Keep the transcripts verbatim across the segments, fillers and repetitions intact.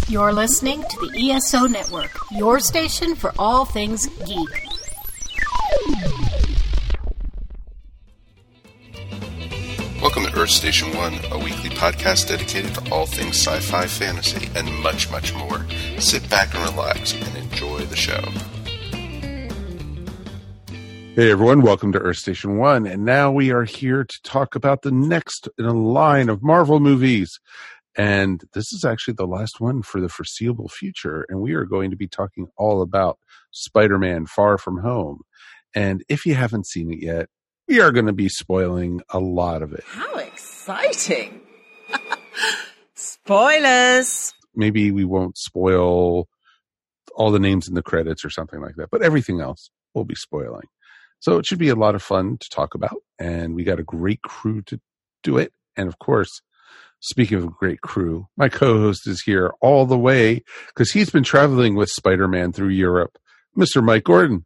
You're listening to the E S O Network, your station for all things geek. Welcome to Earth Station One, a weekly podcast dedicated to all things sci-fi, fantasy, and much, much more. Sit back and relax and enjoy the show. Hey everyone, welcome to Earth Station One, and now we are here to talk about the next in a line of Marvel movies. And this is actually the last one for the foreseeable future, and we are going to be talking all about Spider-Man Far From Home. And if you haven't seen it yet, we are going to be spoiling a lot of it. How exciting! Spoilers! Maybe we won't spoil all the names in the credits or something like that, but everything else we'll be spoiling. So it should be a lot of fun to talk about, and we got a great crew to do it. And of course, speaking of a great crew, my co-host is here all the way because he's been traveling with Spider-Man through Europe, Mister Mike Gordon.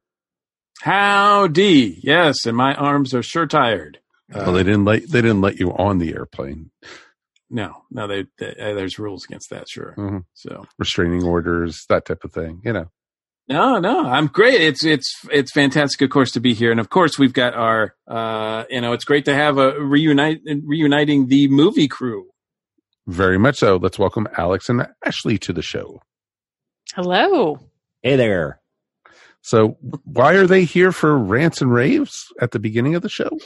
Howdy. Yes, and my arms are sure tired. Uh, well, they didn't let they didn't let you on the airplane. No, no, they, they uh, there's rules against that, sure. Mm-hmm. So restraining orders, that type of thing, you know. No, no, I'm great. It's it's it's fantastic, of course, to be here, and of course, we've got our, uh, you know, it's great to have a reunite reuniting the movie crew. Very much so. Let's welcome Alex and Ashley to the show. Hello. Hey there. So why are they here for rants and raves at the beginning of the show?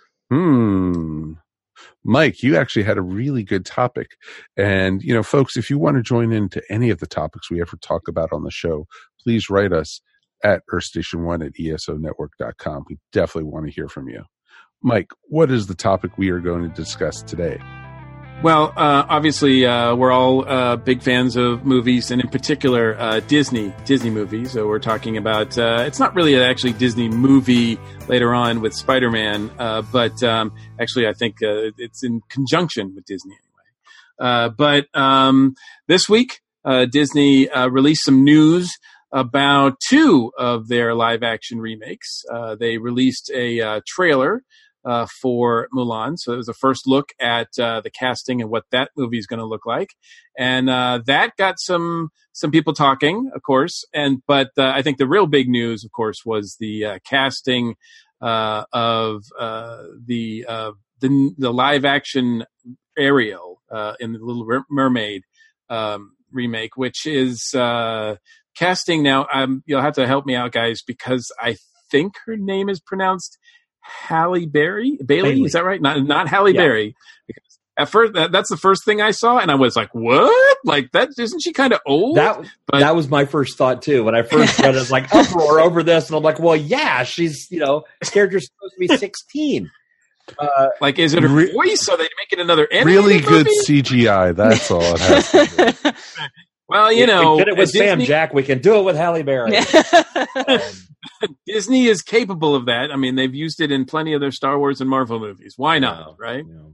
Hmm. Mike, you actually had a really good topic. And, you know, folks, if you want to join into any of the topics we ever talk about on the show, please write us at earth station one at E S O network dot com. We definitely want to hear from you. Mike, what is the topic we are going to discuss today? Well, uh, obviously, uh, we're all uh, big fans of movies, and in particular, uh, Disney Disney movies. So we're talking about, uh, it's not really an actually Disney movie later on with Spider-Man, uh, but um, actually I think uh, it's in conjunction with Disney anyway. Uh, but um, this week, uh, Disney uh, released some news about two of their live-action remakes. Uh, they released a uh, trailer Uh, for Mulan. So it was a first look at uh, the casting and what that movie is going to look like. And uh, that got some some people talking, of course. And But uh, I think the real big news, of course, was the uh, casting uh, of uh, the, uh, the the live-action Ariel uh, in the Little Mermaid um, remake, which is uh, casting now. Um, you'll have to help me out, guys, because I think her name is pronounced Halle Berry, Bailey, Bailey, is that right? Not not Halle yeah. Berry. Because at first, that, that's the first thing I saw, and I was like, "What? Like that? Isn't she kind of old?" That but, that was my first thought too. When I first read it, I was like uproar over this, and I'm like, "Well, yeah, she's you know, the character's supposed to be sixteen." Uh, like, is it a re- voice? Are they making another animated really good movie? C G I? That's all it has to be. Well, you we, know, we did it with Disney, Sam Jack. We can do it with Halle Berry. um, Disney is capable of that. I mean, they've used it in plenty of their Star Wars and Marvel movies. Why not, no, right? No.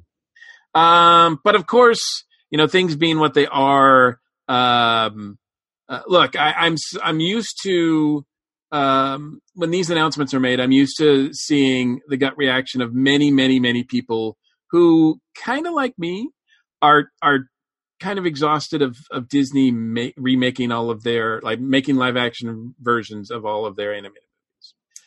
Um, but of course, you know, things being what they are. Um, uh, look, I, I'm I'm used to um, when these announcements are made. I'm used to seeing the gut reaction of many, many, many people who, kind of like me, are are. kind of exhausted of, of Disney ma- remaking all of their, like making live action versions of all of their animated movies.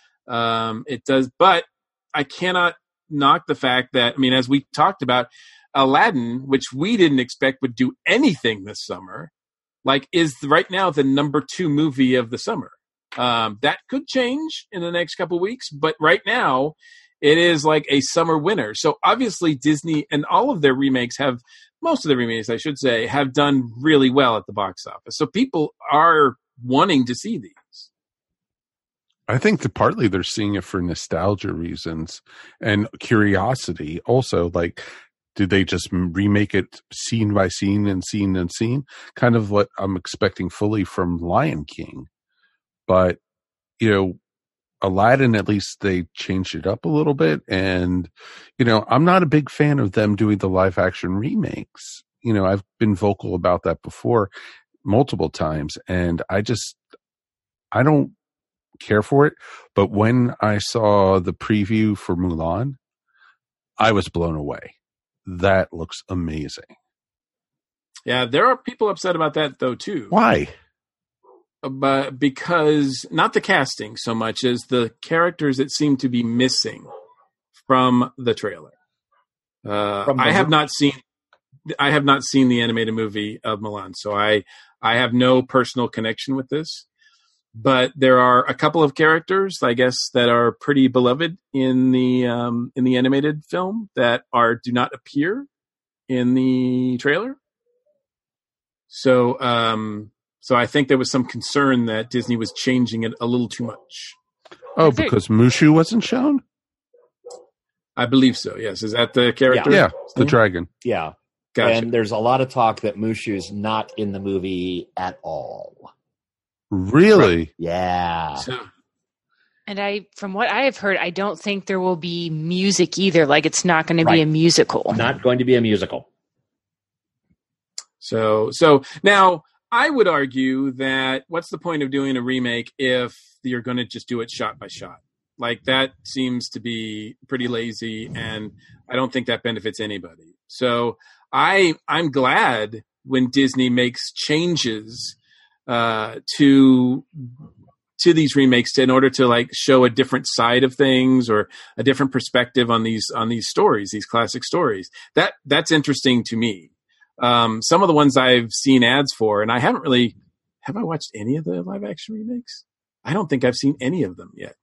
Um, it does, but I cannot knock the fact that, I mean, as we talked about, Aladdin, which we didn't expect would do anything this summer, like is right now the number two movie of the summer. Um, that could change in the next couple of weeks, but right now it is like a summer winner. So obviously Disney and all of their remakes have, most of the remakes, I should say, have done really well at the box office. So people are wanting to see these. I think that partly they're seeing it for nostalgia reasons and curiosity. Also, like, did they just remake it scene by scene and scene and scene? Kind of what I'm expecting fully from Lion King. But, you know, Aladdin, at least they changed it up a little bit. And, you know, I'm not a big fan of them doing the live action remakes. You know, I've been vocal about that before multiple times. And I just, I don't care for it. But when I saw the preview for Mulan, I was blown away. That looks amazing. Yeah, there are people upset about that though too. Why? But because not the casting so much as the characters that seem to be missing from the trailer. Uh, From the- I have not seen. I have not seen the animated movie of Mulan, so I I have no personal connection with this. But there are a couple of characters, I guess, that are pretty beloved in the um, in the animated film that are do not appear in the trailer. So, um, so I think there was some concern that Disney was changing it a little too much. Oh, because Mushu wasn't shown? I believe so. Yes, is that the character? Yeah, the dragon. Yeah. Gotcha. And there's a lot of talk that Mushu's not in the movie at all. Really? Yeah. So, And I, from what I have heard, I don't think there will be music either. Like it's not going to be Right. a musical. Not going to be a musical. so, so now I would argue that what's the point of doing a remake if you're going to just do it shot by shot? Like that seems to be pretty lazy, and I don't think that benefits anybody. So I I'm glad when Disney makes changes uh, to to these remakes in order to like show a different side of things or a different perspective on these on these stories, these classic stories. That that's interesting to me. Um, some of the ones I've seen ads for, and I haven't really have I watched any of the live action remakes? I don't think I've seen any of them yet.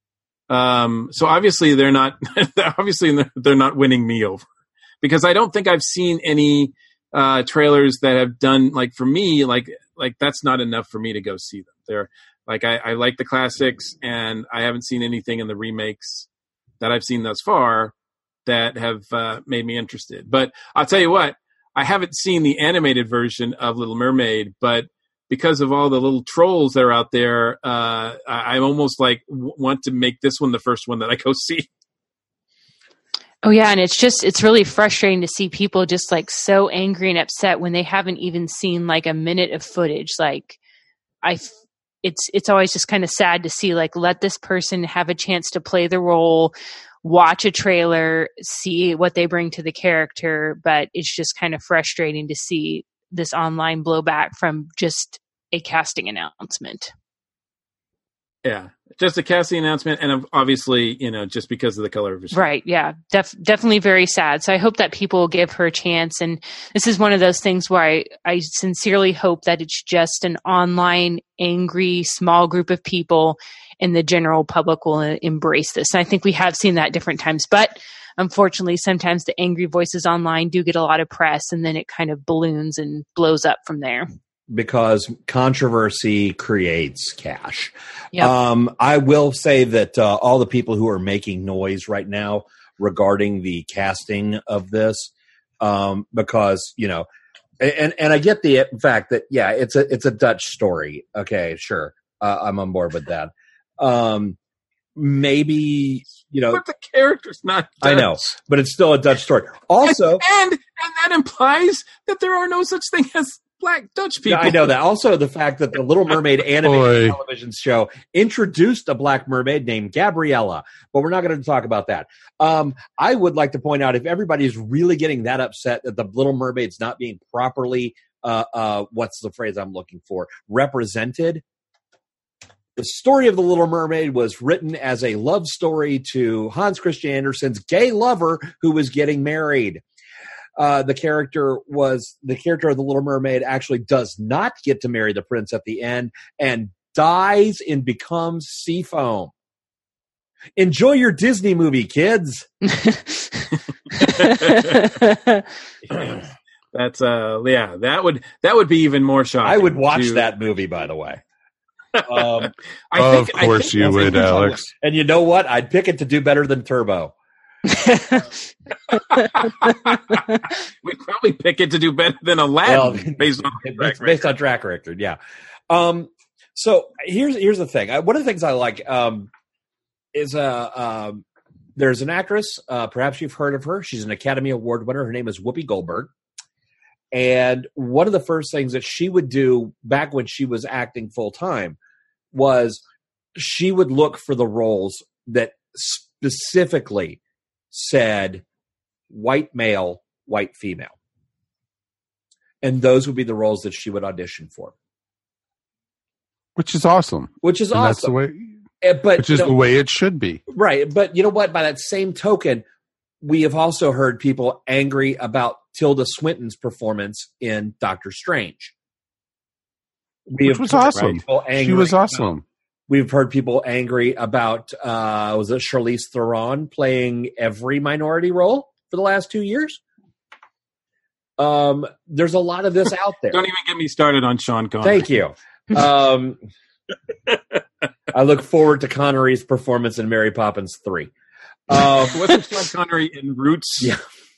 Um, so obviously they're not, obviously they're not winning me over because I don't think I've seen any, uh, trailers that have done like for me, like, like that's not enough for me to go see them. They're like, I, I like the classics and I haven't seen anything in the remakes that I've seen thus far that have, uh, made me interested. But I'll tell you what, I haven't seen the animated version of Little Mermaid, but because of all the little trolls that are out there, uh, I, I almost like w- want to make this one the first one that I go see. Oh yeah, and it's just it's really frustrating to see people just like so angry and upset when they haven't even seen like a minute of footage. Like I it's it's always just kind of sad to see like let this person have a chance to play the role, watch a trailer, see what they bring to the character, but it's just kind of frustrating to see this online blowback from just a casting announcement. Yeah, just a casting announcement, and obviously, you know, just because of the color of his skin. Right, yeah, Def- definitely very sad. So I hope that people will give her a chance, and this is one of those things where I, I sincerely hope that it's just an online, angry, small group of people, and the general public will embrace this. And I think we have seen that different times, but unfortunately, sometimes the angry voices online do get a lot of press, and then it kind of balloons and blows up from there. Because controversy creates cash. Yep. Um, I will say that uh, all the people who are making noise right now regarding the casting of this, um, because, you know, and, and I get the fact that, yeah, it's a, it's a Dutch story. Okay, sure. Uh, I'm on board with that. Um, maybe, you know, But the character's not Dutch. I know, but it's still a Dutch story. Also, and, and and that implies that there are no such thing as black Dutch people. Yeah, I know that. Also, the fact that the Little Mermaid animated television show introduced a black mermaid named Gabriella, but we're not going to talk about that. Um, I would like to point out, if everybody's really getting that upset that the Little Mermaid's not being properly, uh, uh, what's the phrase I'm looking for, represented, the story of the Little Mermaid was written as a love story to Hans Christian Andersen's gay lover who was getting married. Uh, the character was the character of the Little Mermaid actually does not get to marry the prince at the end and dies and becomes sea foam. Enjoy your Disney movie, kids. That's uh yeah, that would that would be even more shocking. I would watch to, that movie, by the way. Um, I of think, course I think, you would, Alex. and you know what? I'd pick it to do better than Turbo. We'd probably pick it to do better than Aladdin Well, based on It's track based record. on track record, yeah. Um, so here's here's the thing. I, one of the things I like um, is uh, um, there's an actress. Uh, perhaps you've heard of her. She's an Academy Award winner. Her name is Whoopi Goldberg. And one of the first things that she would do back when she was acting full time was she would look for the roles that specifically said white male, white female. and those would be the roles that she would audition for. Which is awesome. Which is and awesome. That's the way, Uh, But which is you know, the way it should be. right. But you know what? By that same token, we have also heard people angry about Tilda Swinton's performance in Doctor Strange. We Which have was heard awesome. people She angry was about- awesome. We've heard people angry about, uh, was it Charlize Theron playing every minority role for the last two years? Um, there's a lot of this out there. Don't even get me started on Sean Connery. Thank you. Um, I look forward to Connery's performance in Mary Poppins three. Um, Wasn't Sean Connery in Roots? Yeah.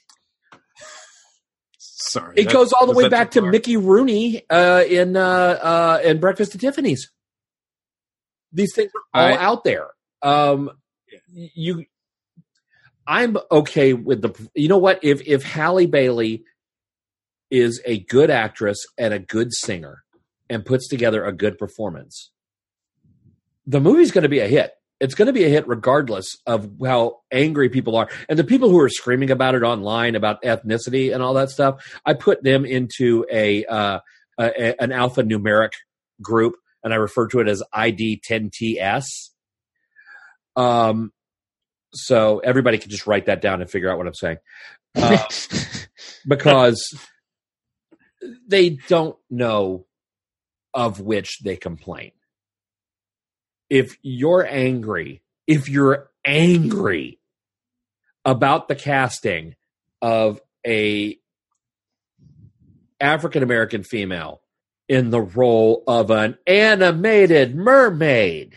Sorry. It that- goes all the was way that back too to far? Mickey Rooney uh, in uh, uh, in Breakfast at Tiffany's. These things are all I- out there. Um, you, I'm okay with the. You know what? If if Halle Bailey is a good actress and a good singer and puts together a good performance, the movie's going to be a hit. It's going to be a hit regardless of how angry people are. And the people who are screaming about it online, about ethnicity and all that stuff, I put them into a, uh, a an alphanumeric group, and I refer to it as I D ten T S. Um, so everybody can just write that down and figure out what I'm saying. Uh, because they don't know of which they complain. If you're angry, if you're angry about the casting of a African-American female in the role of an animated mermaid,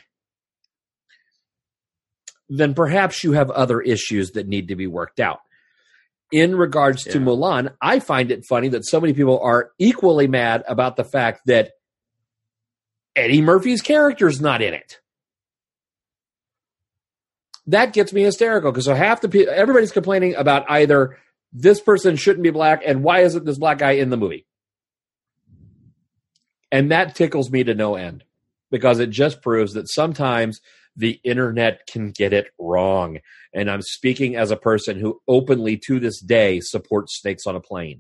then perhaps you have other issues that need to be worked out. In regards to Yeah. Mulan, I find it funny that so many people are equally mad about the fact that Eddie Murphy's character's not in it. That gets me hysterical because so half the pe- everybody's complaining about either this person shouldn't be black and why isn't this black guy in the movie? And that tickles me to no end because it just proves that sometimes the internet can get it wrong. And I'm speaking as a person who openly to this day supports Snakes on a Plane.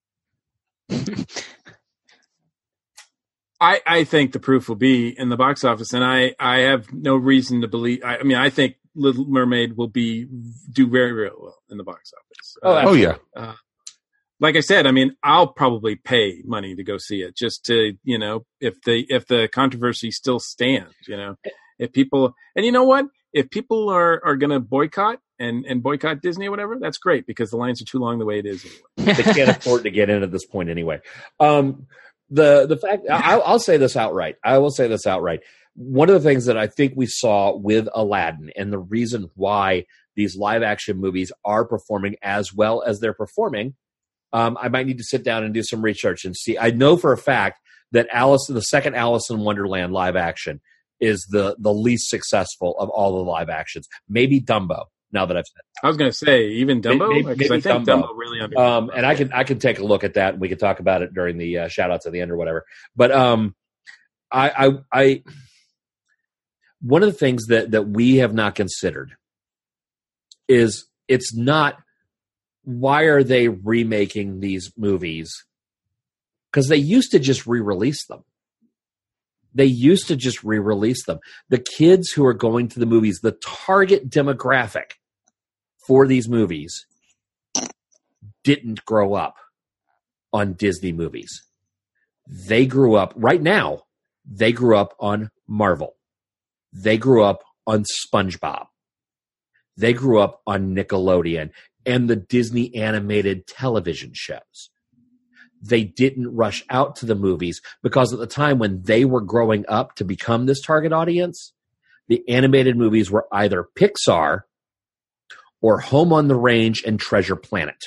I, I think the proof will be in the box office, and I, I have no reason to believe. I, I mean, I think Little Mermaid will be do very, very well in the box office. Oh, Uh, Oh, yeah. uh, like I said, I mean, I'll probably pay money to go see it just to, you know, if the if the controversy still stands, you know, if people and you know what, if people are are going to boycott and and boycott Disney or whatever, that's great because the lines are too long the way it is anyway. They can't afford to get in at this point anyway. Um, the the fact I'll, I'll say this outright. I will say this outright. One of the things that I think we saw with Aladdin, and the reason why these live action movies are performing as well as they're performing, um, I might need to sit down and do some research and see. I know for a fact that Alice, the second Alice in Wonderland live action, is the the least successful of all the live actions. Maybe Dumbo. Now that I've said. I was going to say even Dumbo, Maybe- because maybe I think Dumbo. Dumbo, really under. Um, and I can I can take a look at that, and we can talk about it during the uh, shout outs at the end or whatever. But um, I, I I one of the things that that we have not considered is it's not why are they remaking these movies? Because they used to just re-release them. They used to just re-release them. The kids who are going to the movies, the target demographic for these movies didn't grow up on Disney movies. They grew up, right now, they grew up on Marvel. They grew up on SpongeBob. They grew up on Nickelodeon and the Disney animated television shows. They didn't rush out to the movies because at the time when they were growing up to become this target audience, the animated movies were either Pixar or Home on the Range and Treasure Planet.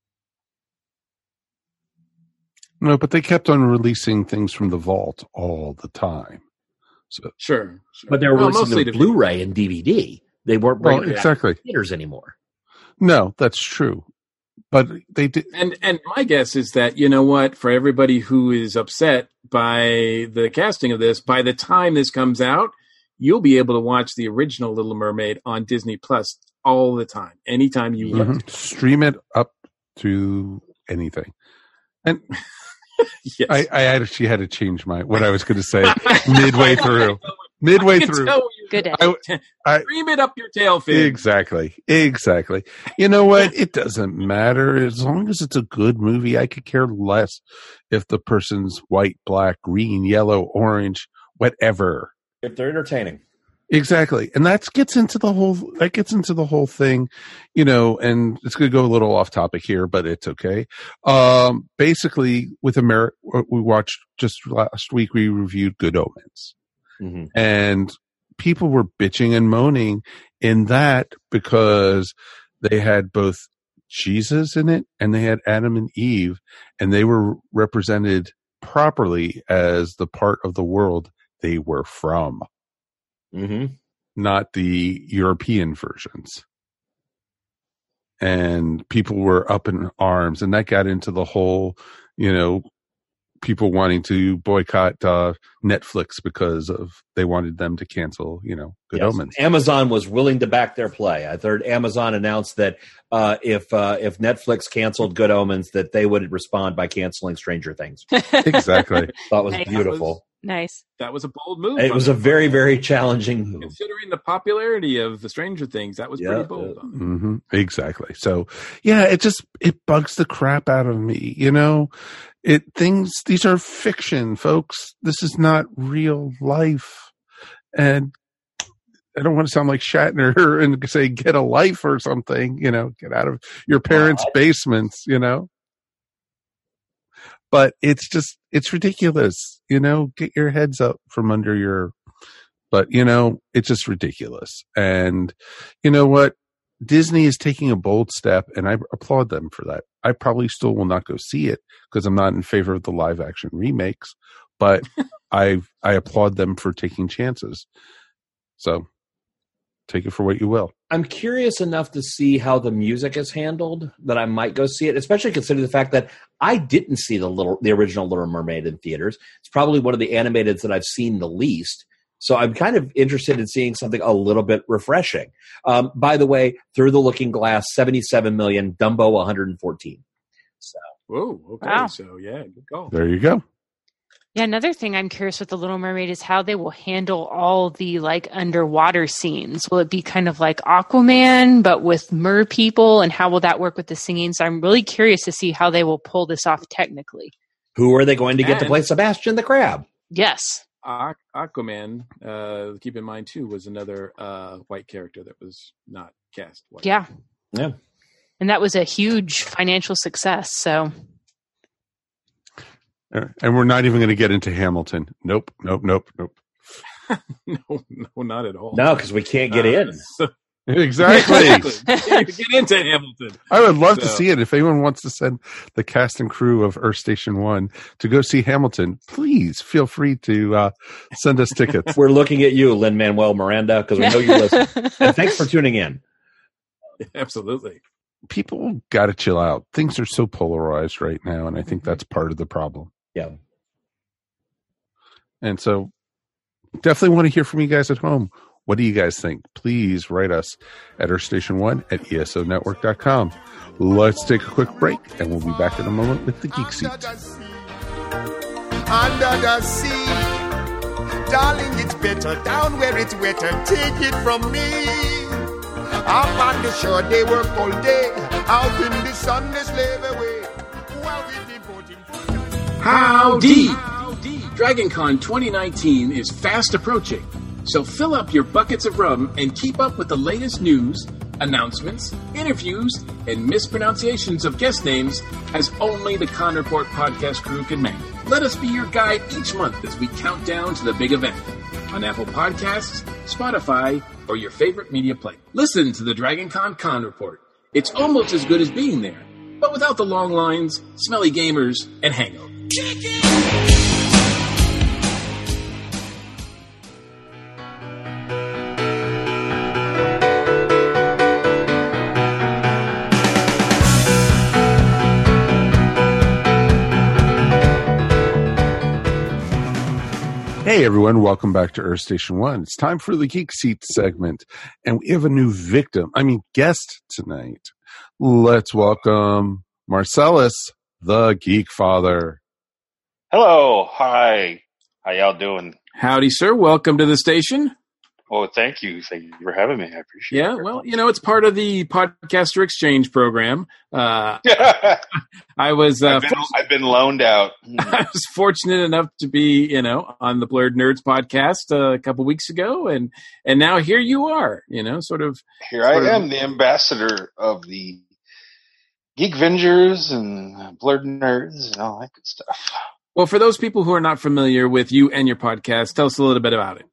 No, but they kept on releasing things from the vault all the time. So, Sure, sure. But they were Well, releasing mostly the to- Blu-ray and D V D. They weren't well, bringing it out exactly. to theaters anymore. No, that's true. But they did. And and my guess is that, you know what, for everybody who is upset by the casting of this, by the time this comes out, you'll be able to watch the original Little Mermaid on Disney Plus all the time, anytime you want. Mhm. Stream it up to anything. And Yes. I, I actually had to change my what I was going to say midway through. Midway I can through. tell you- Good. I, I, Scream it up your tail fin. exactly. Exactly. You know what? It doesn't matter. As long as it's a good movie, I could care less if the person's white, black, green, yellow, orange, whatever. If they're entertaining. Exactly. And that gets into the whole, that gets into the whole thing, you know, and it's going to go a little off topic here, but it's okay. Um, basically with America, we watched just last week, we reviewed Good Omens. Mm-hmm. And people were bitching and moaning in that because they had both Jesus in it and they had Adam and Eve, and they were represented properly as the part of the world they were from, Mm-hmm. not the European versions. And people were up in arms, and that got into the whole, you know, people wanting to boycott uh, Netflix because of they wanted them to cancel, you know, Good Yes. Omens. Amazon was willing to back their play. I heard Amazon announced that uh, if uh, if Netflix canceled Good Omens, that they would respond by canceling Stranger Things. Exactly. Thought was Nice. beautiful. Nice. That was a bold move. It on was their a very part. very challenging move. Considering the popularity of the Stranger Things, that was Yeah, pretty bold. on them. hmm Exactly. So, yeah, it just it bugs the crap out of me. You know, it things. These are fiction, folks. This is not real life. And I don't want to sound like Shatner and say get a life or something. You know, get out of your parents' Wow. basements. You know. But it's just, it's ridiculous, you know, get your heads up from under your, but you know, it's just ridiculous. And you know what? Disney is taking a bold step, and I applaud them for that. I probably still will not go see it because I'm not in favor of the live action remakes, but I, I applaud them for taking chances. So take it for what you will. I'm curious enough to see how the music is handled that I might go see it, especially considering the fact that I didn't see the little the original Little Mermaid in theaters. It's probably one of the animateds that I've seen the least. So I'm kind of interested in seeing something a little bit refreshing. Um, by the way, Through the Looking Glass, seventy-seven million, Dumbo, one hundred fourteen. So Whoa. Okay. Wow. So yeah, good call. There you go. Yeah, another thing I'm curious with The Little Mermaid is how they will handle all the like underwater scenes. Will it be kind of like Aquaman, but with mer people, and how will that work with the singing? So I'm really curious to see how they will pull this off technically. who are they going to get to And- play Sebastian the Crab? Yes. Aqu- Aquaman, uh, keep in mind too, was another uh, white character that was not cast white. Yeah. Yeah. And that was a huge financial success. So And we're not even going to get into Hamilton. Nope, nope, nope, nope. no, no, not at all. No, because we can't get Uh, in. so- Exactly. Can't get into Hamilton. I would love to So- see it. If anyone wants to send the cast and crew of Earth Station One to go see Hamilton, please feel free to uh, send us tickets. We're looking at you, Lin-Manuel Miranda, because we know you listen. And thanks for tuning in. Absolutely. People got to chill out. Things are so polarized right now, and I think that's part of the problem. Yeah. And so, definitely want to hear from you guys at home. What do you guys think? Please write us at Earth Station One at E S O network dot com. Let's take a quick break, and we'll be back in a moment with the Geek Seat. Under the sea, under the sea, darling, it's better down where it's wetter. Take it from me. Up on the shore, they work all day. Out in the sun, they slave away. While we devoting to Howdy! DragonCon twenty nineteen is fast approaching, so fill up your buckets of rum and keep up with the latest news, announcements, interviews, and mispronunciations of guest names as only the Con Report podcast crew can make. Let us be your guide each month as we count down to the big event on Apple Podcasts, Spotify, or your favorite media player. Listen to the DragonCon Con Report. It's almost as good as being there, but without the long lines, smelly gamers, and hangovers. Hey everyone, welcome back to Earth Station One. It's time for the Geek Seat segment, and we have a new victim, I mean guest tonight. Let's welcome Marcellus, the Geek Father. Hello. Hi. How y'all doing? Howdy, sir. Welcome to the station. Oh, thank you. Thank you for having me. I appreciate Yeah, it. well, you know, it's part of the Podcaster Exchange program. Uh, I was uh, I've, been, I've been loaned out. I was fortunate enough to be, you know, on the Blurred Nerds podcast uh, a couple weeks ago, and and now here you are, you know, sort of. Here I sort am, of, the ambassador of the Geek Vengers and Blurred Nerds and all that good stuff. Well, for those people who are not familiar with you and your podcast, tell us a little bit about it.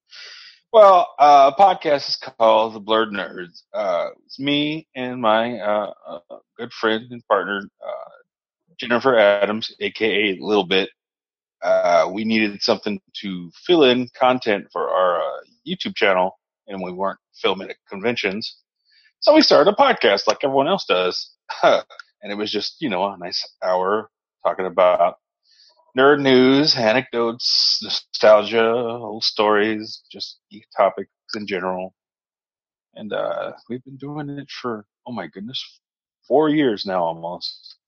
Well, uh, a podcast is called The Blurred Nerds. Uh, it's me and my uh, uh, good friend and partner, uh, Jennifer Adams, a k a. Little Bit. Uh, we needed something to fill in content for our uh, YouTube channel, and we weren't filming at conventions. So we started a podcast like everyone else does. And it was just, you know, a nice hour talking about nerd news, anecdotes, nostalgia, old stories, just geek topics in general. And uh, we've been doing it for, oh my goodness, four years now almost.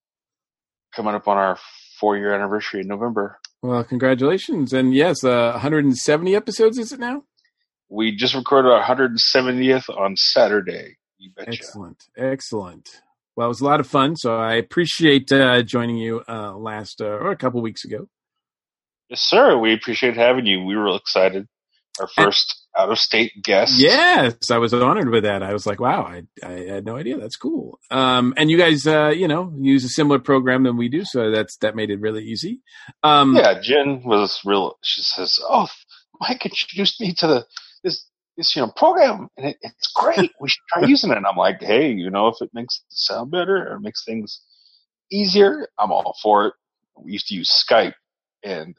Coming up on our four-year anniversary in November. Well, congratulations. And yes, uh, one hundred seventy episodes, is it now? We just recorded our one hundred seventieth on Saturday. You betcha. Excellent. Excellent. Well, it was a lot of fun, so I appreciate uh, joining you uh, last uh, or a couple weeks ago. Yes, sir. We appreciate having you. We were real excited. Our first and, out-of-state guest. Yes, I was honored with that. I was like, wow, I, I had no idea. That's cool. Um, and you guys, uh, you know, use a similar program than we do, so that's that made it really easy. Um, yeah, Jen was real. She says, "Oh, Mike introduced me to the this." This you know program and it, it's great. We should try using it. And I'm like, hey, you know, if it makes it sound better or makes things easier, I'm all for it. We used to use Skype, and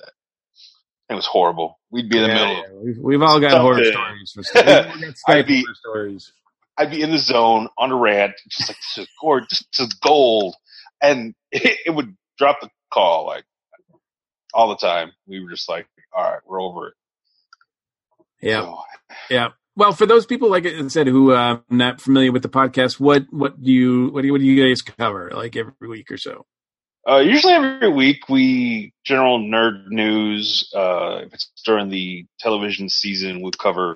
it was horrible. We'd be in the yeah, middle. Yeah. We've, we've all got Something. horror stories. For Skype. We've all got Skype I'd be, horror stories. I'd be in the zone on a rant, just like this is gorgeous, this is gold, and it, it would drop the call like all the time. We were just like, all right, we're over it. Yeah. So, yeah. Well, for those people, like I said, who uh, are not familiar with the podcast, what what do you what do you, what do you guys cover like every week or so? Uh, usually every week we general nerd news. Uh, if it's during the television season, we cover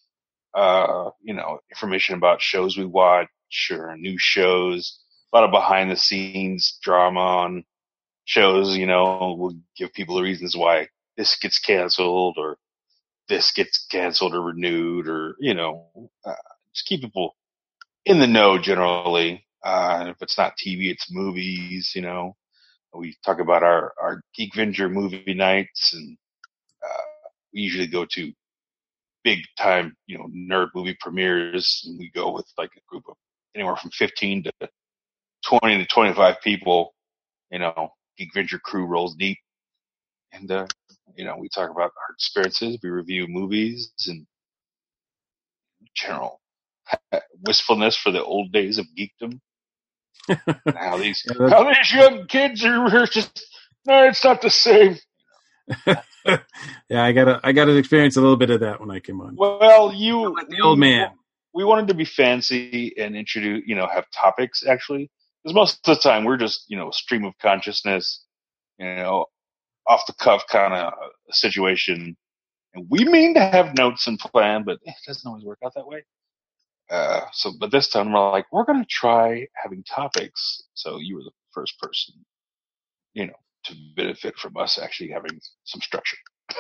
uh, you know information about shows we watch or new shows. A lot of behind the scenes drama on shows. You know, we'll give people the reasons why this gets canceled or this gets canceled or renewed, or, you know, uh, just keep people in the know generally. Uh, if it's not T V, it's movies, you know. We talk about our, our Geek Venger movie nights, and uh, we usually go to big time, you know, nerd movie premieres, and we go with like a group of anywhere from fifteen to twenty to twenty-five people, you know. Geek Venger crew rolls deep. And, uh, you know, we talk about our experiences. We review movies and general wistfulness for the old days of geekdom. how these yeah, how these young kids are just no, it's not the same. yeah, I got a, I got an experience a little bit of that when I came on. Well, you like the old man. We wanted to be fancy and introduce, you know, have topics actually, because most of the time we're just, you know, stream of consciousness, you know, off the cuff kind of situation. And we mean to have notes and plan, but it doesn't always work out that way. Uh, so, but this time we're like, we're going to try having topics. So you were the first person, you know, to benefit from us actually having some structure.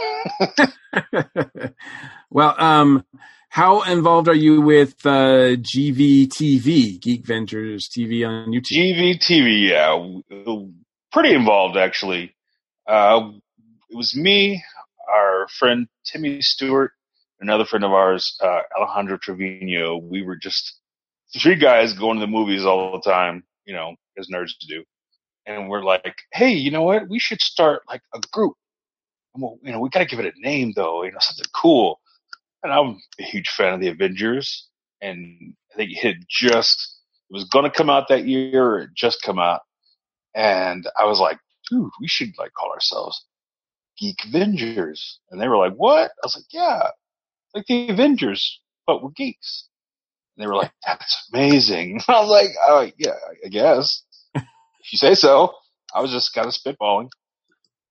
Well, um, how involved are you with uh, G V T V, Geek Vengers T V on YouTube? G V T V, yeah. Pretty involved, actually. Uh, it was me, our friend Timmy Stewart, another friend of ours, uh, Alejandro Trevino. We were just three guys going to the movies all the time, you know, as nerds do. And we're like, hey, you know what? We should start like a group. And we'll, you know, we got to give it a name, though, you know, something cool. And I'm a huge fan of the Avengers. And I think it had just, it was going to come out that year, or it just come out. And I was like, dude, we should like call ourselves Geek Vengers. And they were like, what? I was like, yeah, like the Avengers, but we're geeks. And they were like, that's amazing. I was like, oh, yeah, I guess. If you say so. I was just kind of spitballing.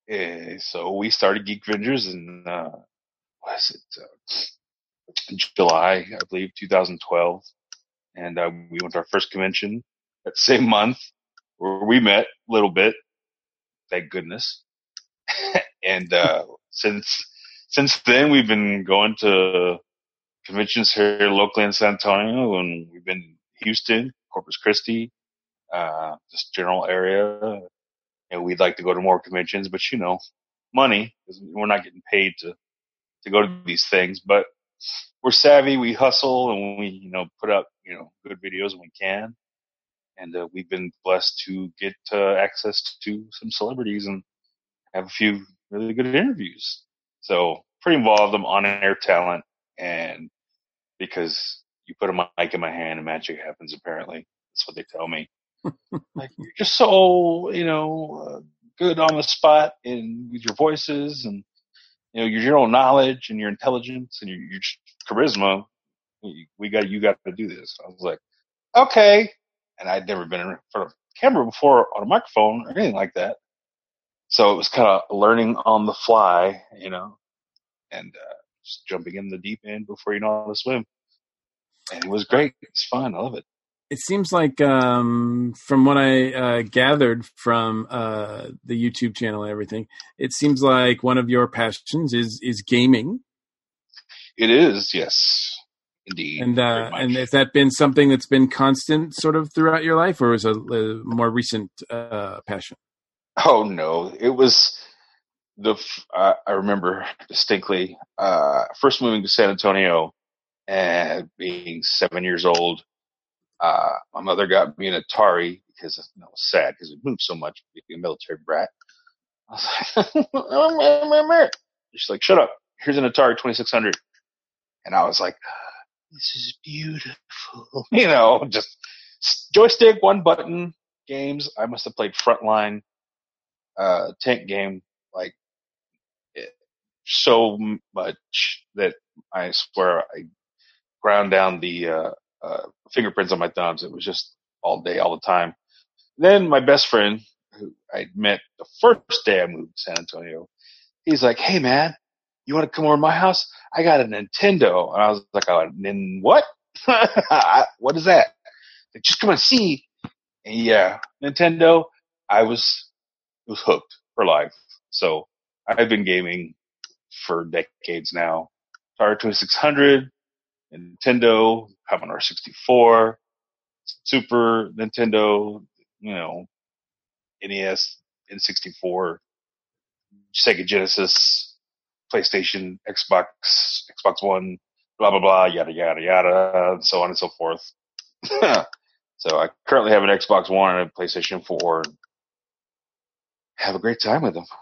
uh, so we started Geek Vengers in uh, what is it? Uh, July, I believe, two thousand twelve, and uh, we went to our first convention that same month, where we met a little bit. Thank goodness. And uh, since since then, we've been going to conventions here locally in San Antonio, and we've been in Houston, Corpus Christi, uh, this general area. And we'd like to go to more conventions, but you know, money, because we're not getting paid to, to go to these things. But we're savvy, we hustle, and we, you know, put up, you know, good videos when we can. And uh, we've been blessed to get uh, access to some celebrities and have a few really good interviews. So pretty involved. I'm on-air talent, and because you put a mic in my hand and magic happens, apparently. That's what they tell me. Like, you're just so, you know, uh, good on the spot and with your voices and, you know, your general knowledge and your intelligence and your, your charisma. We got, you got to do this. I was like, okay. And I'd never been in front of a camera before on a microphone or anything like that. So it was kind of learning on the fly, you know, and uh, just jumping in the deep end before you know how to swim. And it was great. It's fun. I love it. It seems like, um, from what I uh, gathered from uh, the YouTube channel and everything, it seems like one of your passions is is gaming. It is, yes, indeed. And uh, and has that been something that's been constant sort of throughout your life, or was it a, a more recent uh, passion? Oh no, it was the. Uh, I remember distinctly uh, first moving to San Antonio and being seven years old. Uh, my mother got me an Atari because I was sad because we moved so much, being a military brat. I was like, she's like, shut up. Here's an Atari twenty-six hundred. And I was like, this is beautiful. You know, just joystick, one button games. I must have played Frontline, uh, tank game, like it, so much that I swear I ground down the, uh, Uh, fingerprints on my thumbs. It was just all day, all the time. Then my best friend, who I met the first day I moved to San Antonio, he's like, hey man, you want to come over to my house? I got a Nintendo. And I was like, oh, Nin what? What is that? Like, just come and see. And yeah, Nintendo, I was, was hooked for life. So I've been gaming for decades now. Atari twenty-six hundred, Nintendo, Commodore sixty-four, Super Nintendo, you know, N E S, N sixty-four, Sega Genesis, PlayStation, Xbox, Xbox One, blah, blah, blah, yada, yada, yada, so on and so forth. So I currently have an Xbox One and a PlayStation four. Have a great time with them.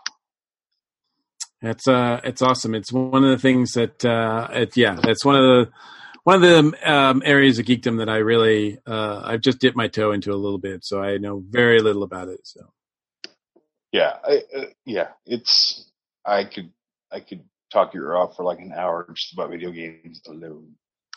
That's uh, it's awesome. It's one of the things that, uh, it, yeah, it's one of the one of the um, areas of geekdom that I really, uh, I've just dipped my toe into a little bit, so I know very little about it. So, yeah, I, uh, yeah, it's I could I could talk your ear off for like an hour just about video games alone.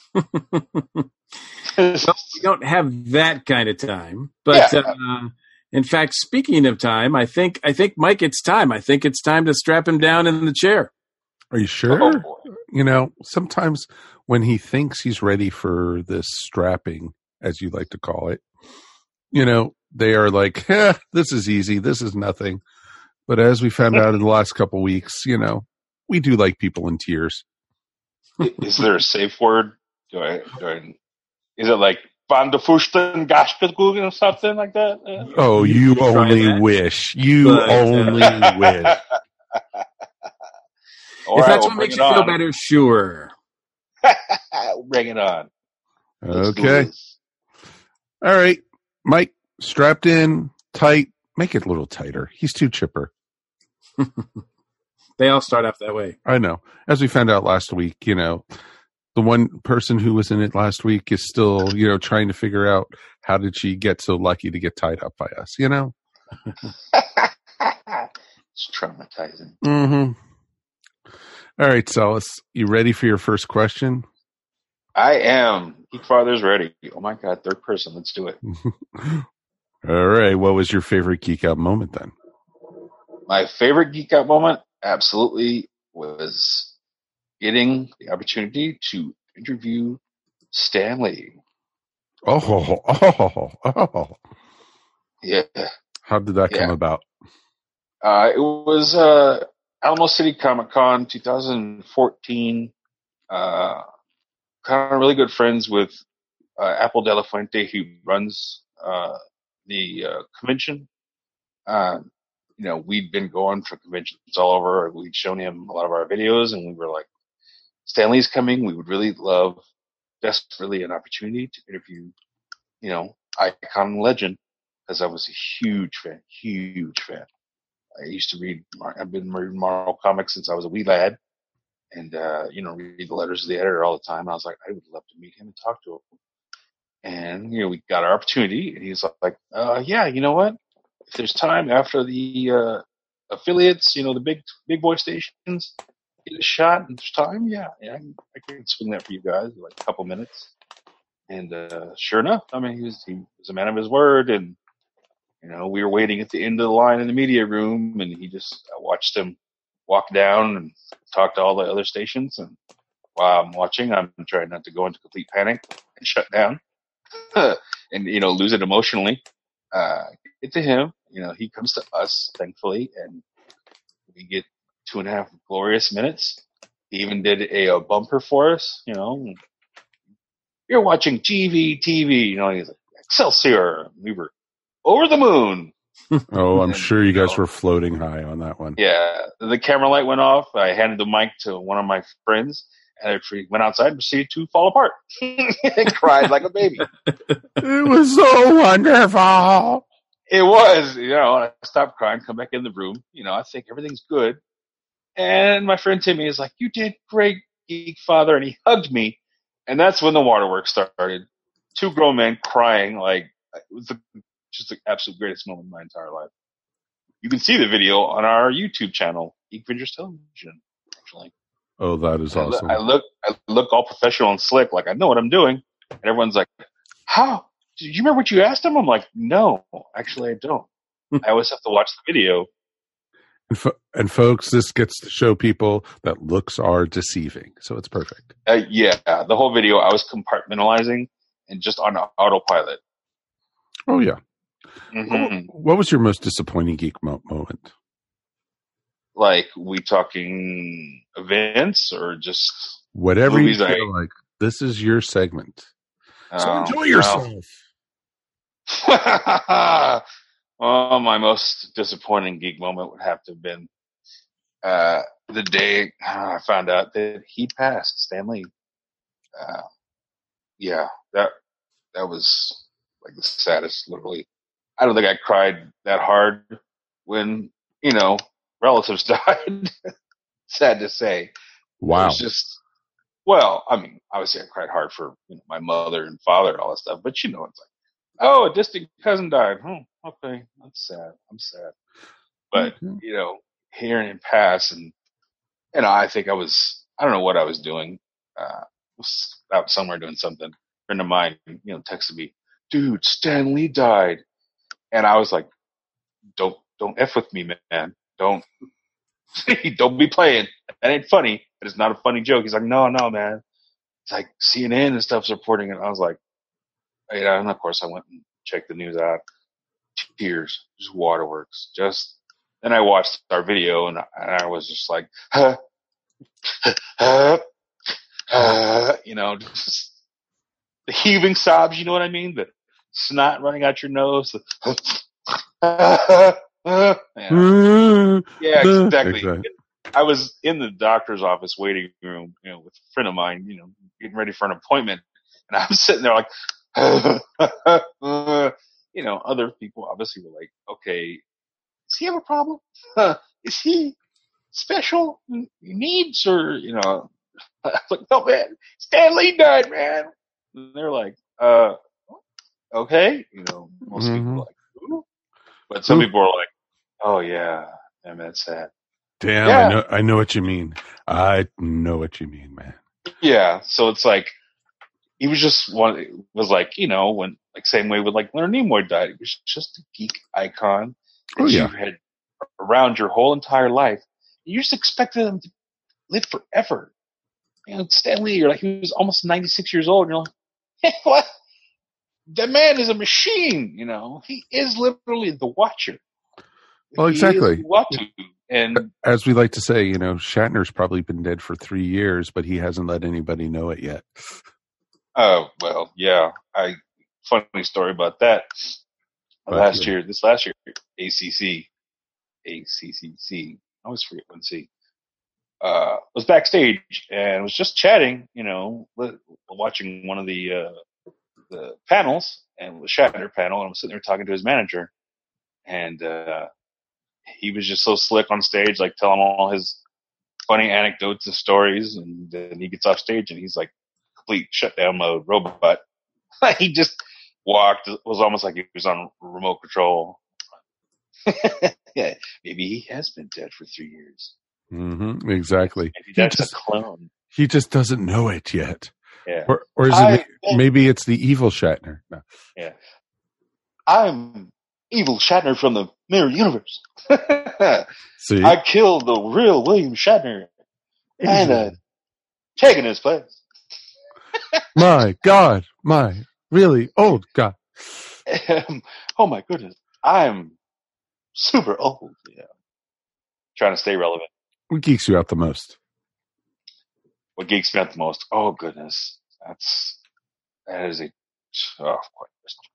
Well, we don't have that kind of time, but. Yeah. Uh, In fact, speaking of time, I think I think Mike, it's time. I think it's time to strap him down in the chair. Are you sure? Oh, you know, sometimes when he thinks he's ready for this strapping, as you like to call it, you know, they are like, eh, this is easy. This is nothing. But as we found out in the last couple of weeks, you know, we do like people in tears. Is there a safe word? Do I, do I, is it like Van de Fusten Gaspetguggen or something like that? Uh, oh, you only wish. You but, only uh, wish. All if right, that's well, what makes bring you it feel on. better, sure. Bring it on. Let's do Okay. this. All right. Mike, strapped in, tight. Make it a little tighter. He's too chipper. They all start off that way. I know. As we found out last week, you know, the one person who was in it last week is still, you know, trying to figure out how did she get so lucky to get tied up by us, you know? It's traumatizing. Mm-hmm. All right, Celis, you ready for your first question? I am. Geek Father's ready. Oh my God, third person. Let's do it. All right. What was your favorite Geek Out moment then? my favorite geek out moment absolutely was getting the opportunity to interview Stan Lee. Oh, oh, oh. Yeah. How did that yeah. come about? Uh, it was uh, Alamo City Comic Con twenty fourteen. Uh, kind of really good friends with uh, Apple De La Fuente, who runs uh, the uh, convention. Uh, you know, we'd been going for conventions all over. We'd shown him a lot of our videos, and we were like, Stan Lee's coming. We would really love, desperately, an opportunity to interview, you know, icon legend, because I was a huge fan, huge fan. I used to read, I've been reading Marvel comics since I was a wee lad, and, uh, you know, read the letters of the editor all the time. And I was like, I would love to meet him and talk to him. And, you know, we got our opportunity, and he's like, uh, yeah, you know what? If there's time after the uh, affiliates, you know, the big big boy stations, get a shot and there's time, yeah, yeah, I can, I can swing that for you guys in like a couple minutes. And uh, sure enough, I mean, he was, he was a man of his word, and you know, we were waiting at the end of the line in the media room, and he just I watched him walk down and talk to all the other stations. And while I'm watching, I'm trying not to go into complete panic and shut down, and you know, lose it emotionally. Uh, get to him, you know, he comes to us, thankfully, and we get two and a half glorious minutes. He even did a, a bumper for us, you know. You're watching G V T V, you know, he's like, Excelsior. We were over the moon. Oh, I'm and, sure you guys you know, were floating high on that one. Yeah. The camera light went off. I handed the mic to one of my friends, and I went outside and proceeded to fall apart. And cried like a baby. It was so wonderful. It was, you know, I stopped crying, come back in the room. You know, I think everything's good. And my friend Timmy is like, you did great, Geek Father. And he hugged me. And that's when the waterworks started. Two grown men crying. Like, it was the, just the absolute greatest moment of my entire life. You can see the video on our YouTube channel, Geek Vengers Television, actually. Oh, that is I awesome. Look, I look, I look all professional and slick, like I know what I'm doing. And everyone's like, how? Do you remember what you asked him? I'm like, no, actually I don't. I always have to watch the video. And, fo- and folks, this gets to show people that looks are deceiving. So it's perfect. Uh, yeah, the whole video I was compartmentalizing and just on autopilot. Oh, yeah. Mm-hmm. What, what was your most disappointing geek mo- moment? Like, we talking events or just whatever you feel I, like? This is your segment. So uh, enjoy yourself. Well. Oh, my most disappointing geek moment would have to have been uh, the day I found out that he passed, Stan Lee. Uh, yeah, that that was like the saddest, literally. I don't think I cried that hard when, you know, relatives died. Sad to say. Wow. It was just, well, I mean, obviously I cried hard for, you know, my mother and father and all that stuff, but you know, it's like, oh, a distant cousin died. Hmm, okay, that's sad. I'm sad. But, mm-hmm. you know, hearing him pass, and, you know, I think I was, I don't know what I was doing. Uh, was out somewhere doing something. A friend of mine, you know, texted me, dude, Stan Lee died. And I was like, don't, don't F with me, man. Don't, don't be playing. That ain't funny. It is not a funny joke. He's like, no, no, man. It's like C N N and stuff's reporting it. I was like, yeah, and of course I went and checked the news out. Tears, just waterworks. Just then I watched our video and I, and I was just like, huh, huh, huh, you know, just the heaving sobs. You know what I mean? The snot running out your nose. The, uh, uh, yeah. yeah, exactly. exactly. I was in the doctor's office waiting room, you know, with a friend of mine, you know, getting ready for an appointment, and I was sitting there like. You know, other people obviously were like, okay, does he have a problem? Uh, is he special needs or, you know, I was like, no, man, Stan Lee died, man. And they're like, uh, okay. You know, most mm-hmm. people are like, ooh. But some ooh. people are like, oh, yeah, man, that's sad. Damn, yeah. I know, I know what you mean. I know what you mean, man. Yeah, so it's like, he was just one, it was like, you know, when, like, same way with, like, Leonard Nimoy died. He was just a geek icon that oh, yeah. you had around your whole entire life. You just expected them to live forever. You know, Stan Lee, you're like, he was almost ninety-six years old, and you're like, hey, what? That man is a machine, you know. He is literally the Watcher. Well, exactly. Watcher. And as we like to say, you know, Shatner's probably been dead for three years, but he hasn't let anybody know it yet. Oh, well, yeah. I funny story about that. But, last yeah. year, this last year, A C C, A C C C, I always forget one C, uh, was backstage and was just chatting, you know, watching one of the, uh, the panels, and the Shatner panel, and I was sitting there talking to his manager, and, uh, he was just so slick on stage, like telling all his funny anecdotes and stories, and then he gets off stage and he's like complete shutdown mode robot. He just walked. It was almost like he was on remote control. Yeah, maybe he has been dead for three years. Mm-hmm, exactly. Maybe He that's just, a clone. he just doesn't know it yet. Yeah. Or, or is I, it maybe it's the evil Shatner? No. Yeah. I'm evil Shatner from the Mirror Universe. See? I killed the real William Shatner and uh, taken his place. My God, my really old God. Oh my goodness, I'm super old. Yeah, trying to stay relevant. What geeks you out the most? What geeks me out the most? Oh goodness, that's that is a oh quite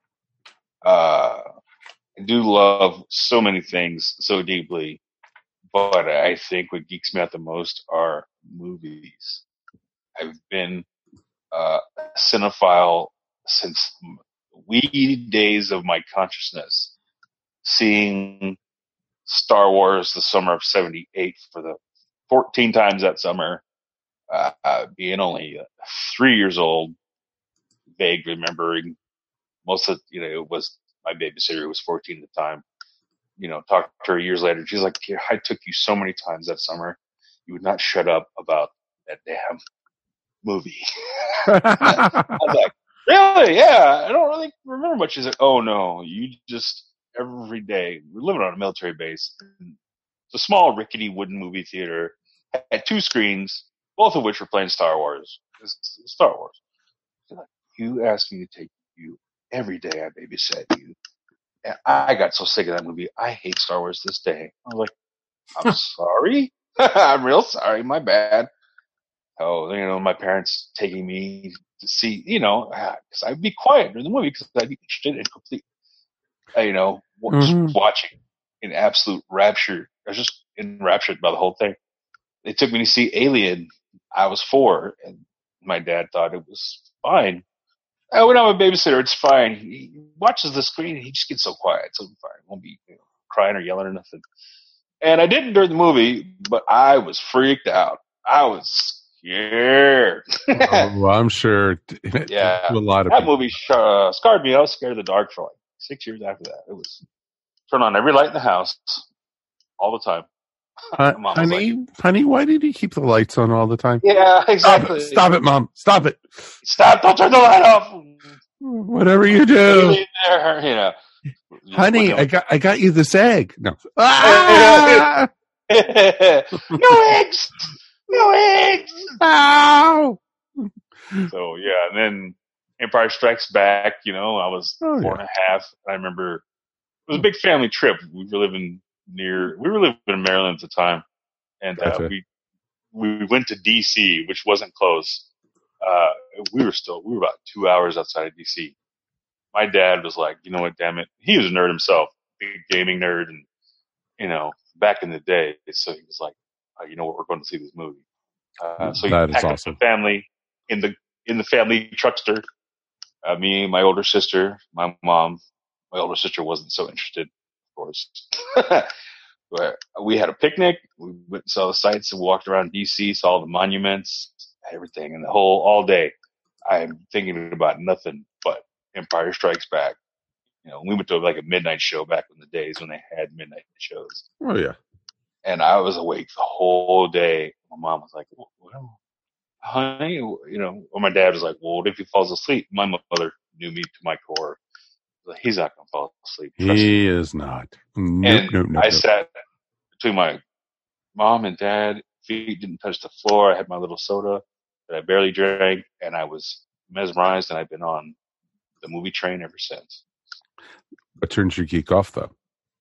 uh I do love so many things so deeply, but I think what geeks me out the most are movies. I've been uh, a cinephile since wee days of my consciousness, seeing Star Wars the summer of seventy-eight for the fourteen times that summer, uh, uh, being only uh, three years old, vague remembering most of, you know, it was my babysitter who was fourteen at the time, you know, talked to her years later. She's like, I took you so many times that summer. You would not shut up about that damn movie. I was like, really? Yeah, I don't really remember much. She's like, oh no, you just, every day, we're living on a military base. It's a small, rickety wooden movie theater, had two screens, both of which were playing Star Wars. It's Star Wars. She's like, you asked me to take you every day I babysat you. And I got so sick of that movie. I hate Star Wars this day. I was like, I'm sorry. I'm real sorry. My bad. Oh, you know, my parents taking me to see, you know, because I'd be quiet during the movie because I'd be interested in complete, uh, you know, mm-hmm. just watching in absolute rapture. I was just enraptured by the whole thing. They took me to see Alien. I was four, and my dad thought it was fine. I went on with a babysitter. It's fine. He watches the screen and he just gets so quiet. So fine. Won't be you know, crying or yelling or nothing. And I didn't during the movie, but I was freaked out. I was scared. Oh, well, I'm sure. Yeah. To a lot of that people. movie uh, scarred me. I was scared of the dark for like six years after that. It was turn on every light in the house all the time. Uh, honey, like, honey, why did you keep the lights on all the time? Yeah, exactly. Stop it, Stop it Mom. Stop it. Stop. Don't turn the light off. Whatever you do. There, you know. Honey, I got I got you this egg. No. Ah! No eggs. No eggs. Ow. So, yeah, and then Empire Strikes Back, you know, I was oh, four yeah. and a half. I remember it was a big family trip. We were living near, we were living in Maryland at the time. And gotcha. uh, we we went to D C, which wasn't close. Uh, we were still, we were about two hours outside of D C. My dad was like, you know what, damn it. He was a nerd himself, big gaming nerd, and, you know, back in the day. So he was like, oh, you know what, we're going to see this movie. Uh, so he that is packed awesome. up the family in the, in the family truckster. Uh, me, my older sister, my mom. My older sister wasn't so interested, of course. But we had a picnic. We went and saw the sights and walked around D C, saw the monuments, everything, and the whole, all day. I'm thinking about nothing but Empire Strikes Back. You know, we went to like a midnight show back in the days when they had midnight shows. Oh, yeah. And I was awake the whole day. My mom was like, well, honey, you know, or my dad was like, well, what if he falls asleep? My mother knew me to my core. Like, he's not going to fall asleep. He me. is not. Nope, and nope, nope, I nope. sat, between my mom and dad, feet didn't touch the floor. I had my little soda that I barely drank, and I was mesmerized, and I've been on the movie train ever since. What turns your geek off, though?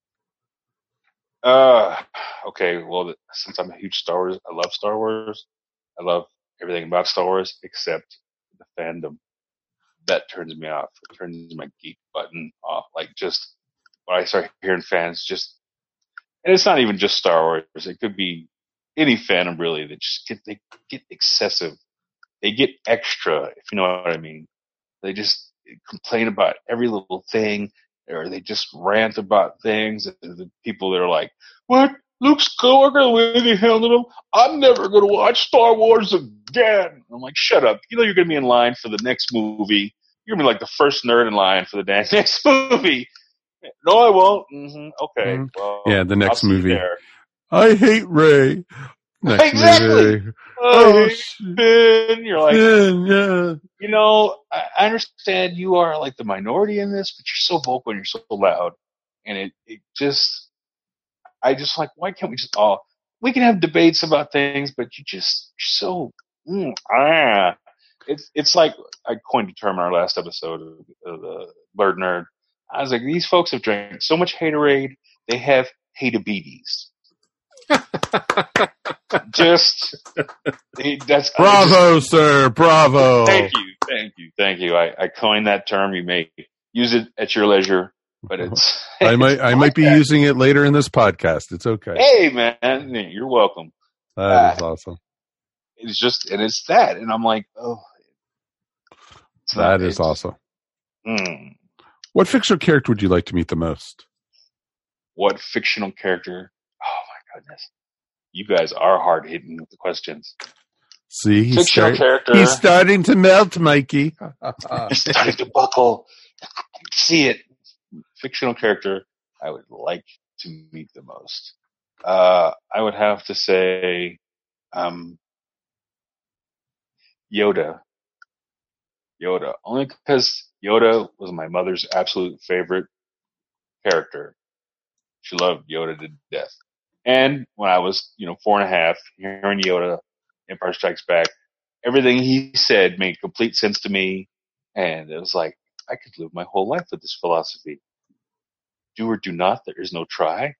Uh, okay, well, since I'm a huge Star Wars, I love Star Wars. I love everything about Star Wars except the fandom. That turns me off. It turns my geek button off. Like, just when I start hearing fans just, and it's not even just Star Wars. It could be any fandom really that just get, they get excessive. They get extra, if you know what I mean. They just complain about every little thing, or they just rant about things. And the people that are like, what? Luke Skywalker, the way they handled him, I'm never going to watch Star Wars again. I'm like, shut up. You know you're going to be in line for the next movie. You're going to be like the first nerd in line for the next movie. No, I won't. Mm-hmm. Okay. Mm-hmm. Well, yeah, the next I'll movie. I hate Rey. Next exactly. Movie. Oh, Finn. You're like, Finn, yeah. You know, I, I understand you are like the minority in this, but you're so vocal and you're so loud. And it, it just, I just like, why can't we just all, we can have debates about things, but you just, you're so, mm, ah. It's, it's like, I coined a term in our last episode of, of the Blurred Nerd. I was like, these folks have drank so much haterade, they have hate-a-beaties. Just, that's bravo, just, sir, bravo. Thank you, thank you, thank you. I, I coined that term. You may use it at your leisure, but it's. I might, it's I might be using it later in this podcast. It's okay. Hey, man, you're welcome. That uh, is awesome. It's just, and it's that, and I'm like, oh, it's that not, is awesome. Mm. What fictional character would you like to meet the most? What fictional character? Oh my goodness. You guys are hard hitting with the questions. See, he's, fictional start, character. he's starting to melt, Mikey. He's starting to buckle. I can see it. Fictional character I would like to meet the most. Uh, I would have to say um, Yoda. Yoda. Only because Yoda was my mother's absolute favorite character. She loved Yoda to death. And when I was, you know, four and a half, hearing Yoda, Empire Strikes Back, everything he said made complete sense to me. And it was like, I could live my whole life with this philosophy. Do or do not, there is no try.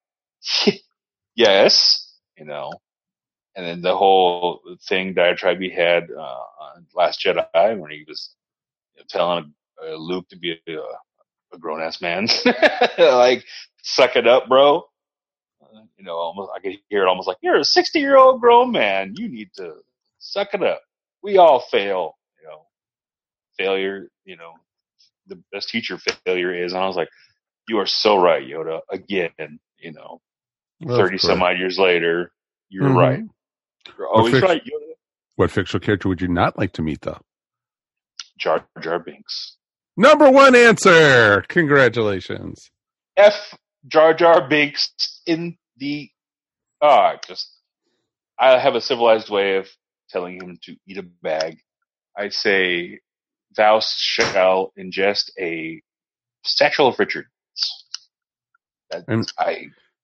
Yes, you know. And then the whole thing diatribe he had uh, on Last Jedi when he was you know, telling uh, Luke to be a, a grown-ass man. Like, suck it up, bro. Uh, you know, almost I could hear it almost like, you're a sixty-year-old grown man. You need to suck it up. We all fail, you know. Failure, you know, the best teacher failure is. And I was like, you are so right, Yoda. Again, you know, thirty some odd years later, you're mm-hmm. right. You're always fic- right, Yoda. What fictional character would you not like to meet, though? Jar Jar Binks. Number one answer. Congratulations. F Jar Jar Binks in the ah, just I have a civilized way of telling him to eat a bag. I say, thou shall ingest a satchel of Richards. That and, I.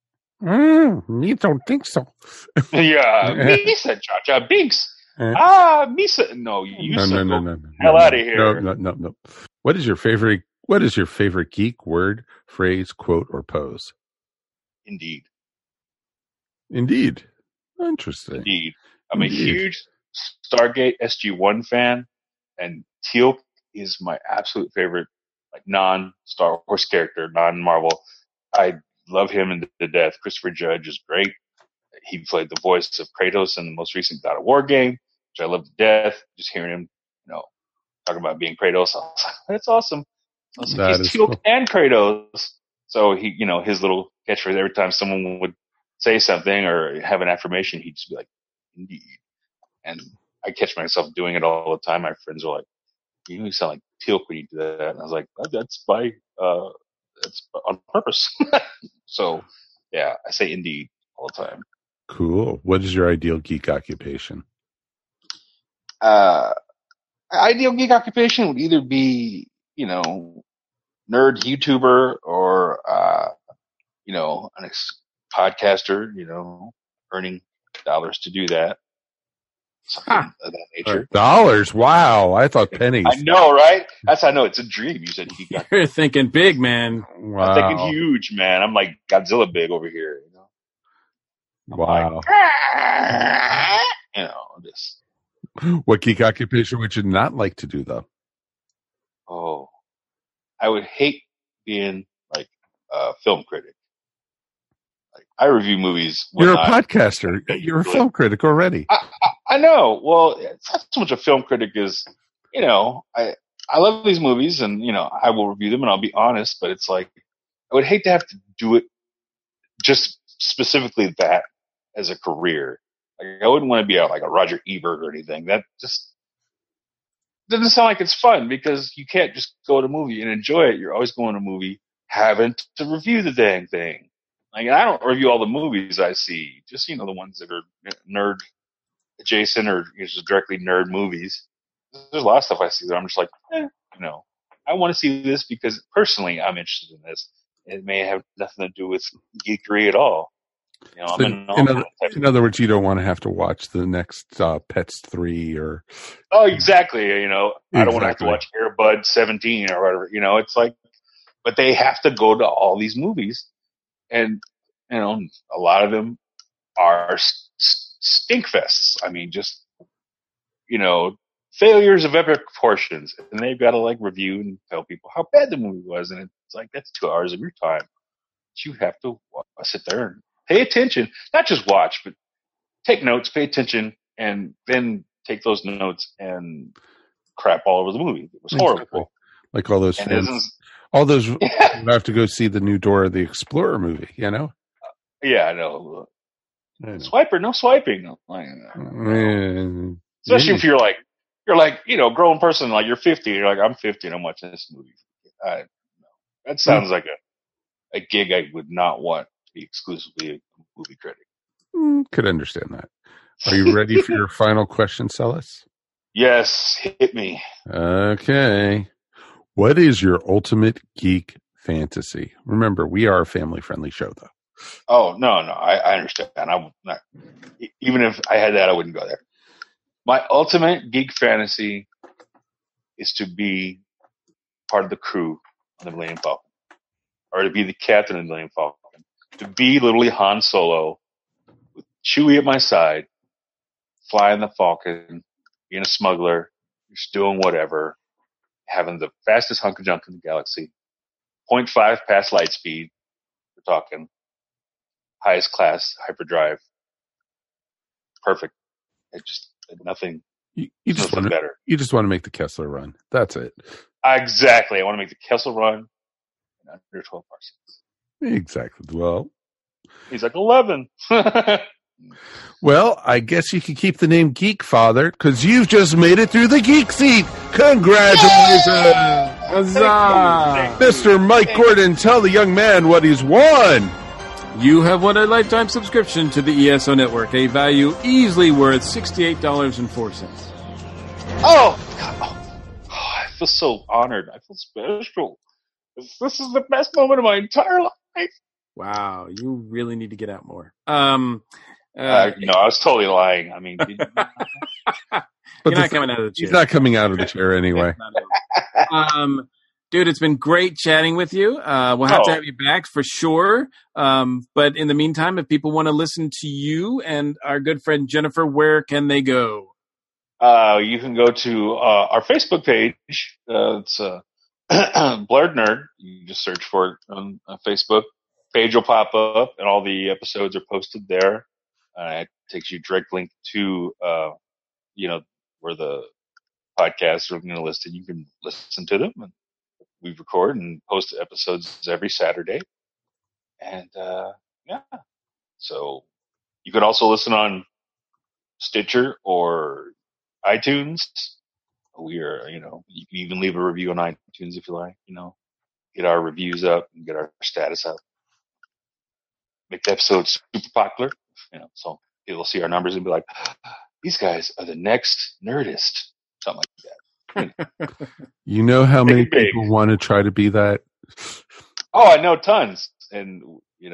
Mm, you don't think so? Yeah, Misa Jar Jar Binks. Uh, ah, Misa. No, you no, no, no, no, no, hell no, out of here. No, no, no, no. What is your favorite? What is your favorite geek word, phrase, quote, or pose? Indeed. Indeed. Interesting. Indeed. I'm Indeed. a huge Stargate S G one fan, and Teal'c is my absolute favorite, like non-Star Wars character, non-Marvel. I love him to death. Christopher Judge is great. He played the voice of Kratos in the most recent God of War game, which I love to death. Just hearing him, you know, talking about being Kratos, I was like, that's awesome. I was like, he's Teal'c cool. and Kratos. So he, you know, his little catchphrase every time someone would say something or have an affirmation, he'd just be like, indeed. And I catch myself doing it all the time. My friends are like, you know, you sound like Teal'c when you do that. And I was like, that's by, uh, that's on purpose. So, yeah, I say indeed all the time. Cool. What is your ideal geek occupation? Uh, ideal geek occupation would either be, you know, nerd YouTuber or, uh, you know, an ex- podcaster, you know, earning dollars to do that. Something huh. of that nature. Dollars? Wow. I thought pennies. I know, right? That's how I know it's a dream. You said you got You're thinking big, man. Wow. I'm thinking huge, man. I'm like Godzilla big over here, you know. I'm wow. Like, ah! You know, this. What geek occupation would you not like to do, though? Oh, I would hate being like a film critic. Like I review movies. You're a podcaster. You're a film critic already. I, I, I know. Well, it's not so much a film critic as, you know, I I love these movies and, you know, I will review them and I'll be honest, but it's like I would hate to have to do it just specifically that as a career. Like I wouldn't want to be a, like a Roger Ebert or anything. That just doesn't sound like it's fun because you can't just go to a movie and enjoy it. You're always going to a movie having to review the dang thing. Like I don't review all the movies I see, just, you know, the ones that are nerd adjacent or just directly nerd movies. There's a lot of stuff I see that I'm just like, eh, you know, I want to see this because personally I'm interested in this. It may have nothing to do with geekery at all. You know, so I'm in, in, other, in other words, you don't want to have to watch the next uh, Pets three or. Oh, exactly. You know, exactly. I don't want to have to watch Air Bud seventeen or whatever. You know, it's like, but they have to go to all these movies, and you know, a lot of them are stink fests. I mean, just you know, failures of epic proportions, and they've got to like review and tell people how bad the movie was, and it's like that's two hours of your time. But you have to sit there and pay attention, not just watch, but take notes, pay attention, and then take those notes and crap all over the movie. It was horrible. Exactly. Like all those and fans, all those who have to go see the new Dora the Explorer movie, you know? Yeah, I know. I know. Swiper, no swiping. Like, mm, Especially yeah. if you're like, you're like, you know, grown person, like you're fifty, you're like, I'm fifty and I'm watching this movie. I, no. That sounds mm. like a, a gig I would not want. Exclusively a movie critic. Mm, could understand that. Are you ready for your final question, Celis? Yes, hit me. Okay. What is your ultimate geek fantasy? Remember, we are a family-friendly show, though. Oh, no, no, I, I understand. I would not, even if I had that, I wouldn't go there. My ultimate geek fantasy is to be part of the crew on the Millennium Falcon, or to be the captain of the Millennium Falcon. To be literally Han Solo with Chewie at my side, flying the Falcon, being a smuggler, just doing whatever, having the fastest hunk of junk in the galaxy, zero point five past light speed, we're talking highest class hyperdrive, perfect. It just nothing. You, you just want to, better. You just want to make the Kessler run. That's it. Exactly. I want to make the Kessler run in under twelve parsecs. Exactly. Well, he's like eleven. Well, I guess you could keep the name Geek Father because you've just made it through the Geek Seat. Congratulations! Huzzah! Mister Mike Gordon, tell the young man what he's won. You have won a lifetime subscription to the E S O Network, a value easily worth sixty-eight dollars and four cents. Oh, God. Oh, I feel so honored. I feel special. This is the best moment of my entire life. Wow, you really need to get out more. Um, uh, uh, no, I was totally lying. I mean, you're not coming out of the chair. He's not coming out of the chair anyway. um, dude, it's been great chatting with you. Uh, we'll have oh. to have you back for sure. Um, but in the meantime, if people want to listen to you and our good friend Jennifer, where can they go? Uh, you can go to uh, our Facebook page. Uh, it's uh, Blurred Nerd. You just search for it on, on Facebook. Page will pop up, and all the episodes are posted there. Uh, it takes you direct link to, uh, you know, where the podcasts are going to list, and you can listen to them. And we record and post episodes every Saturday. And uh, yeah, so you can also listen on Stitcher or iTunes. We are, you know, you can even leave a review on iTunes if you like. You know, get our reviews up and get our status up. Make the episode super popular, you know, so people will see our numbers and be like, these guys are the next Nerdist. Something like that. You know, you know how many people want to try to be that? Oh, I know tons. And, you know,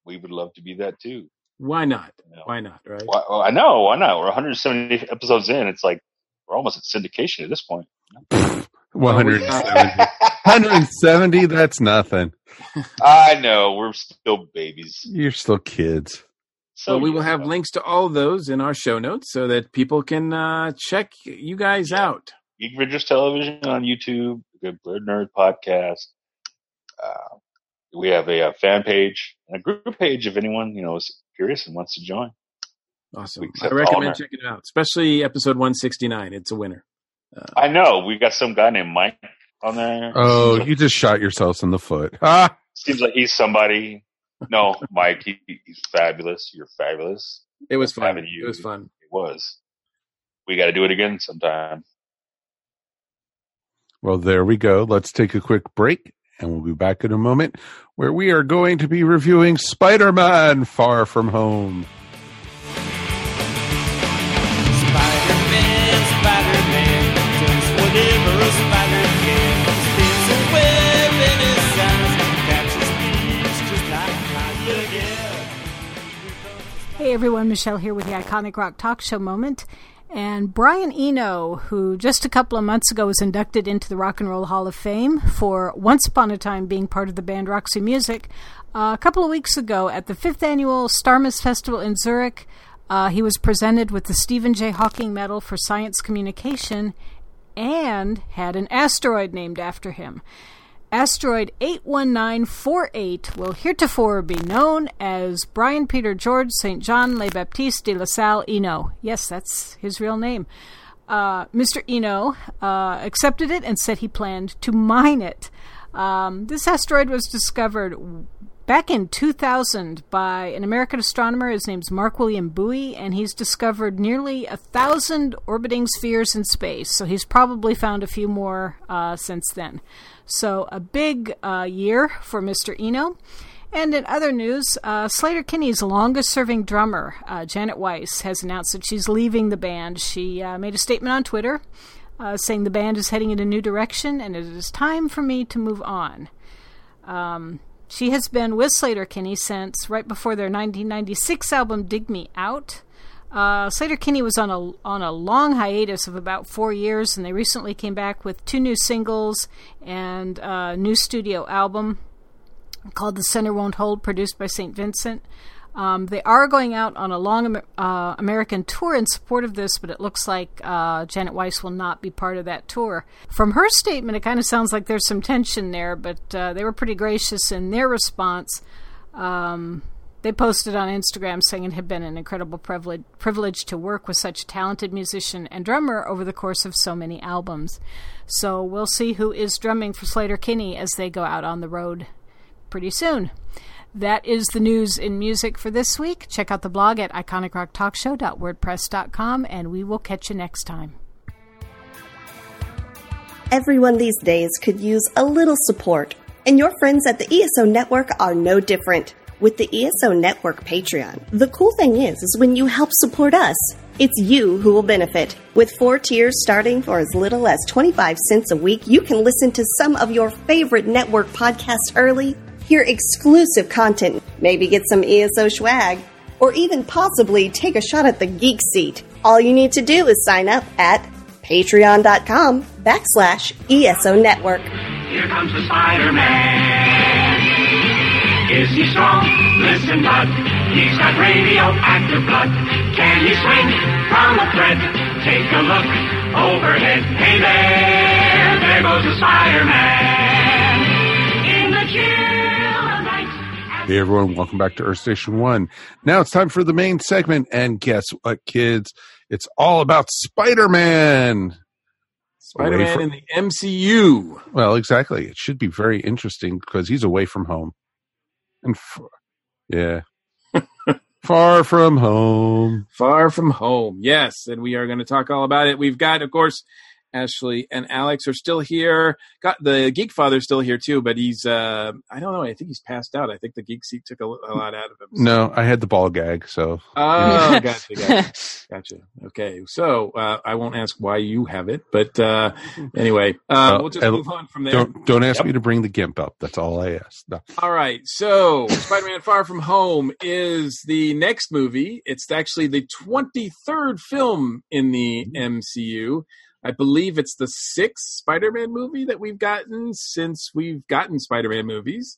we would love to be that too. Why not? You know? Why not? Right? Why, well, I know. Why not? We're one hundred seventy episodes in. It's like we're almost at syndication at this point. one hundred seventy. one hundred seventy. That's nothing. I know. We're still babies. You're still kids. So we will have links to all of those in our show notes so that people can uh, check you guys out. Geek Vidgers Television on YouTube, Good Blurred Nerd Podcast. Uh, we have a, a fan page and a group page if anyone you know is curious and wants to join. Awesome. I recommend checking it out, especially episode one sixty-nine. It's a winner. Uh, I know. We got some guy named Mike on there. Oh, you just shot yourselves in the foot. Ah! Seems like he's somebody. No, Mike, he, he's fabulous. You're fabulous. It was fun. You. It was fun. It was. We got to do it again sometime. Well, there we go. Let's take a quick break, and we'll be back in a moment where we are going to be reviewing Spider-Man Far From Home. Spider-Man, Spider-Man, does whatever a spider can. Spins a web in his eyes, catches thieves just like fire, yeah. Hey everyone, Michelle here with the Iconic Rock Talk Show moment. And Brian Eno, who just a couple of months ago was inducted into the Rock and Roll Hall of Fame for once upon a time being part of the band Roxy Music, uh, a couple of weeks ago at the fifth annual Starmus Festival in Zurich, uh, he was presented with the Stephen J. Hawking Medal for Science Communication and had an asteroid named after him. Asteroid eight one nine four eight will heretofore be known as Brian Peter George Saint John Le Baptiste de La Salle Eno. Yes, that's his real name. Uh, Mister Eno uh, accepted it and said he planned to mine it. Um, this asteroid was discovered back in two thousand by an American astronomer. His name's Mark William Bowie, and he's discovered nearly a thousand orbiting spheres in space. So he's probably found a few more uh, since then. So a big uh, year for Mister Eno. And in other news, uh, Sleater-Kinney's longest-serving drummer, uh, Janet Weiss, has announced that she's leaving the band. She uh, made a statement on Twitter uh, saying the band is heading in a new direction and it is time for me to move on. Um, she has been with Sleater-Kinney since right before their nineteen ninety-six album Dig Me Out. Uh, Sleater-Kinney was on a on a long hiatus of about four years, and they recently came back with two new singles and a new studio album called The Center Won't Hold, produced by Saint Vincent. Um, they are going out on a long uh, American tour in support of this, but it looks like uh, Janet Weiss will not be part of that tour. From her statement, it kind of sounds like there's some tension there, but uh, they were pretty gracious in their response. Um... They posted on Instagram saying it had been an incredible privilege, privilege to work with such a talented musician and drummer over the course of so many albums. So we'll see who is drumming for Sleater-Kinney as they go out on the road pretty soon. That is the news in music for this week. Check out the blog at iconic rock talk show dot wordpress dot com, and we will catch you next time. Everyone these days could use a little support, and your friends at the E S O Network are no different. With the E S O Network Patreon, the cool thing is, is when you help support us, it's you who will benefit. With four tiers starting for as little as twenty-five cents a week, you can listen to some of your favorite network podcasts early, hear exclusive content, maybe get some E S O swag, or even possibly take a shot at the geek seat. All you need to do is sign up at patreon.com backslash ESO Network. Here comes the Spider-Man. Is he strong? Listen, bud. He's got radioactive blood. Can he swing from a thread? Take a look overhead. Hey there, there goes the Spider-Man. In the chill of night. Hey everyone, welcome back to Earth Station One. Now it's time for the main segment, and guess what, kids? It's all about Spider-Man. Spider-Man from, in the M C U. Well, exactly. It should be very interesting because he's away from home. And f- yeah, far from home, far from home. Yes, and we are going to talk all about it. We've got, of course, Ashley, and Alex are still here. Got the Geek Father's still here too, but he's uh, I don't know. I think he's passed out. I think the Geek Seat took a, a lot out of him. So. No, I had the ball gag. So oh, gotcha, gotcha, gotcha. Okay, so uh, I won't ask why you have it, but uh, anyway, uh, we'll just move on from there. Don't don't ask yep. me to bring the GIMP up. That's all I asked. No. All right, so Spider-Man: Far From Home is the next movie. It's actually the twenty-third film in the M C U. I believe it's the sixth Spider-Man movie that we've gotten since we've gotten Spider-Man movies.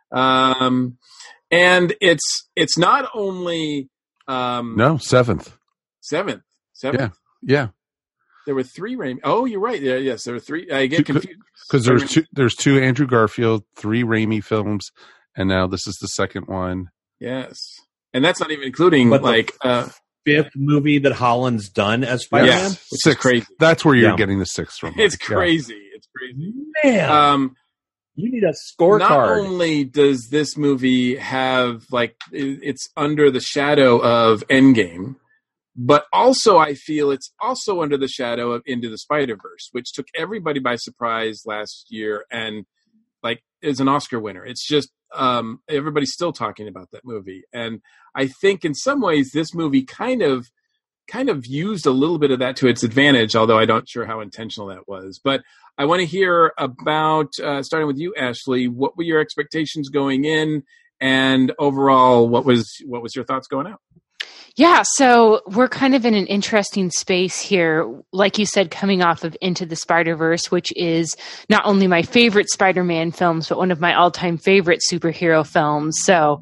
Um, and it's it's not only... Um, no, seventh. Seventh. Seventh? Yeah, yeah. There were three Raimi... Oh, you're right. Yeah, yes, there were three. I get confused. Because there's two, there's two Andrew Garfield, three Raimi films, and now this is the second one. Yes. And that's not even including, but like... Uh, fifth movie that Holland's done as Spider-Man? Yeah, which is crazy. That's where you're yeah. getting the sixth from. It's crazy. Yeah. It's crazy. Man. Um, you need a scorecard. Not only does this movie have, like, it's under the shadow of Endgame, but also I feel it's also under the shadow of Into the Spider-Verse, which took everybody by surprise last year and, like, is an Oscar winner. It's just, um, everybody's still talking about that movie. And I think in some ways this movie kind of kind of used a little bit of that to its advantage, although I'm not sure how intentional that was. But I want to hear about, uh, starting with you, Ashley, what were your expectations going in, and overall, what was what was your thoughts going out? Yeah, so we're kind of in an interesting space here, like you said, coming off of Into the Spider-Verse, which is not only my favorite Spider-Man films, but one of my all-time favorite superhero films. So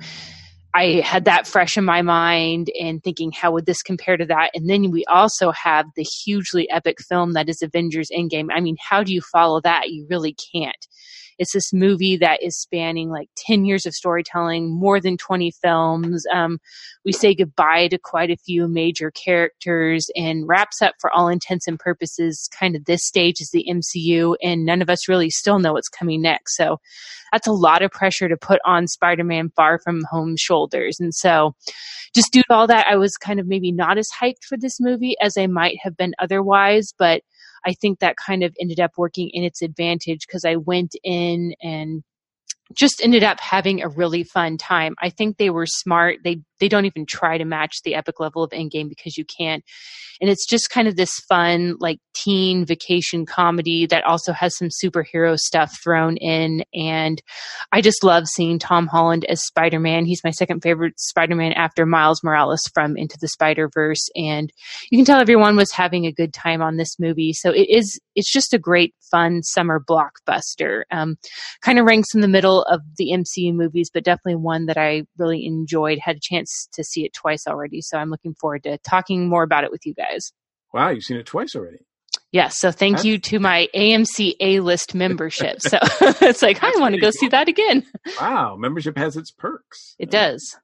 I had that fresh in my mind and thinking, how would this compare to that? And then we also have the hugely epic film that is Avengers Endgame. I mean, how do you follow that? You really can't. It's this movie that is spanning like ten years of storytelling, more than twenty films. Um, we say goodbye to quite a few major characters and wraps up, for all intents and purposes, kind of this stage is the M C U, and none of us really still know what's coming next. So that's a lot of pressure to put on Spider-Man Far From Home's shoulders. And so just due to all that, I was kind of maybe not as hyped for this movie as I might have been otherwise, but I think that kind of ended up working in its advantage because I went in and just ended up having a really fun time. I think they were smart. They they don't even try to match the epic level of Endgame because you can't. And it's just kind of this fun, like, teen vacation comedy that also has some superhero stuff thrown in. And I just love seeing Tom Holland as Spider-Man. He's my second favorite Spider-Man after Miles Morales from Into the Spider-Verse. And you can tell everyone was having a good time on this movie. So it is, it's just a great, fun summer blockbuster. Um, kind of ranks in the middle of the M C U movies, but definitely one that I really enjoyed. Had a chance to see it twice already. So I'm looking forward to talking more about it with you guys. Wow, you've seen it twice already. Yes, so thank That's... you to my A M C A-list membership. So it's like, I want to go cool. see that again. Wow, membership has its perks. It does.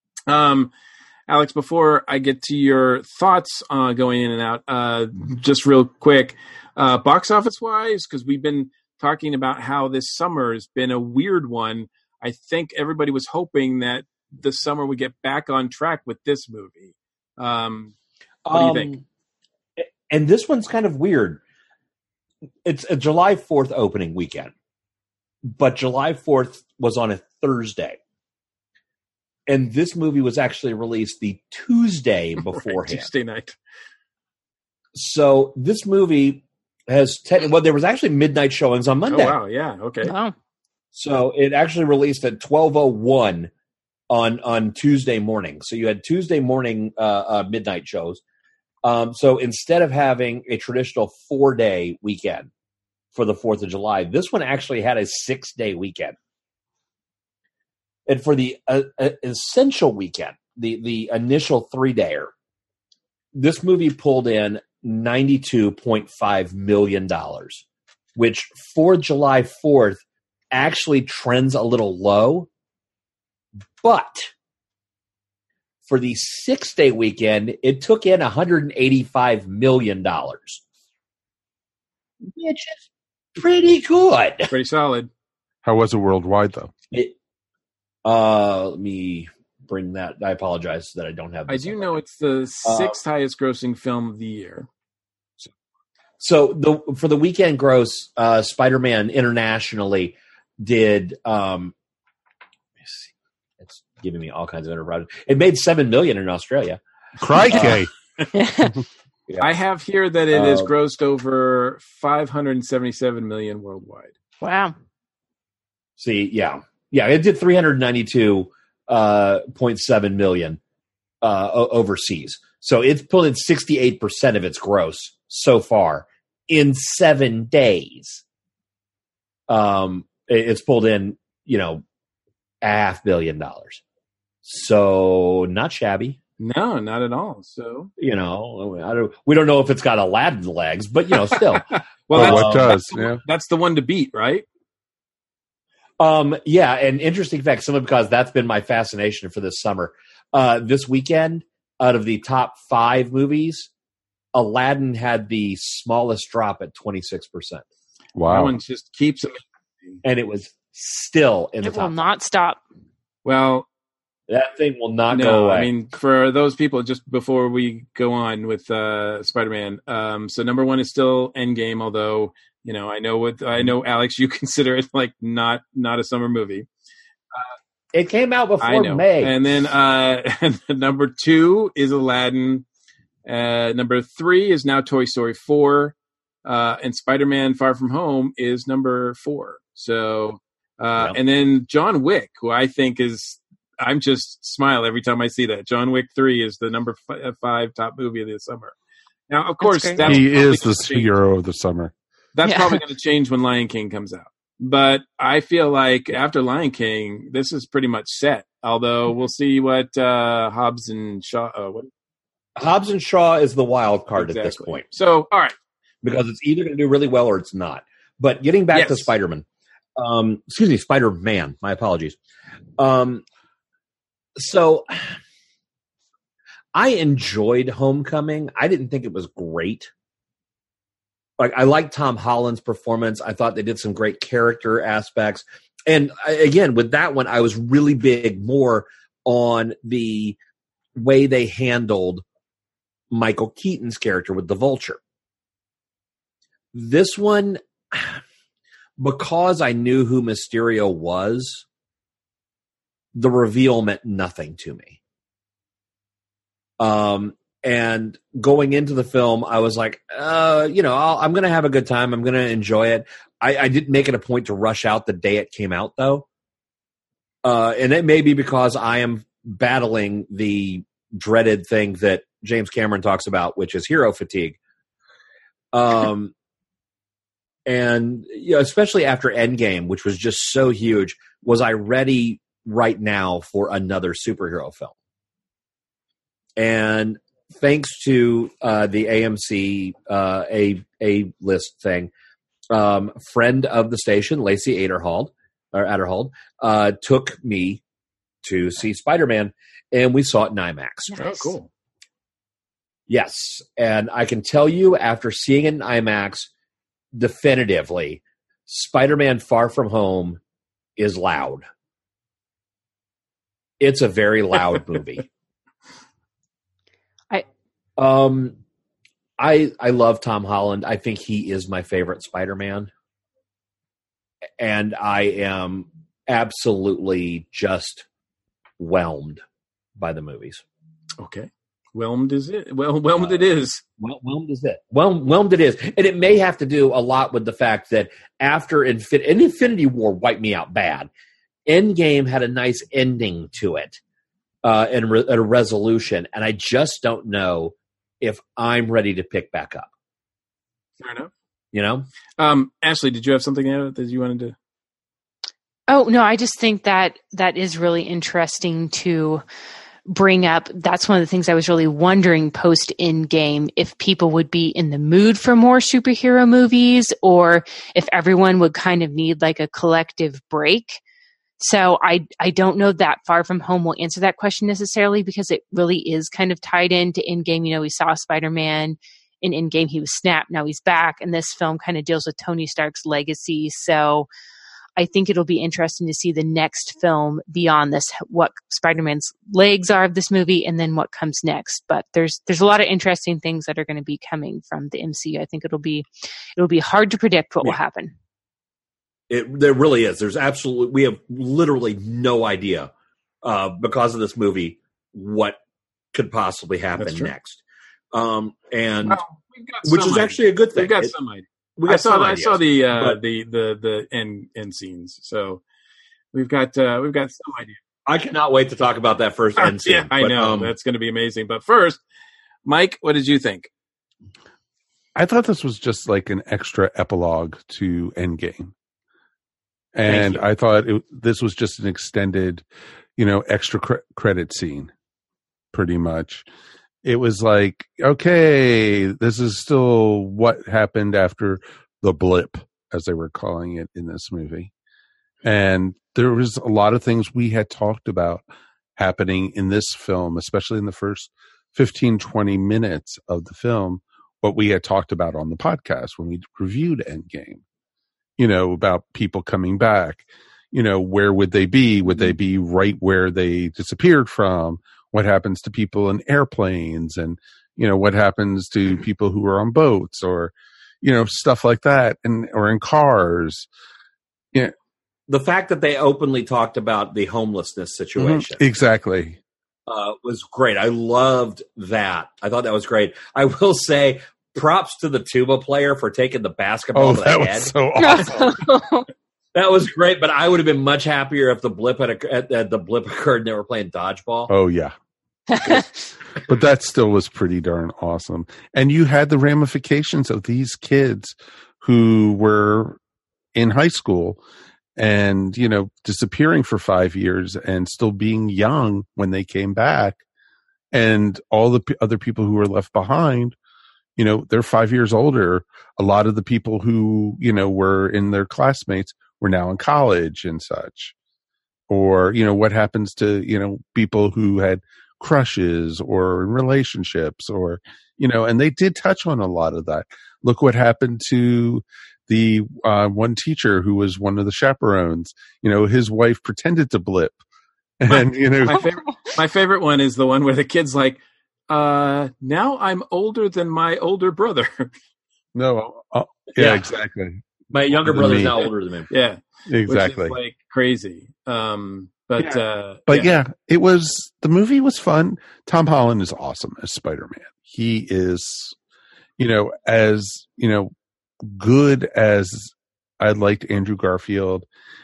Um, Alex, before I get to your thoughts uh, going in and out, uh, just real quick, uh, box office-wise, because we've been talking about how this summer has been a weird one. I think everybody was hoping that the summer would get back on track with this movie. Um, what um, do you think? And this one's kind of weird. It's a July fourth opening weekend, but July fourth was on a Thursday. And this movie was actually released the Tuesday beforehand. Right, Tuesday night. So this movie has ten, well, there was actually midnight showings on Monday. Oh, wow, yeah, okay. Wow. So it actually released at twelve oh one on on Tuesday morning. So you had Tuesday morning uh, uh, midnight shows. Um, so instead of having a traditional four-day weekend for the fourth of July, this one actually had a six-day weekend. And for the uh, uh, essential weekend, the, the initial three-dayer, this movie pulled in ninety-two point five million dollars, which for July fourth actually trends a little low. But for the six-day weekend, it took in one hundred eighty-five million dollars, which is pretty good. Pretty solid. How was it worldwide, though? It, uh, let me bring that. I apologize that I don't have this. I do know it's the sixth uh, highest grossing film of the year. So the for the weekend gross, uh, Spider-Man internationally did. Um, it's giving me all kinds of enterprise. It made seven million in Australia. Crikey! Uh, yeah. I have here that it has Uh, grossed over five hundred seventy-seven million worldwide. Wow. See, yeah, yeah, it did three hundred ninety-two uh, point seven million uh, o- overseas. So it's pulled in sixty-eight percent of its gross so far in seven days. Um, it- it's pulled in, you know, a half billion dollars. So not shabby. No, not at all. So, You know, I don't, we don't know if it's got Aladdin legs, but you know, still. well, Well, that's, what does? that's, the, Yeah. that's the one to beat, right? Um, yeah, an interesting fact, simply because that's been my fascination for this summer. Uh, this weekend, out of the top five movies, Aladdin had the smallest drop at twenty-six percent. That Wow. one just keeps them. And it was still in the It will top. not stop. Well, That thing will not no, go away. I mean, for those people, just before we go on with uh, Spider-Man, um, so number one is still Endgame, although, you know, I know what I know, Alex, you consider it like not not a summer movie. it came out I before know. May. And then uh, number two is Aladdin. Uh, number three is now Toy Story four. Uh, and Spider-Man Far From Home is number four. So, uh, Yep. and then John Wick, who I think is, I'm just smile every time I see that. John Wick three is the number f- five top movie of the summer. Now, of course, great. that's He probably is the gonna change. hero of the summer. That's Yeah. probably going to change when Lion King comes out. But I feel like after Lion King, this is pretty much set. Although we'll see what uh, Hobbs and Shaw. Uh, what, Hobbs and Shaw is the wild card at this exactly. point So, all right. because it's either going to do really well or it's not. But getting back to Yes. Spider-Man, um, excuse me, Spider-Man, my apologies. Um, so I enjoyed Homecoming. I didn't think it was great. Like, I liked Tom Holland's performance. I thought they did some great character aspects. And I, again, with that one, I was really big more on the way they handled Michael Keaton's character with the Vulture. This one, because I knew who Mysterio was, the reveal meant nothing to me. Um, and going into the film, I was like, uh, you know, I'll, I'm going to have a good time. I'm going to enjoy it. I, I didn't make it a point to rush out the day it came out, though. Uh, and it may be because I am battling the dreaded thing that James Cameron talks about, which is hero fatigue. Um, and you know, especially after Endgame, which was just so huge, was I ready right now for another superhero film? And thanks to uh, the A M C uh, A A list thing, um, friend of the station, Lacey Aderhold, or Aderhold, uh, took me to see Spider-Man, and we saw it in IMAX. Nice. Oh, cool. Yes, and I can tell you, after seeing it in IMAX, definitively, Spider-Man Far From Home is loud. It's a very loud movie. I um, I I love Tom Holland. I think he is my favorite Spider-Man, and I am absolutely just whelmed by the movies. Okay. Whelmed is it? Well, whelmed it is. Well, whelmed is it? Well, whelmed it is, and it may have to do a lot with the fact that after Infin- and Infinity War wiped me out bad. Endgame had a nice ending to it, uh, and re- a resolution, and I just don't know if I'm ready to pick back up. Fair enough. You know, Um, Ashley, did you have something to add that you wanted to? Oh, no, I just think that that is really interesting to bring up. That's one of the things I was really wondering post Endgame, if people would be in the mood for more superhero movies or if everyone would kind of need like a collective break. So I, I don't know that Far From Home will answer that question necessarily, because it really is kind of tied into Endgame. You know, we saw Spider-Man in Endgame, he was snapped, now he's back. And this film kind of deals with Tony Stark's legacy. So I think it'll be interesting to see the next film beyond this, what Spider-Man's legs are of this movie, and then what comes next. But there's there's a lot of interesting things that are going to be coming from the M C U. I think it'll be it'll be hard to predict what yeah. will happen. It there really is. There's absolutely we have literally no idea uh, because of this movie what could possibly happen next. Um, and well, which is idea. actually a good thing. We've got it, some idea. We got I saw some I ideas, saw the uh, but, the the the end end scenes. So we've got uh, we've got some idea. I cannot wait to talk about that first end scene. Yeah, I but, know um, that's going to be amazing. But first, Mike, what did you think? I thought this was just like an extra epilogue to Endgame, and I thought it, this was just an extended, you know, extra cre- credit scene, pretty much. It was like, okay, this is still what happened after the blip, as they were calling it in this movie. And there was a lot of things we had talked about happening in this film, especially in the first fifteen, twenty minutes of the film, what we had talked about on the podcast when we reviewed Endgame, you know, about people coming back, you know, where would they be? Would they be right where they disappeared from? What happens to people in airplanes, and, you know, what happens to people who are on boats, or, you know, stuff like that, and or in cars. Yeah. The fact that they openly talked about the homelessness situation. Mm-hmm. Exactly. Uh, was great. I loved that. I thought that was great. I will say props to the tuba player for taking the basketball oh, to the that head. Was so awesome. That was great, but I would have been much happier if the blip had uh, the blip occurred and they were playing dodgeball. Oh yeah, but that still was pretty darn awesome. And you had the ramifications of these kids who were in high school and, you know, disappearing for five years and still being young when they came back, and all the p- other people who were left behind. You know, they're five years older. A lot of the people who, you know, were in their classmates were now in college and such. Or, you know, what happens to, you know, people who had crushes or in relationships, or, you know, and they did touch on a lot of that. Look what happened to the uh, one teacher who was one of the chaperones. You know, his wife pretended to blip. And, my, you know, my favorite, my favorite one is the one where the kid's like, uh, now I'm older than my older brother. No. Uh, yeah, yeah, exactly. My younger brother's now older than me. Yeah. Exactly. Which is like crazy. Um, but, yeah. uh, but yeah. yeah, it was, the movie was fun. Tom Holland is awesome as Spider-Man. He is, you know, as, you know, good as I liked Andrew Garfield,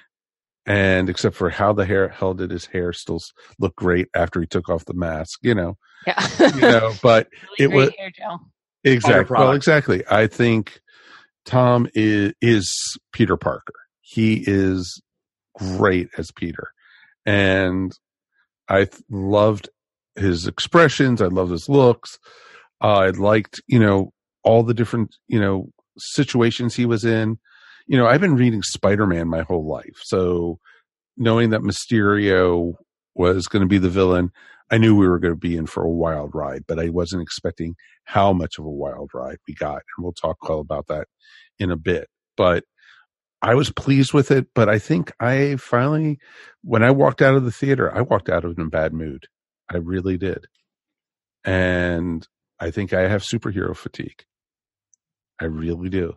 and except for how the hair, how did his hair still look great after he took off the mask, you know, yeah, you know, but really it was hair gel. Exactly. Well, exactly. I think Tom is, is Peter Parker. He is great as Peter. And I th- loved his expressions. I loved his looks. Uh, I liked, you know, all the different, you know, situations he was in. You know, I've been reading Spider-Man my whole life. So knowing that Mysterio was going to be the villain, I knew we were going to be in for a wild ride, but I wasn't expecting how much of a wild ride we got. And we'll talk all about that in a bit. But I was pleased with it. But I think I finally, when I walked out of the theater, I walked out of it in a bad mood. I really did. And I think I have superhero fatigue. I really do.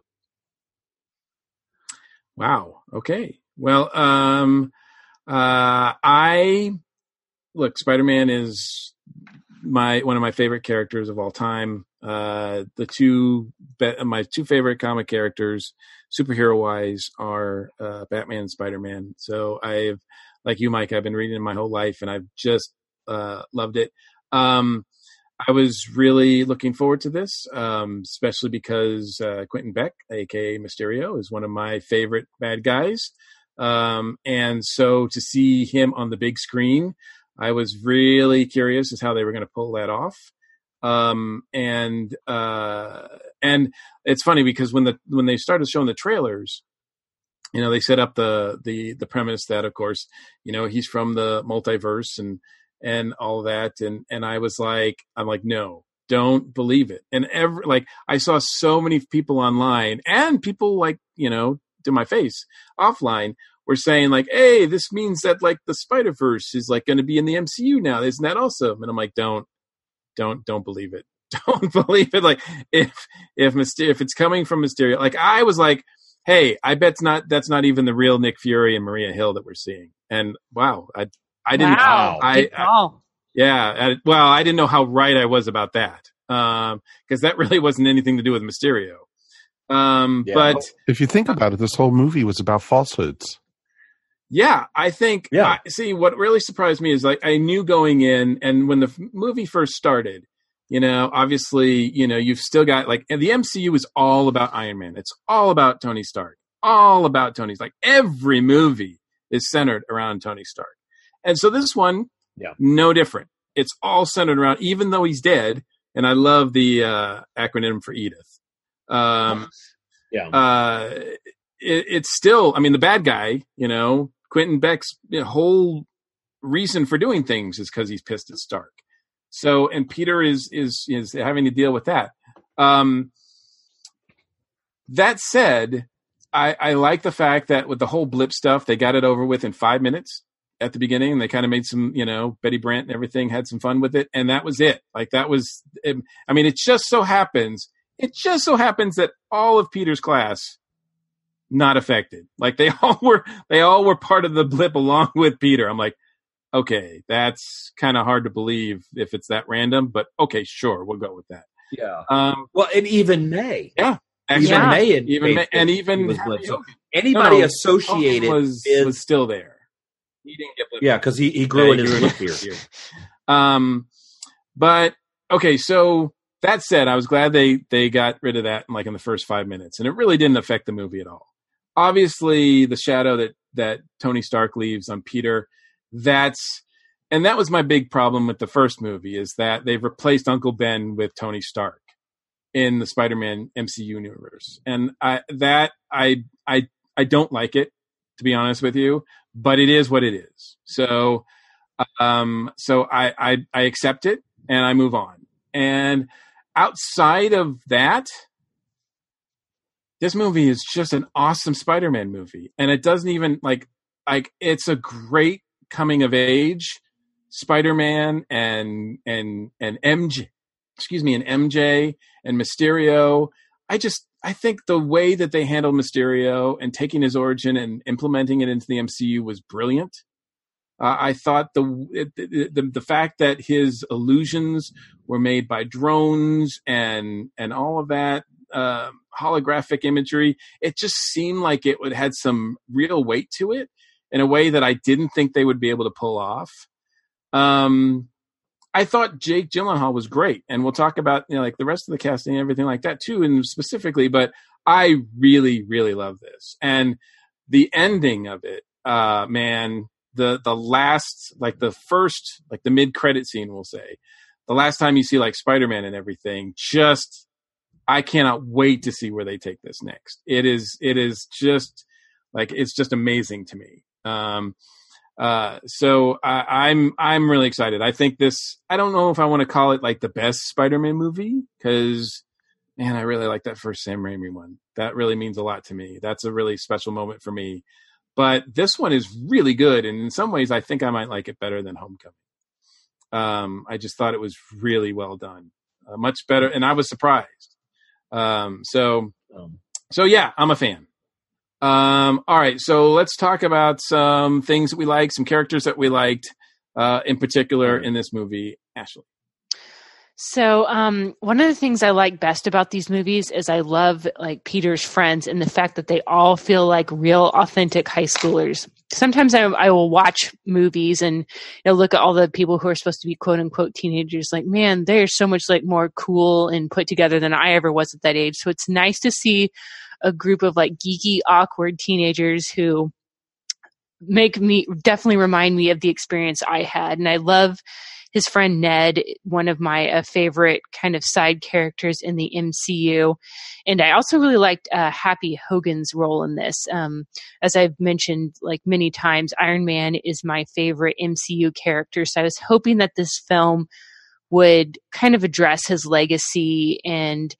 Wow. Okay. Well, um, uh, I look, Spider-Man is my, one of my favorite characters of all time. Uh, the two, be- my two favorite comic characters, superhero wise, are, uh, Batman and Spider-Man. So I've, like you, Mike, I've been reading it my whole life and I've just, uh, loved it. Um, I was really looking forward to this, um, especially because uh, Quentin Beck, a k a. Mysterio, is one of my favorite bad guys. Um, and so to see him on the big screen, I was really curious as how they were going to pull that off. Um, and uh, and it's funny because when the when they started showing the trailers, you know, they set up the the the premise that, of course, you know, he's from the multiverse and. and all that. And, and I was like, I'm like, no, don't believe it. And every, like, I saw so many people online and people like, you know, to my face offline were saying like, hey, this means that like the Spider-Verse is like going to be in the M C U now. Isn't that awesome? And I'm like, don't, don't, don't believe it. Don't believe it. Like if, if Mysterio, if it's coming from Mysterio, like I was like, hey, I bet it's not, that's not even the real Nick Fury and Maria Hill that we're seeing. And wow, I, I didn't, wow. I, I yeah, I, well, I didn't know how right I was about that. Um, cause that really wasn't anything to do with Mysterio. Um, yeah. But if you think about it, this whole movie was about falsehoods. Yeah, I think, yeah. I, see, what really surprised me is like, I knew going in, and when the f- movie first started, you know, obviously, you know, you've still got like, and the M C U is all about Iron Man. It's all about Tony Stark, all about Tony's, like every movie is centered around Tony Stark. And so this one, yeah, no different. It's all centered around, even though he's dead. And I love the uh, acronym for Edith. Um, yeah. Uh, it, it's still, I mean, the bad guy, you know, Quentin Beck's you know, whole reason for doing things is because he's pissed at Stark. So, and Peter is is is having to deal with that. Um, that said, I, I like the fact that with the whole blip stuff, they got it over with in five minutes at the beginning. And they kind of made some, you know, Betty Brant and everything, had some fun with it. And that was it. Like that was, it, I mean, it just so happens, it just so happens that all of Peter's class not affected. Like they all were, they all were part of the blip along with Peter. I'm like, okay, that's kind of hard to believe if it's that random, but okay, sure, we'll go with that. Yeah. Um, well, and even May. Yeah. Actually, even yeah. May, and even May, and even so anybody no, associated was is, was still there. He didn't get blip. Yeah, because he, he grew yeah, in he his grew lip here. Um, but okay, so that said, I was glad they they got rid of that like in the first five minutes, and it really didn't affect the movie at all. Obviously, the shadow that that Tony Stark leaves on Peter, that's and that was my big problem with the first movie, is that they've replaced Uncle Ben with Tony Stark in the Spider-Man M C U universe. And I, that I, I, I don't like it, to be honest with you, but it is what it is. So, um, so I, I, I accept it and I move on. And outside of that, this movie is just an awesome Spider-Man movie. And it doesn't even like, like it's a great coming of age Spider-Man and and and M J, excuse me, and M J and Mysterio. I just I think the way that they handled Mysterio and taking his origin and implementing it into the M C U was brilliant. Uh, I thought the, it, the the fact that his illusions were made by drones and and all of that uh, holographic imagery, it just seemed like it would had some real weight to it in a way that I didn't think they would be able to pull off. Um, I thought Jake Gyllenhaal was great, and we'll talk about you know like the rest of the casting and everything like that too, and specifically. But I really, really love this, and the ending of it, uh, man. The the last like the first like the mid credit scene, we'll say, the last time you see like Spider-Man and everything, just I cannot wait to see where they take this next. It is it is just like it's just amazing to me. Um, Uh, so I, I'm I'm really excited. I think this. I don't know if I want to call it like the best Spider-Man movie because, man, I really like that first Sam Raimi one. That really means a lot to me. That's a really special moment for me. But this one is really good, and in some ways, I think I might like it better than Homecoming. Um, I just thought it was really well done, uh, much better, and I was surprised. Um, so, um, so yeah, I'm a fan. Um, all right, so let's talk about some things that we like, some characters that we liked, uh, in particular in this movie. Ashley. So, um, one of the things I like best about these movies is I love like Peter's friends and the fact that they all feel like real, authentic high schoolers. Sometimes I, I will watch movies and you know, look at all the people who are supposed to be quote unquote teenagers. Like, man, they're so much like more cool and put together than I ever was at that age. So it's nice to see a group of like geeky, awkward teenagers who make me definitely remind me of the experience I had. And I love his friend Ned, one of my uh, favorite kind of side characters in the M C U. And I also really liked uh, Happy Hogan's role in this. Um, as I've mentioned like many times, Iron Man is my favorite M C U character. So I was hoping that this film would kind of address his legacy and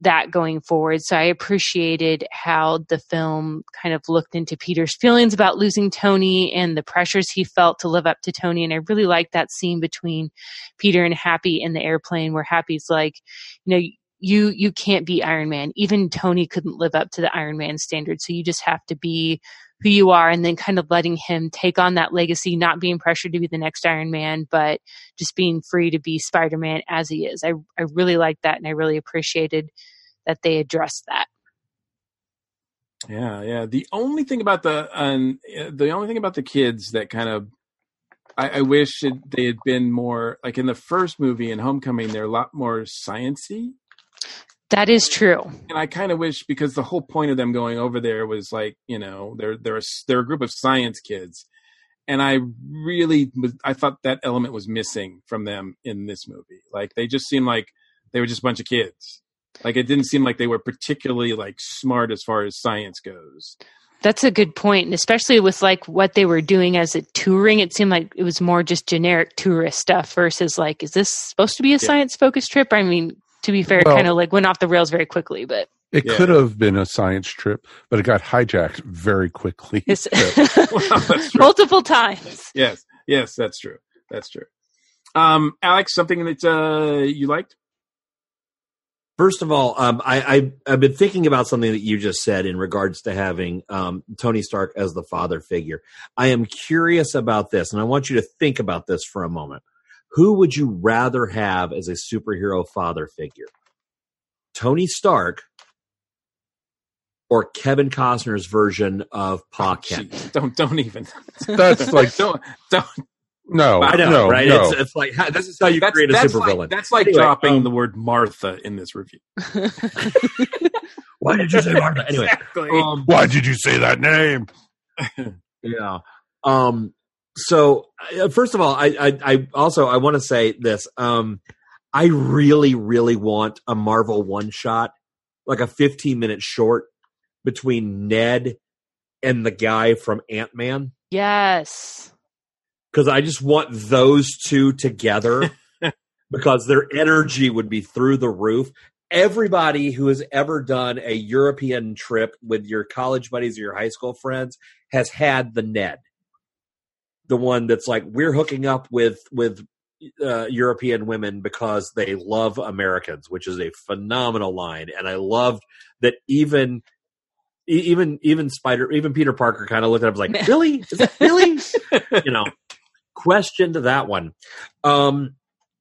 that going forward. So I appreciated how the film kind of looked into Peter's feelings about losing Tony and the pressures he felt to live up to Tony. And I really liked that scene between Peter and Happy in the airplane where Happy's like, you know, you, you can't be Iron Man. Even Tony couldn't live up to the Iron Man standard. So you just have to be who you are, and then kind of letting him take on that legacy, not being pressured to be the next Iron Man, but just being free to be Spider-Man as he is. I, I really liked that, and I really appreciated that they addressed that. Yeah, yeah. The only thing about the um, the only thing about the kids that kind of I, I wish it, they had been more like in the first movie in Homecoming. They're a lot more sciencey. That is true. And I kind of wish, because the whole point of them going over there was like, you know, they're they're a, they're a group of science kids, and I really was, I thought that element was missing from them in this movie. Like they just seemed like they were just a bunch of kids. Like it didn't seem like they were particularly like smart as far as science goes. That's a good point. And especially with like what they were doing as a touring, it seemed like it was more just generic tourist stuff versus like, is this supposed to be a yeah. science focused trip? I mean, to be fair, well, it kind of like went off the rails very quickly, but it yeah. could have been a science trip, but it got hijacked very quickly. Well, multiple times. Yes. Yes, that's true. That's true. Um, Alex, something that uh, you liked? First of all, um, I, I, I've been thinking about something that you just said in regards to having um, Tony Stark as the father figure. I am curious about this, and I want you to think about this for a moment. Who would you rather have as a superhero father figure? Tony Stark or Kevin Costner's version of Pa Kent? Oh, don't don't even. That's like don't don't. No, I know, no, right? No. It's, it's like this is how you that's, create a that's supervillain. Like, that's like anyway, dropping um, the word Martha in this review. Why did you say Martha? Anyway, exactly. um, why did you say that name? yeah. Um. So uh, first of all, I, I, I also I want to say this. Um, I really, really want a Marvel one shot, like a fifteen minute short between Ned and the guy from Ant-Man. Yes. Because I just want those two together because their energy would be through the roof. Everybody who has ever done a European trip with your college buddies or your high school friends has had the Ned. The one that's like, we're hooking up with with uh, European women because they love Americans, which is a phenomenal line. And I loved that even even even Spider even Peter Parker kind of looked at him like, really? Is that really? You know, questioned that one. Um,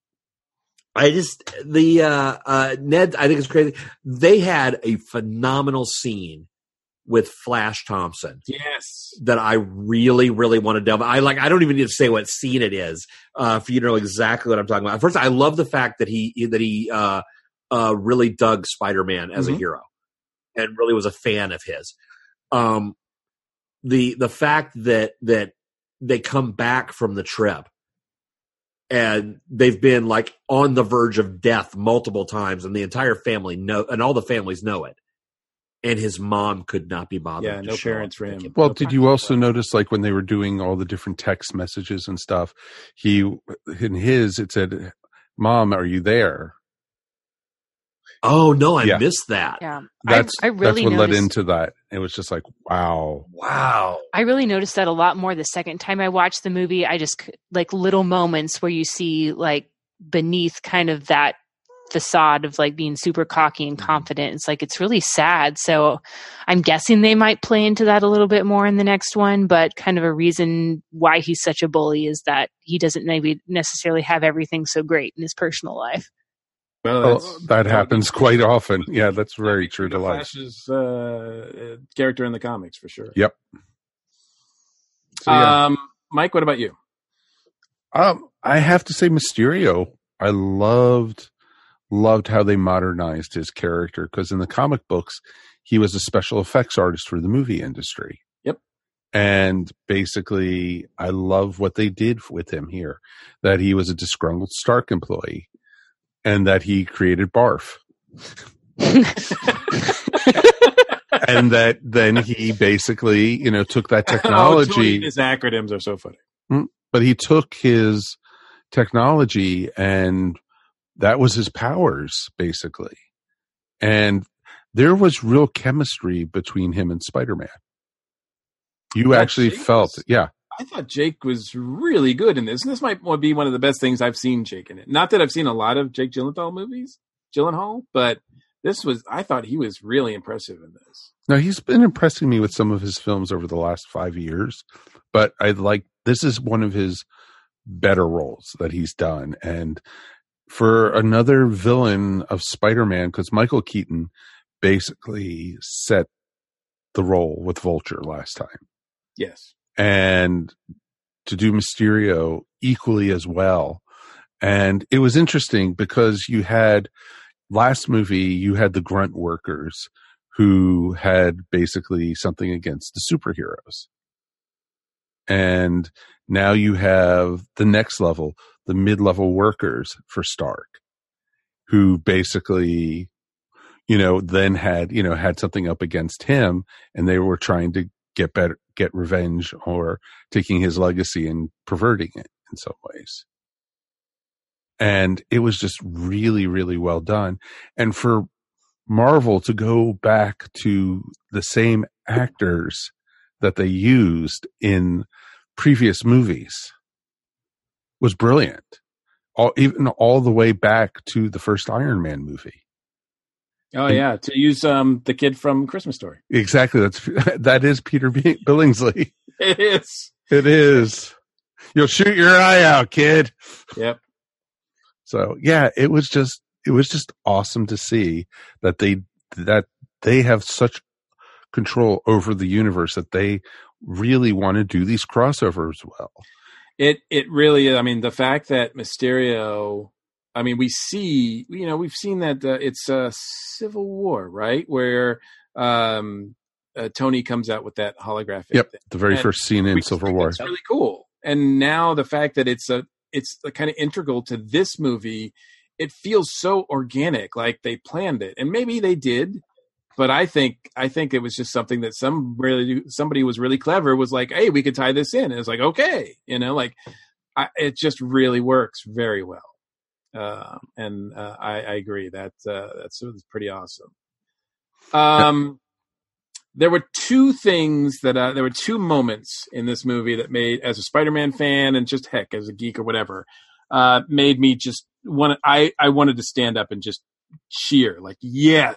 I just the uh, uh, Ned. I think it's crazy. They had a phenomenal scene with Flash Thompson. Yes. That I really, really want to delve. I like, I don't even need to say what scene it is, uh, for you to know exactly what I'm talking about. First, I love the fact that he, that he, uh, uh, really dug Spider-Man as mm-hmm. a hero and really was a fan of his. Um, the, the fact that, that they come back from the trip and they've been like on the verge of death multiple times and the entire family know, and all the families know it. And his mom could not be bothered. Yeah, no parents for him. Well, no did you also notice, like, when they were doing all the different text messages and stuff, he, in his, it said, "Mom, are you there?" Oh, no, I yeah. missed that. Yeah. That's, I, I really that's what noticed, led into that. It was just like, wow. Wow. I really noticed that a lot more the second time I watched the movie. I just, like, little moments where you see, like, beneath kind of that facade of like being super cocky and confident. It's like, it's really sad. So I'm guessing they might play into that a little bit more in the next one, but kind of a reason why he's such a bully is that he doesn't maybe necessarily have everything so great in his personal life. Well, well that happens quite often. Yeah, that's very true to life. Flash's uh, character in the comics for sure. Yep. So, yeah. Um, Mike, what about you? Um, I have to say Mysterio. I loved Loved how they modernized his character, because in the comic books, he was a special effects artist for the movie industry. Yep. And basically, I love what they did with him here, that he was a disgruntled Stark employee and that he created Barf. And that then he basically, you know, took that technology. Oh, his acronyms are so funny. But he took his technology and that was his powers, basically. And there was real chemistry between him and Spider-Man. You actually Jake felt, was, yeah. I thought Jake was really good in this. And this might be one of the best things I've seen Jake in it. Not that I've seen a lot of Jake Gyllenhaal movies, Gyllenhaal, but this was, I thought he was really impressive in this. Now, he's been impressing me with some of his films over the last five years, but I like, this is one of his better roles that he's done. And for another villain of Spider-Man, because Michael Keaton basically set the role with Vulture last time. Yes. And to do Mysterio equally as well. And it was interesting because you had, last movie, you had the grunt workers who had basically something against the superheroes. And now you have the next level, the mid-level workers for Stark, who basically, you know, then had, you know, had something up against him, and they were trying to get better, get revenge, or taking his legacy and perverting it in some ways. And it was just really, really well done. And for Marvel to go back to the same actors that they used in previous movies was brilliant. All, even all the way back to the first Iron Man movie. Oh and, yeah, to use um, the kid from Christmas Story. Exactly. That's that is Peter B- Billingsley. It is. It is. You'll shoot your eye out, kid. Yep. So yeah, it was just it was just awesome to see that they that they have such control over the universe that they really want to do these crossovers well. It it really, I mean, the fact that Mysterio, I mean, we see, you know, we've seen that uh, it's a uh, Civil War, right? Where um, uh, Tony comes out with that holographic. Yep, thing. the very and first scene in Civil War. It's really cool. And now the fact that it's a it's a kind of integral to this movie, it feels so organic, like they planned it, and maybe they did. But I think I think it was just something that some really somebody was really clever was like, hey, we could tie this in. And it's like, okay, you know, like I, it just really works very well. Uh, and uh, I, I agree that uh, that's, that's pretty awesome. Um, there were two things that uh, there were two moments in this movie that made, as a Spider-Man fan and just heck as a geek or whatever, uh, made me just want. I I wanted to stand up and just cheer, like yes.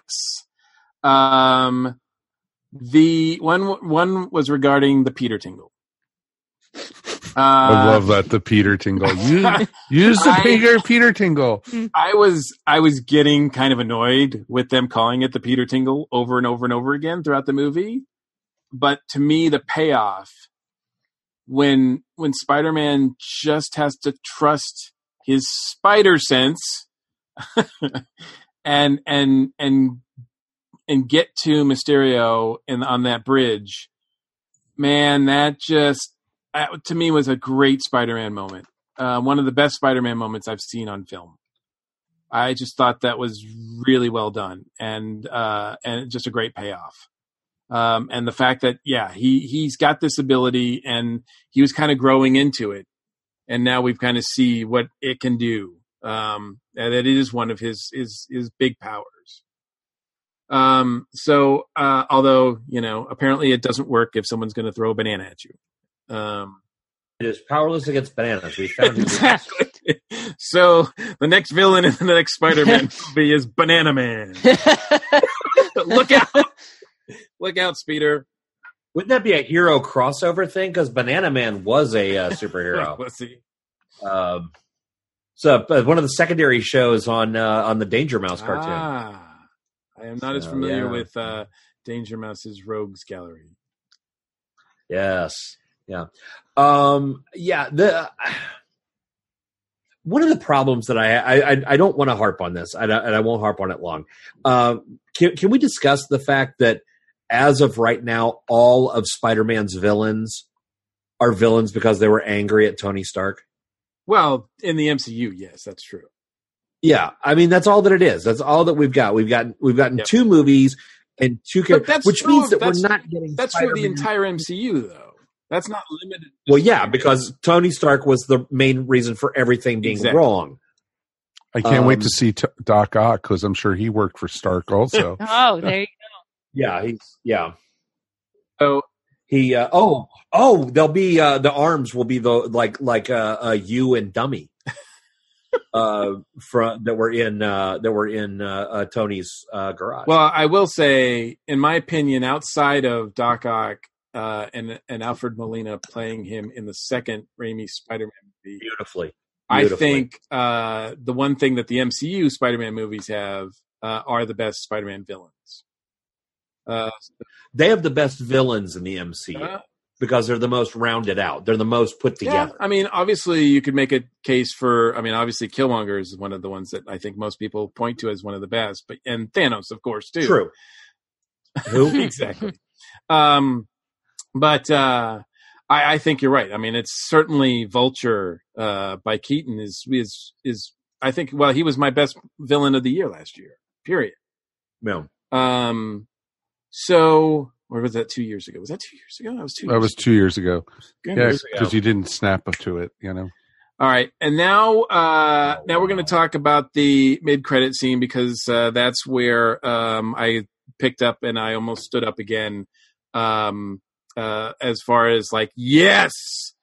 Um, the one one was regarding the Peter Tingle. Uh, I love that, the Peter Tingle. Use, use the I, Peter Peter Tingle. I was I was getting kind of annoyed with them calling it the Peter Tingle over and over and over again throughout the movie. But to me, the payoff when when Spider-Man just has to trust his spider sense and and and and get to Mysterio in, on that bridge, man, that just, uh, to me, was a great Spider-Man moment. Uh, one of the best Spider-Man moments I've seen on film. I just thought that was really well done, and uh, and just a great payoff. Um, and the fact that, yeah, he, he's got this ability, and he was kind of growing into it, and now we've kind of see what it can do. Um, and that it is one of his his, his big powers. Um, so, uh, although, you know, apparently it doesn't work if someone's going to throw a banana at you. Um, it is powerless against bananas. We found exactly. So the next villain in the next Spider-Man movie is Banana Man. Look out. Look out, Speeder. Wouldn't that be a hero crossover thing? Because Banana Man was a uh, superhero. Let's see. Um, so uh, one of the secondary shows on, uh, on the Danger Mouse cartoon. Ah. I am not so, as familiar yeah. with uh, Danger Mouse's Rogues Gallery. Yes, yeah, um, yeah. The uh, one of the problems that I I, I don't want to harp on this, and I, and I won't harp on it long. Uh, can can we discuss the fact that as of right now, all of Spider-Man's villains are villains because they were angry at Tony Stark? Well, in the M C U, yes, that's true. Yeah, I mean that's all that it is. That's all that we've got. We've got we've gotten yep. two movies and two characters, which means that we're not getting. That's Spider-Man. For the entire M C U, though. That's not limited. Well, yeah, because Tony Stark was the main reason for everything being exactly. wrong. I can't Um, wait to see T- Doc Ock because I'm sure he worked for Stark also. Oh, there you go. Yeah, he's yeah. So He uh, oh oh they'll be uh, the arms will be the like like uh, uh, you and Dummy uh from that were in uh, that were in uh, uh, Tony's uh, garage. Well, I will say, in my opinion, outside of Doc Ock uh, and and Alfred Molina playing him in the second Raimi Spider-Man movie, beautifully, I beautifully. think uh, the one thing that the M C U Spider-Man movies have uh, are the best Spider-Man villains. Uh, they have the best villains in the M C U uh, because they're the most rounded out. They're the most put yeah, together. I mean, obviously, you could make a case for. I mean, obviously, Killmonger is one of the ones that I think most people point to as one of the best, but and Thanos, of course, too. True. Who exactly? Um, but uh, I, I think you're right. I mean, it's certainly Vulture uh, by Keaton is is is. I think. Well, he was my best villain of the year last year. Period. No. Um. So, or was that two years ago? Was that two years ago? That was two. That years was two years ago. Good. Yeah, Years ago. because you didn't snap up to it, you know. All right, and now, uh, now we're going to talk about the mid-credit scene because uh, that's where um, I picked up and I almost stood up again. Um, uh, as far as like, yes,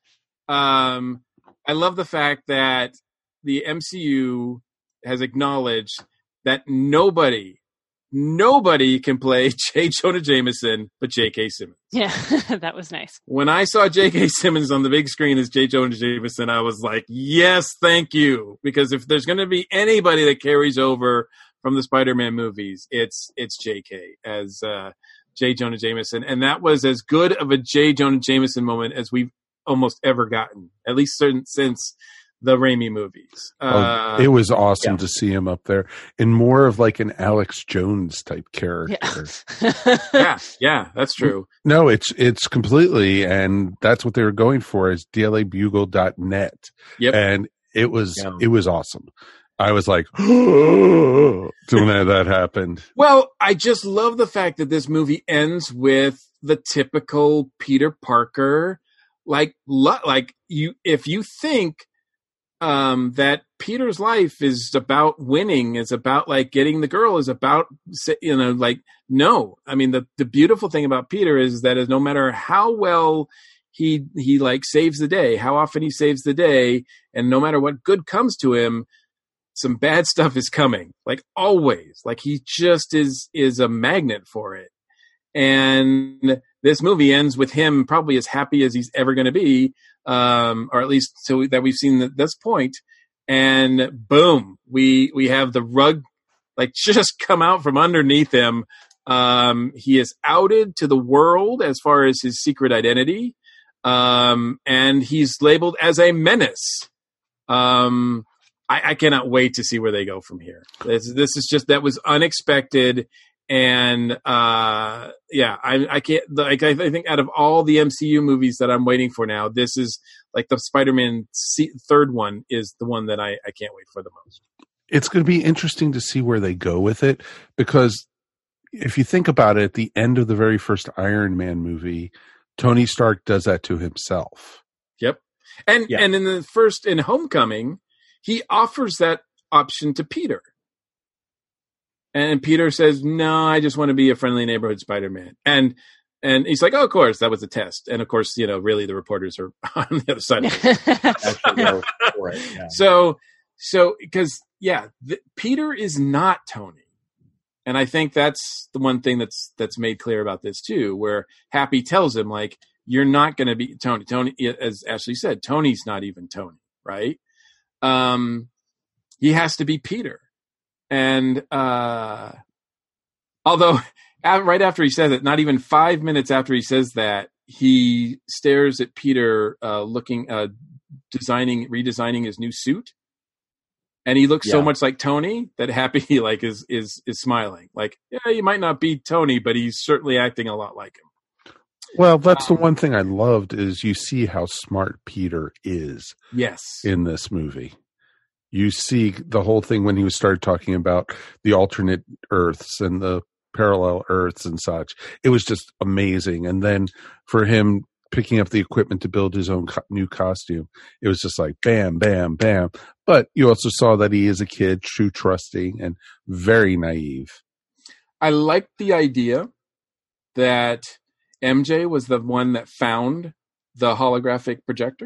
um, I love the fact that the M C U has acknowledged that nobody. Nobody can play J. Jonah Jameson but J K. Simmons. Yeah, that was nice. When I saw J K. Simmons on the big screen as J. Jonah Jameson, I was like, yes, thank you. Because if there's going to be anybody that carries over from the Spider-Man movies, it's it's J K as uh, J. Jonah Jameson. And that was as good of a J. Jonah Jameson moment as we've almost ever gotten, at least certain, since the Raimi movies. Uh, oh, it was awesome yeah. to see him up there in more of like an Alex Jones type character. Yeah, yeah, yeah, that's true. No, it's it's completely, and that's what they were going for is D L A Bugle dot net. Yep. And it was Yeah. it was awesome. I was like, when that, that happened. Well, I just love the fact that this movie ends with the typical Peter Parker, like, lo- like you, if you think um, that Peter's life is about winning, is about like getting the girl, is about, you know, like, no, I mean, the, the beautiful thing about Peter is that is no matter how well he, he like saves the day, how often he saves the day, and no matter what good comes to him, some bad stuff is coming, like always. Like he just is is a magnet for it. And this movie ends with him probably as happy as he's ever going to be, um, or at least so that we've seen at this point. And boom, we we have the rug like just come out from underneath him. Um, he is outed to the world as far as his secret identity, um, and he's labeled as a menace. Um, I, I cannot wait to see where they go from here. This, this is just, that was unexpected. And, uh, yeah, I, I can't, like, I think out of all the M C U movies that I'm waiting for now, this is like the Spider-Man C- third one is the one that I, I can't wait for the most. It's going to be interesting to see where they go with it, because if you think about it, at the end of the very first Iron Man movie, Tony Stark does that to himself. Yep. And, Yeah. and in the first, in Homecoming, he offers that option to Peter. And Peter says, no, I just want to be a friendly neighborhood Spider-Man. And and he's like, oh, of course, that was a test. And, of course, you know, really the reporters are on the other side of it. Actually, go for it, yeah. So, so because, yeah, the, Peter is not Tony. And I think that's the one thing that's that's made clear about this, too, where Happy tells him, like, you're not going to be Tony. Tony, as Ashley said, Tony's not even Tony, right? Um, he has to be Peter. And uh, although right after he says it, not even five minutes after he says that, he stares at Peter uh, looking, uh, designing, redesigning his new suit. And he looks so Yeah. much like Tony that Happy like is, is, is smiling. Like, yeah, he might not be Tony, but he's certainly acting a lot like him. Well, that's the one thing I loved is you see how smart Peter is Yes. in this movie. You see the whole thing when he was started talking about the alternate Earths and the parallel Earths and such. It was just amazing. And then for him picking up the equipment to build his own co- new costume. It was just like bam, bam, bam. But you also saw that he is a kid, true trusting, and very naive. I like the idea that M J was the one that found the holographic projector.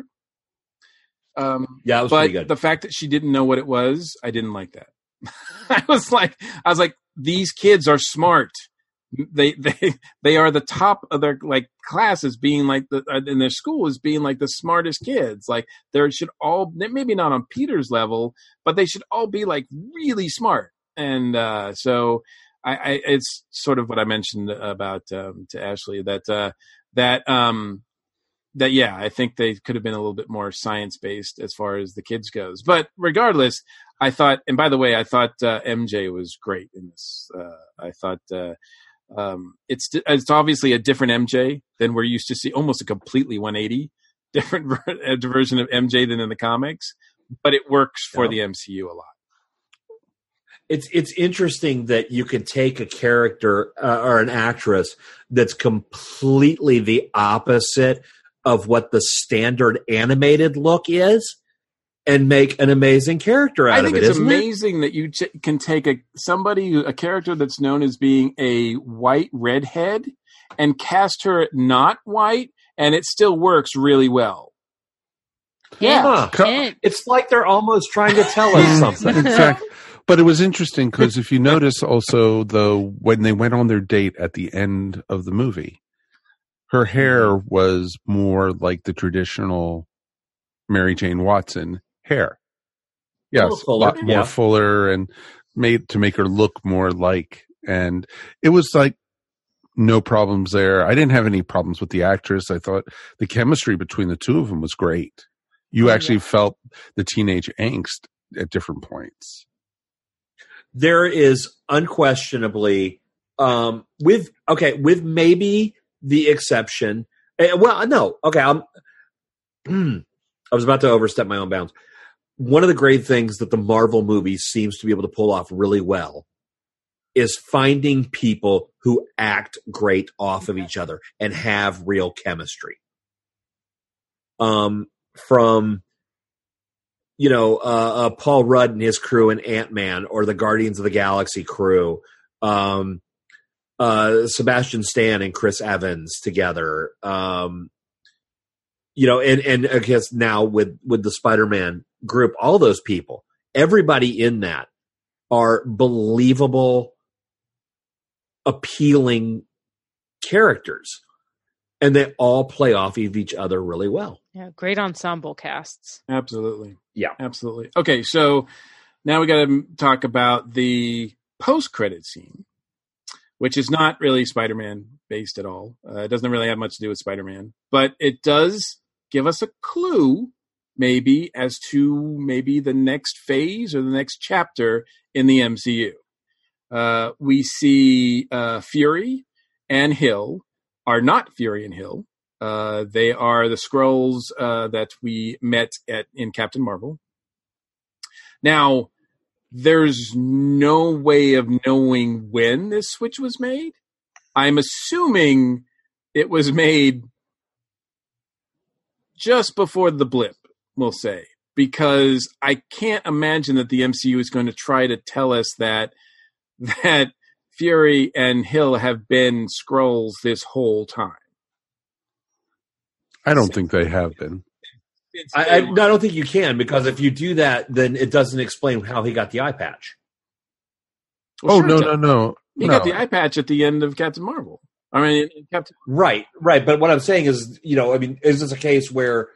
Um, yeah, it was but pretty good. The fact that she didn't know what it was, I didn't like that. I was like, I was like, these kids are smart. They they they are the top of their like classes, being like the in their school as being like the smartest kids. Like there should all maybe not on Peter's level, but they should all be like really smart. And uh, so I, I it's sort of what I mentioned about um, to Ashley that uh, that um, that yeah, I think they could have been a little bit more science based as far as the kids goes. But regardless, I thought, and by the way, I thought uh, M J was great in this. Uh, I thought. Uh, Um, it's it's obviously a different M J than we're used to see, almost a completely one eighty different ver- version of M J than in the comics, but it works for yeah. the M C U a lot. It's it's interesting that you can take a character uh, or an actress that's completely the opposite of what the standard animated look is, and make an amazing character out of it. I think it, it's isn't amazing it? that you ch- can take a somebody, who, a character that's known as being a white redhead, and cast her not white, and it still works really well. Yeah, huh. It's like they're almost trying to tell us something. Exactly. But it was interesting because if you notice also, though, when they went on their date at the end of the movie, her hair was more like the traditional Mary Jane Watson hair. Yes, a, fuller, a lot more yeah. fuller and made to make her look more like. And it was like no problems there. I didn't have any problems with the actress. I thought the chemistry between the two of them was great. You oh, actually yeah. felt the teenage angst at different points. There is unquestionably um, with okay with maybe the exception. Uh, well, no, okay. I'm. I was about to overstep my own bounds. One of the great things that the Marvel movies seems to be able to pull off really well is finding people who act great off of each other and have real chemistry. Um, from, you know, uh, uh, Paul Rudd and his crew in Ant-Man, or the Guardians of the Galaxy crew, um, uh, Sebastian Stan and Chris Evans together, um, You know, and, and I guess now with, with the Spider-Man group, all those people, everybody in that are believable, appealing characters. And they all play off of each other really well. Yeah, great ensemble casts. Absolutely. Yeah. Absolutely. Okay, so now we got to talk about the post-credit scene, which is not really Spider-Man based at all. Uh, it doesn't really have much to do with Spider-Man, but it does give us a clue maybe as to maybe the next phase or the next chapter in the M C U. Uh, we see uh, Fury and Hill are not Fury and Hill. Uh, they are the Skrulls uh, that we met at in Captain Marvel. Now, there's no way of knowing when this switch was made. I'm assuming it was made just before the blip, we'll say, because I can't imagine that the M C U is going to try to tell us that that Fury and Hill have been Skrulls this whole time. I don't think they have been. I, I, I don't think you can, because if you do that, then it doesn't explain how he got the eye patch. Well, oh, sure no, no, no. He no. got the eye patch at the end of Captain Marvel. I mean, Captain. Right, right. But what I'm saying is, you know, I mean, is this a case where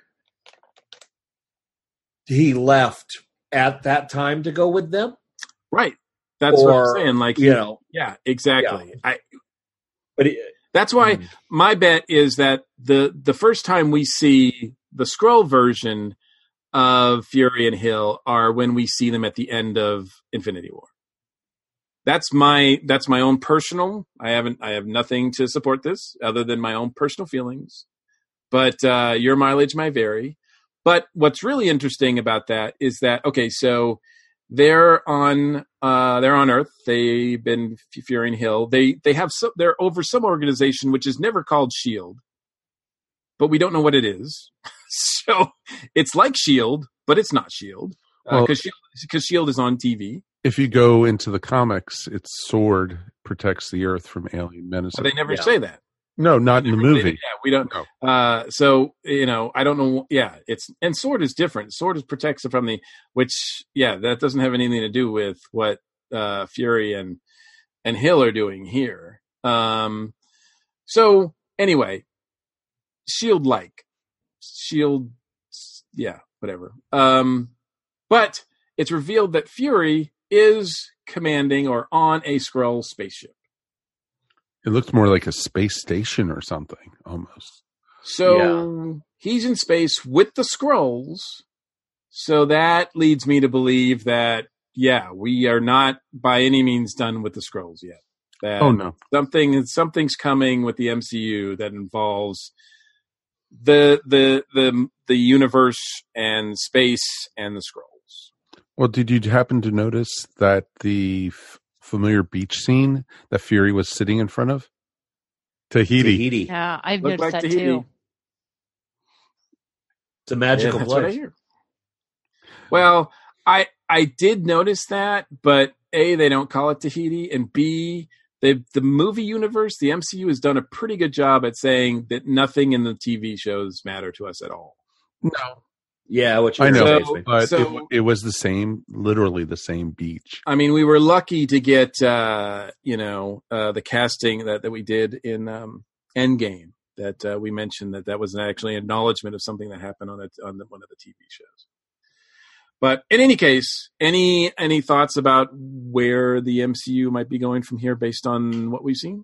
he left at that time to go with them? Right. That's or, what I'm saying. Like, you know, yeah, exactly. Yeah. I. But it, that's why mm. my bet is that the the first time we see the Skrull version of Fury and Hill are when we see them at the end of Infinity War. That's my that's my own personal. I haven't I have nothing to support this other than my own personal feelings. But uh, your mileage may vary. But what's really interesting about that is that okay, so they're on uh, they're on Earth. They've been Fury and Hill. They they have some, they're over some organization which is never called S H I E L D. but we don't know what it is. So it's like S H I E L D, but it's not S H I E L D because uh, Well- S H I E L D is on T V. If you go into the comics, its sword protects the Earth from alien menace. But they never Yeah. say that. No, not in the movie. Yeah, we don't. Uh, so you know, I don't know. Yeah, it's and sword is different. Sword is protects it from the which. Yeah, that doesn't have anything to do with what uh, Fury and and Hill are doing here. Um, so anyway, Shield like Shield, yeah, whatever. Um, but it's revealed that Fury is commanding or on a Skrull spaceship. It looked more like a space station or something, almost. So he's in space with the Skrulls. So that leads me to believe that, yeah, we are not by any means done with the Skrulls yet. That Oh, no. something something's coming with the M C U that involves the the the the universe and space and the Skrulls. Well, did you happen to notice that the f- familiar beach scene that Fury was sitting in front of? Tahiti. Tahiti. Yeah, I've Looked noticed like that Tahiti. too. It's a magical That's what I place. hear. Well, I I did notice that, but A, they don't call it Tahiti, and B, the the movie universe, the M C U has done a pretty good job at saying that nothing in the T V shows matter to us at all. No. Yeah, which I know, irritates me. but So- it, it was the same, literally the same beach. I mean, we were lucky to get uh, you know uh, the casting that, that we did in um, Endgame. That uh, we mentioned that that was actually an acknowledgement of something that happened on a, on the, one of the T V shows. But in any case, any any thoughts about where the M C U might be going from here based on what we've seen?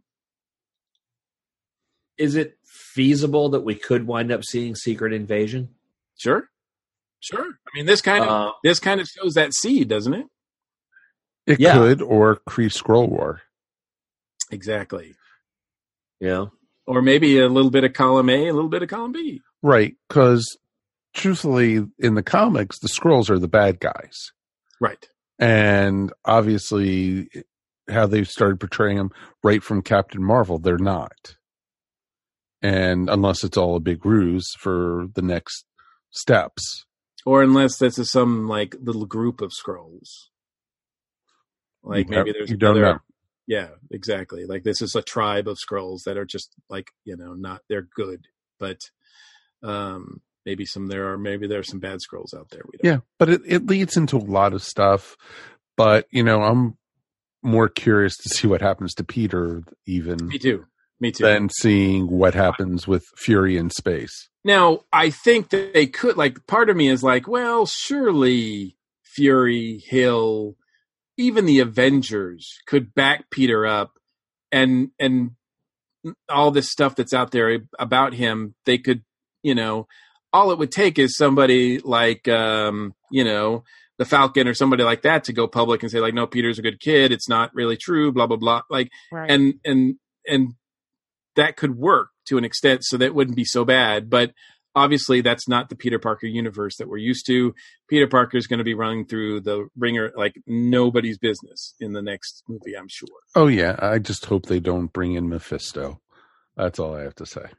Is it feasible that we could wind up seeing Secret Invasion? Sure, sure. I mean, this kind of Uh, this kind of shows that seed, doesn't it? It Yeah. could, or Kree Skrull War. Exactly. Yeah. Or maybe a little bit of column A, a little bit of column B. Right, because truthfully, in the comics, the Skrulls are the bad guys. Right. And obviously, how they've started portraying them right from Captain Marvel, they're not. And unless it's all a big ruse for the next steps. Or unless this is some like little group of scrolls. Like You maybe don't- there's you don't another, know. Yeah, exactly. Like this is a tribe of scrolls that are just like, you know, not they're good, but um maybe some there are maybe there are some bad scrolls out there. We don't Yeah, but it, it leads into a lot of stuff. But, you know, I'm more curious to see what happens to Peter even Me too. Me too. than seeing what happens with Fury in space. Now, I think that they could, like, part of me is like, well, surely Fury, Hill, even the Avengers could back Peter up and, and all this stuff that's out there about him. They could, you know, all it would take is somebody like, um, you know, the Falcon or somebody like that to go public and say like, no, Peter's a good kid. It's not really true, blah, blah, blah. Like, Right. and, and, and that could work to an extent so that wouldn't be so bad. But obviously that's not the Peter Parker universe that we're used to. Peter Parker is going to be running through the ringer like nobody's business in the next movie, I'm sure. Oh, yeah. I just hope they don't bring in Mephisto. That's all I have to say.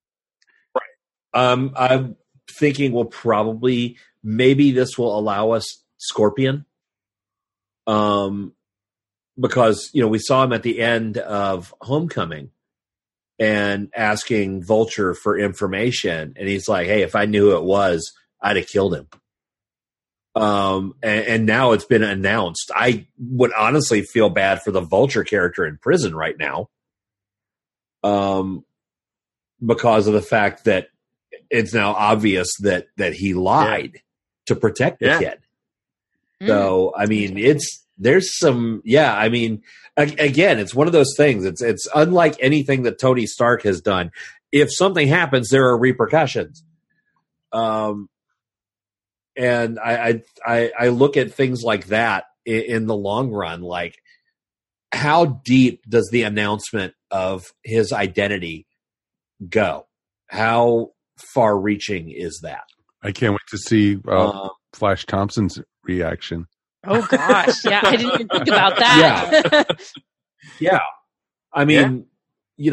Um, I'm thinking we'll probably maybe this will allow us Scorpion. Um, because you know we saw him at the end of Homecoming and asking Vulture for information, and he's like, "Hey, if I knew who it was, I'd have killed him." Um, and, and now it's been announced. I would honestly feel bad for the Vulture character in prison right now. Um, because of the fact that it's now obvious that that he lied yeah. to protect the yeah. kid. Mm. So I mean, it's there's some yeah. I mean, again, it's one of those things. It's it's unlike anything that Tony Stark has done. If something happens, there are repercussions. Um, and I I I look at things like that in, in the long run. Like, how deep does the announcement of his identity go? How far-reaching is that? I can't wait to see uh, uh, Flash Thompson's reaction. Oh gosh, yeah, I didn't even think about that. Yeah, yeah. I mean, yeah. you know,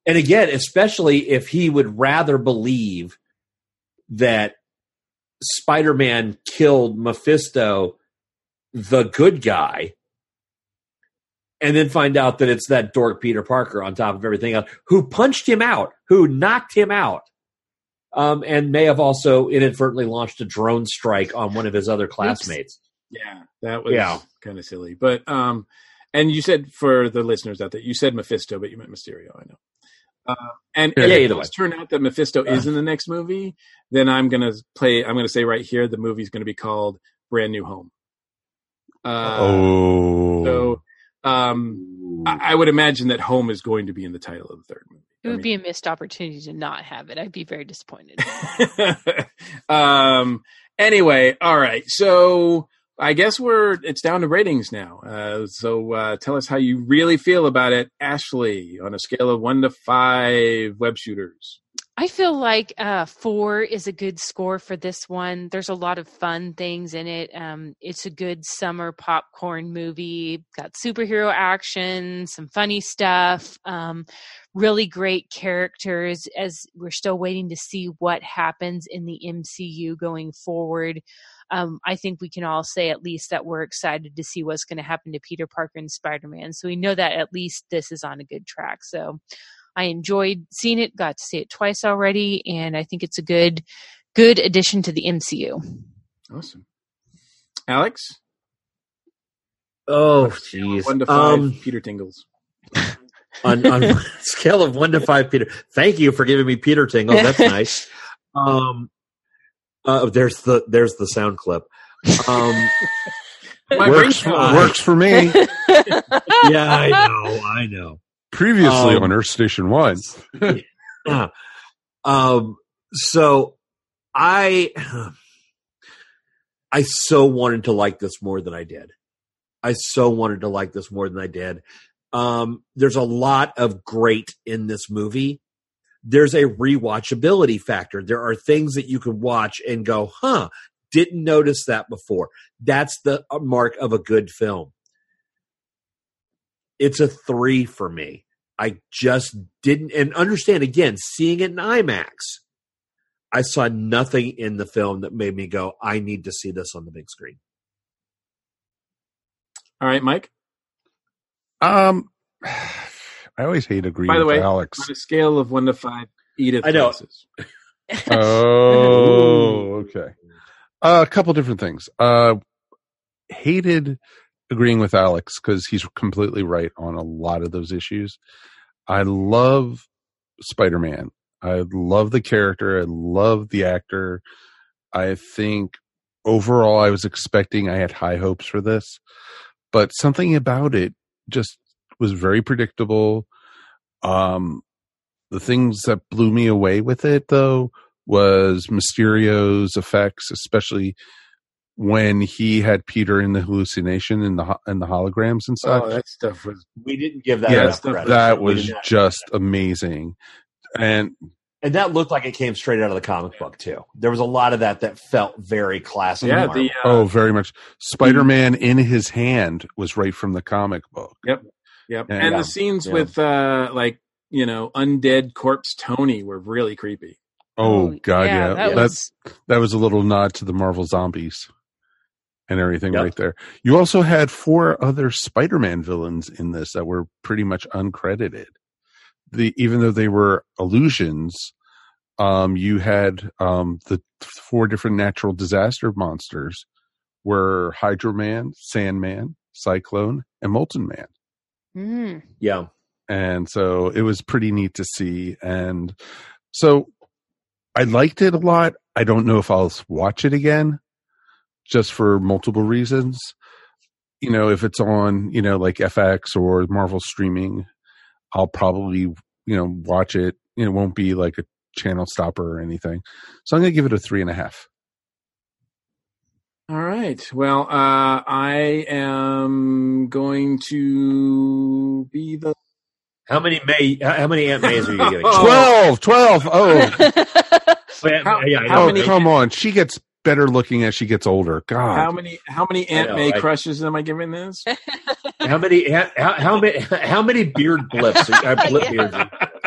And again, especially if he would rather believe that Spider-Man killed Mephisto, the good guy, and then find out that it's that dork Peter Parker on top of everything else, who punched him out, who knocked him out, um, and may have also inadvertently launched a drone strike on one of his other classmates. Yeah, that was Yeah. kind of silly. But um, and you said, for the listeners out there, you said Mephisto, but you meant Mysterio. I know. Uh, and Yeah, if it either does way. turn out that Mephisto is in the next movie, then I'm gonna play. I'm gonna say right here, the movie's gonna be called Brand New Home. Uh, oh, so um, I, I would imagine that Home is going to be in the title of the third movie. It would be a missed opportunity to not have it. I'd be very disappointed. um. Anyway, all right. So I guess we're it's down to ratings now. Uh, so uh, tell us how you really feel about it, Ashley, on a scale of one to five web shooters. I feel like uh, four is a good score for this one. There's a lot of fun things in it. Um, it's a good summer popcorn movie. Got superhero action, some funny stuff, um, really great characters, as we're still waiting to see what happens in the M C U going forward. Um, I think we can all say at least that we're excited to see what's going to happen to Peter Parker and Spider-Man. So we know that at least this is on a good track. So I enjoyed seeing it, got to see it twice already, and I think it's a good, good addition to the M C U. Awesome. Alex? Oh, jeez. One to five, Um, Peter Tingles. on, on a scale of one to five, Peter. Thank you for giving me Peter Tingles. That's nice. Um, uh, there's the there's the sound clip. Um, works works for me. Yeah, I know, I know. Previously Um, on Earth Station One. Yeah. Um, so I, I so wanted to like this more than I did. I so wanted to like this more than I did. Um, there's a lot of great in this movie. There's a rewatchability factor. There are things that you can watch and go, huh, didn't notice that before. That's the mark of a good film. It's a three for me. I just didn't, and understand, again, seeing it in IMAX, I saw nothing in the film that made me go, I need to see this on the big screen. All right, Mike? Um, I always hate agreeing By the with way, Alex. on a scale of one to five, Edith I know. glasses. Oh, okay. Uh, a couple different things. Uh, hated agreeing with Alex because he's completely right on a lot of those issues. I love Spider-Man. I love the character. I love the actor. I think overall I was expecting, I had high hopes for this, but something about it just was very predictable. Um, the things that blew me away with it, though, was Mysterio's effects, especially when he had Peter in the hallucination and the ho- and the holograms and such. Oh, that stuff was. We didn't give that yeah, enough that, credit. that We was did not. just amazing. And And that looked like it came straight out of the comic book, too. There was a lot of that that felt very classic. Yeah, Marvel. the, uh, oh, very much. Spider-Man in his hand was right from the comic book. Yep. Yep. Yeah. And Yeah. the scenes Yeah. with, uh, like, you know, undead corpse Tony were really creepy. Oh, God, yeah. that That, was that was a little nod to the Marvel Zombies and everything Yep. right there. You also had four other Spider-Man villains in this that were pretty much uncredited. The even though they were illusions, um, you had um, the four different natural disaster monsters were Hydro Man, Sandman, Cyclone, and Molten Man. Mm. Yeah. And so it was pretty neat to see. And so I liked it a lot. I don't know if I'll watch it again just for multiple reasons. You know, if it's on, you know, like F X or Marvel streaming, I'll probably, you know, watch it. It won't be like a channel stopper or anything. So I'm going to give it a three and a half. All right. Well, uh, I am going to be the. How many May? How many Aunt Mays are you giving? twelve, twelve. Oh, Oh, yeah, How- yeah, I how oh know. many- come on. She gets better looking as she gets older. God. How many? How many Aunt know, May right? crushes am I giving this? How many? How, how many? How many beard blips? Uh, blip beards.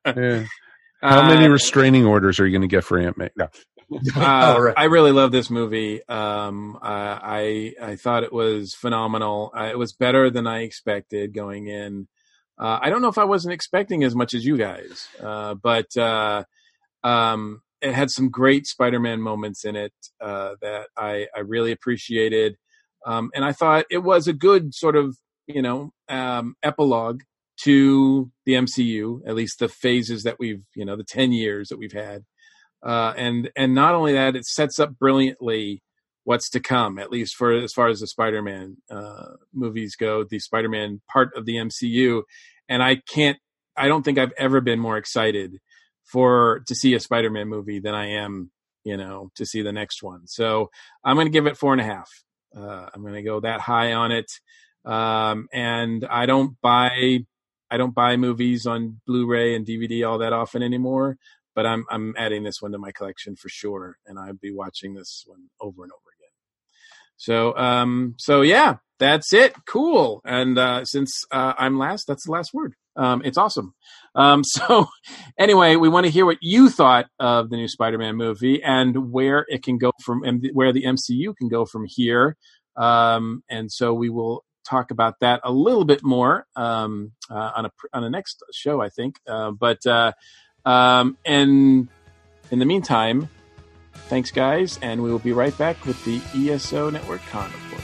Yeah. How Uh, many restraining orders are you going to get for Aunt May? No. Uh, Oh, right. I really love this movie. Um, uh, I I thought it was phenomenal. Uh, it was better than I expected going in. Uh, I don't know if I wasn't expecting as much as you guys, uh, but uh, um, it had some great Spider-Man moments in it uh, that I, I really appreciated. Um, and I thought it was a good sort of, you know, um, epilogue to the M C U, at least the phases that we've, you know, the ten years that we've had. Uh, and, and not only that, it sets up brilliantly what's to come, at least for as far as the Spider-Man uh, movies go, the Spider-Man part of the M C U. And I can't, I don't think I've ever been more excited for, to see a Spider-Man movie than I am, you know, to see the next one. So I'm going to give it four and a half. Uh, I'm going to go that high on it. Um, and I don't buy, I don't buy movies on Blu-ray and D V D all that often anymore, but I'm, I'm adding this one to my collection for sure. And I'll be watching this one over and over again. So, um, so yeah, that's it. Cool. And, uh, since, uh, I'm last, that's the last word. Um, it's awesome. Um, so anyway, we want to hear what you thought of the new Spider-Man movie and where it can go from, and where the M C U can go from here. Um, and so we will talk about that a little bit more, um, uh, on a, on a next show, I think. Uh, but, uh, um, and in the meantime, thanks guys. And we will be right back with the E S O Network Con Report.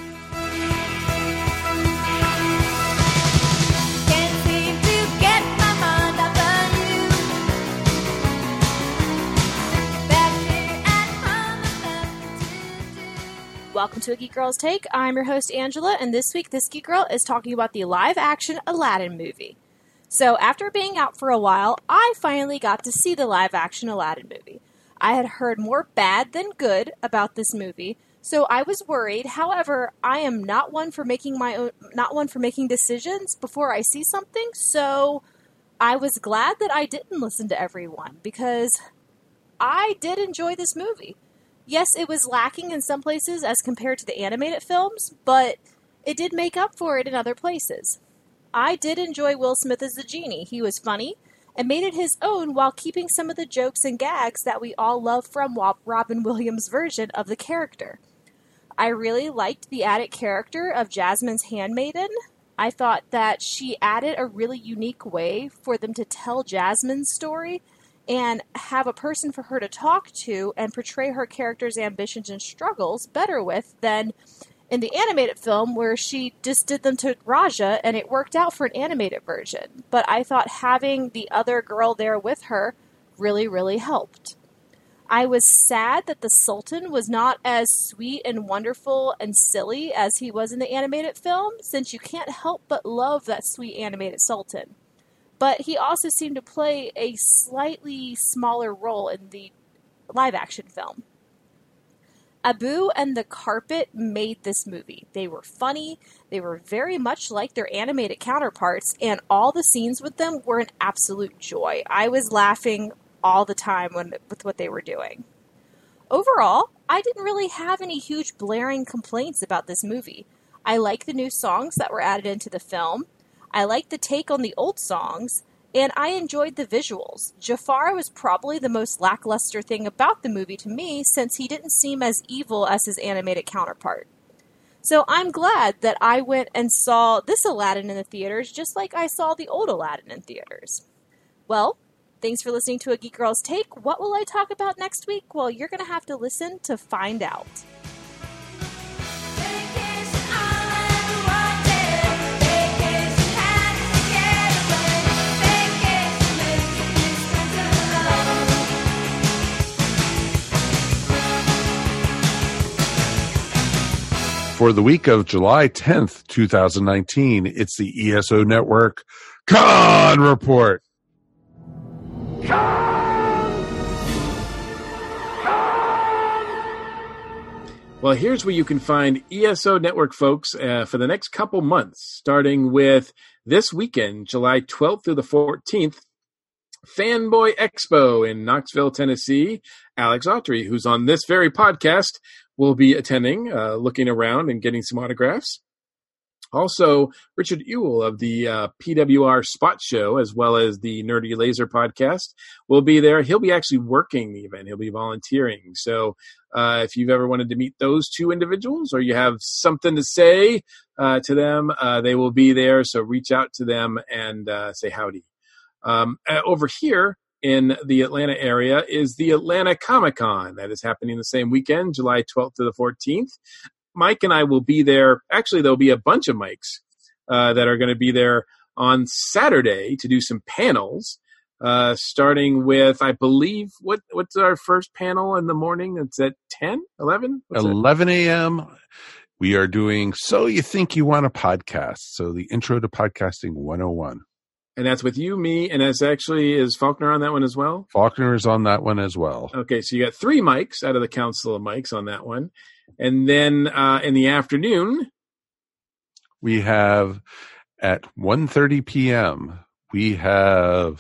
Welcome to A Geek Girl's Take. I'm your host, Angela, and this week, this Geek Girl is talking about the live-action Aladdin movie. So, after being out for a while, I finally got to see the live-action Aladdin movie. I had heard more bad than good about this movie, so I was worried. However, I am not one for making my own, not one for making decisions before I see something, so I was glad that I didn't listen to everyone, because I did enjoy this movie. Yes, it was lacking in some places as compared to the animated films, but it did make up for it in other places. I did enjoy Will Smith as the genie. He was funny and made it his own while keeping some of the jokes and gags that we all love from Robin Williams' version of the character. I really liked the added character of Jasmine's handmaiden. I thought that she added a really unique way for them to tell Jasmine's story and have a person for her to talk to and portray her character's ambitions and struggles better with than in the animated film where she just did them to Raja and it worked out for an animated version. But I thought having the other girl there with her really, really helped. I was sad that the Sultan was not as sweet and wonderful and silly as he was in the animated film, since you can't help but love that sweet animated Sultan. But he also seemed to play a slightly smaller role in the live-action film. Abu and the Carpet made this movie. They were funny, they were very much like their animated counterparts, and all the scenes with them were an absolute joy. I was laughing all the time when, with what they were doing. Overall, I didn't really have any huge blaring complaints about this movie. I like the new songs that were added into the film. I liked the take on the old songs, and I enjoyed the visuals. Jafar was probably the most lackluster thing about the movie to me, since he didn't seem as evil as his animated counterpart. So I'm glad that I went and saw this Aladdin in the theaters, just like I saw the old Aladdin in theaters. Well, thanks for listening to A Geek Girl's Take. What will I talk about next week? Well, you're going to have to listen to find out. For the week of July tenth, twenty nineteen, it's the E S O Network Con Report. Well, here's where you can find E S O Network folks uh, for the next couple months, starting with this weekend, July twelfth through the fourteenth, Fanboy Expo in Knoxville, Tennessee. Alex Autry, who's on this very podcast, will be attending, uh, looking around and getting some autographs. Also, Richard Ewell of the uh, P W R Spot Show, as well as the Nerdy Laser podcast, will be there. He'll be actually working the event. He'll be volunteering. So uh, if you've ever wanted to meet those two individuals or you have something to say uh, to them, uh, they will be there. So reach out to them and uh, say howdy. Um, uh, over here in the Atlanta area is the Atlanta Comic-Con. That is happening the same weekend, July twelfth to the fourteenth. Mike and I will be there. Actually, there'll be a bunch of mics uh, that are going to be there on Saturday to do some panels, uh, starting with, I believe, what what's our first panel in the morning? It's at ten, eleven? What's eleven a.m. We are doing So You Think You Want a Podcast. So the Intro to Podcasting one oh one. And that's with you, me, and that's actually, is Faulkner on that one as well? Faulkner is on that one as well. Okay, so you got three mics out of the council of mics on that one. And then uh, in the afternoon, we have at one thirty p.m., we have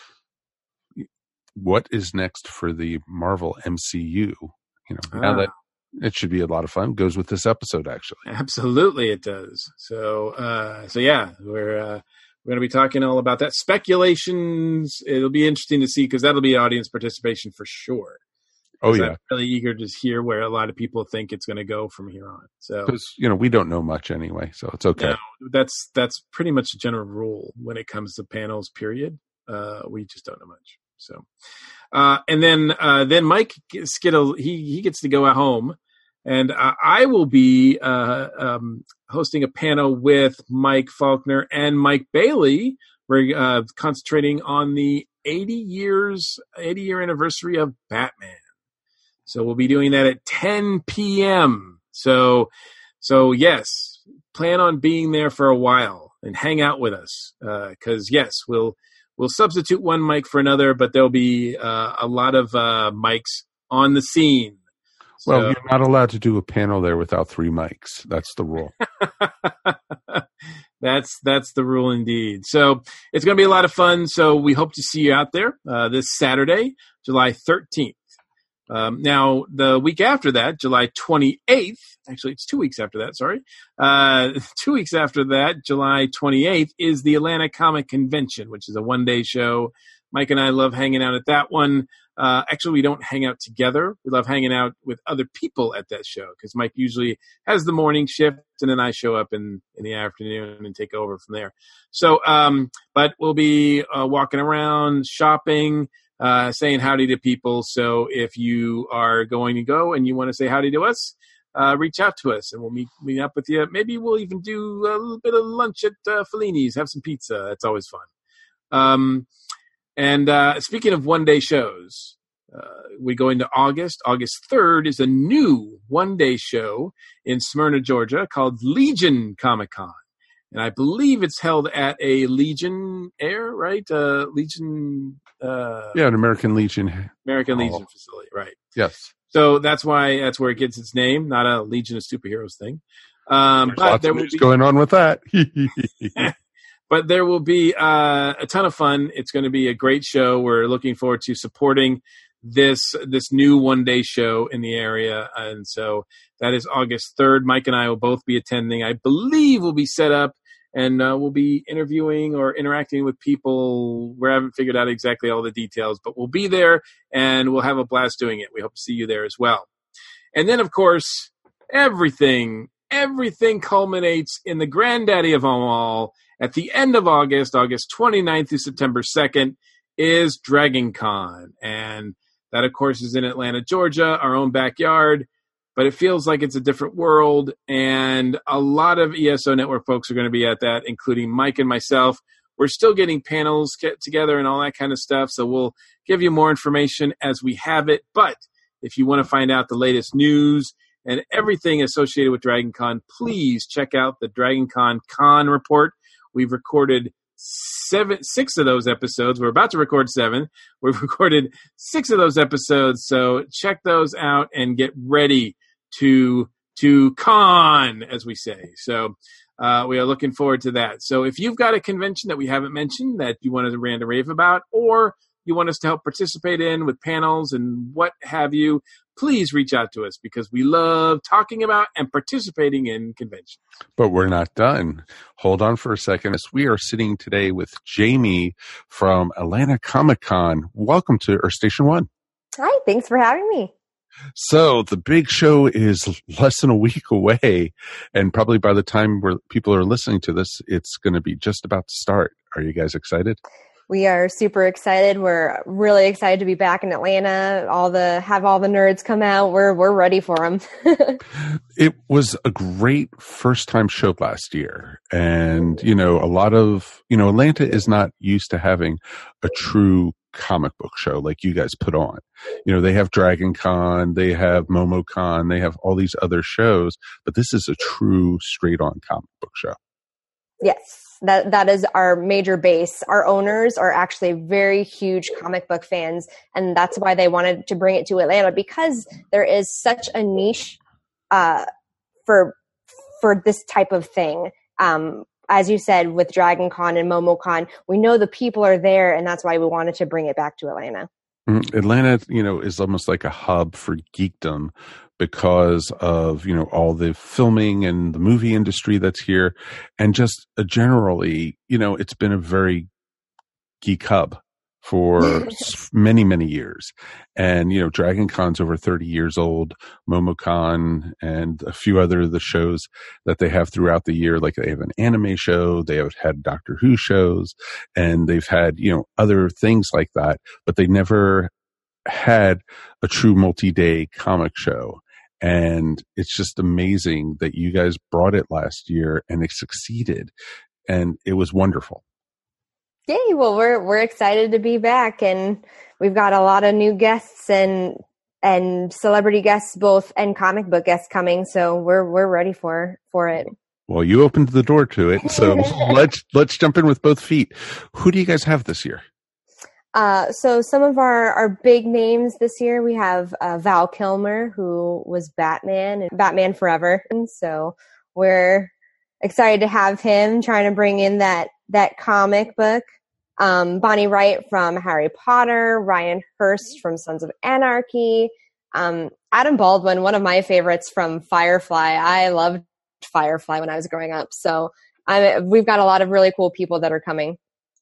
what is next for the Marvel M C U. You know, ah. now that it should be a lot of fun. Goes with this episode, actually. Absolutely, it does. So, uh, so yeah, we're uh, we're going to be talking all about that. Speculations. It'll be interesting to see because that'll be audience participation for sure. Oh yeah, I'm really eager to hear where a lot of people think it's going to go from here on. So, because you know we don't know much anyway, so it's okay. No, that's that's pretty much a general rule when it comes to panels. Period. Uh, we just don't know much. So, uh, and then uh, then Mike gets get a, he he gets to go at home, and uh, I will be uh, um, hosting a panel with Mike Faulkner and Mike Bailey. We're uh, concentrating on the eighty years eighty year anniversary of Batman. So we'll be doing that at ten p.m. So, so yes, plan on being there for a while and hang out with us. Because uh, yes, we'll we'll substitute one mic for another, but there'll be uh, a lot of uh, mics on the scene. So, well, you're not allowed to do a panel there without three mics. That's the rule. That's that's the rule indeed. So it's going to be a lot of fun. So we hope to see you out there uh, this Saturday, July thirteenth. Um, now, the week after that, July twenty-eighth, actually it's two weeks after that, sorry. Uh, two weeks after that, July twenty-eighth, is the Atlanta Comic Convention, which is a one-day show. Mike and I love hanging out at that one. Uh, actually, we don't hang out together. We love hanging out with other people at that show because Mike usually has the morning shift, and then I show up in, in the afternoon and take over from there. So, um, but we'll be uh, walking around, shopping, Uh, saying howdy to people. So if you are going to go and you want to say howdy to us, uh, reach out to us and we'll meet meet up with you. Maybe we'll even do a little bit of lunch at uh, Fellini's, have some pizza. That's always fun. Um, and uh, speaking of one-day shows, uh, we go into August. August third is a new one-day show in Smyrna, Georgia called Legion Comic-Con. And I believe it's held at a Legion Air, right? Uh, Legion. Uh, yeah, an American Legion. American oh. Legion facility, right? Yes. So that's why that's where it gets its name, not a Legion of Superheroes thing. Um, There's but lots there of will news be, going on with that. but there will be uh, a ton of fun. It's going to be a great show. We're looking forward to supporting this this new one day show in the area, and so that is August third. Mike and I will both be attending. I believe we'll be set up. And uh, we'll be interviewing or interacting with people. We haven't figured out exactly all the details, but we'll be there and we'll have a blast doing it. We hope to see you there as well. And then, of course, everything, everything culminates in the granddaddy of them all. At the end of August, August twenty-ninth through September second, is Dragon Con. And that, of course, is in Atlanta, Georgia, our own backyard. But it feels like it's a different world, and a lot of E S O Network folks are going to be at that, including Mike and myself. We're still getting panels get together and all that kind of stuff, so we'll give you more information as we have it. But if you want to find out the latest news and everything associated with Dragon Con, please check out the Dragon Con Con Report. We've recorded seven, six of those episodes. We're about to record seven. We've recorded six of those episodes, so check those out and get ready to to con, as we say. So uh, we are looking forward to that. So if you've got a convention that we haven't mentioned that you want to rant and rave about, or you want us to help participate in with panels and what have you, please reach out to us because we love talking about and participating in conventions. But we're not done. Hold on for a second. As we are sitting today with Jamie from Atlanta Comic Con. Welcome to Earth Station One. Hi, thanks for having me. So the big show is less than a week away, and probably by the time we're, people are listening to this, it's going to be just about to start. Are you guys excited? We are super excited. We're really excited to be back in Atlanta. All the have all the nerds come out. We're we're ready for them. It was a great first time show last year, and you know a lot of you know Atlanta is not used to having a true comic book show like you guys put on. You know, they have Dragon Con, they have MomoCon, they have all these other shows, but this is a true straight on comic book show. Yes, that that is our major base. Our owners are actually very huge comic book fans, and that's why they wanted to bring it to Atlanta, because there is such a niche uh, for for this type of thing. Um, as you said, with Dragon Con and MomoCon, we know the people are there, and that's why we wanted to bring it back to Atlanta. Atlanta, you know, is almost like a hub for geekdom because of, you know, all the filming and the movie industry that's here. And just uh, generally, you know, it's been a very geek hub for many, many years. And, you know, Dragon Con's over thirty years old, MomoCon and a few other of the shows that they have throughout the year. Like they have an anime show, they have had Doctor Who shows, and they've had, you know, other things like that, but they never had a true multi-day comic show. And it's just amazing that you guys brought it last year and it succeeded. And it was wonderful. Yay! Well, we're we're excited to be back, and we've got a lot of new guests and and celebrity guests, both and comic book guests coming. So we're we're ready for for it. Well, you opened the door to it, so let's let's jump in with both feet. Who do you guys have this year? Uh, so some of our, our big names this year, we have uh, Val Kilmer, who was Batman and Batman Forever, and so we're excited to have him trying to bring in that that comic book. Um, Bonnie Wright from Harry Potter, Ryan Hurst from Sons of Anarchy, um, Adam Baldwin, one of my favorites from Firefly. I loved Firefly when I was growing up. So I, we've got a lot of really cool people that are coming.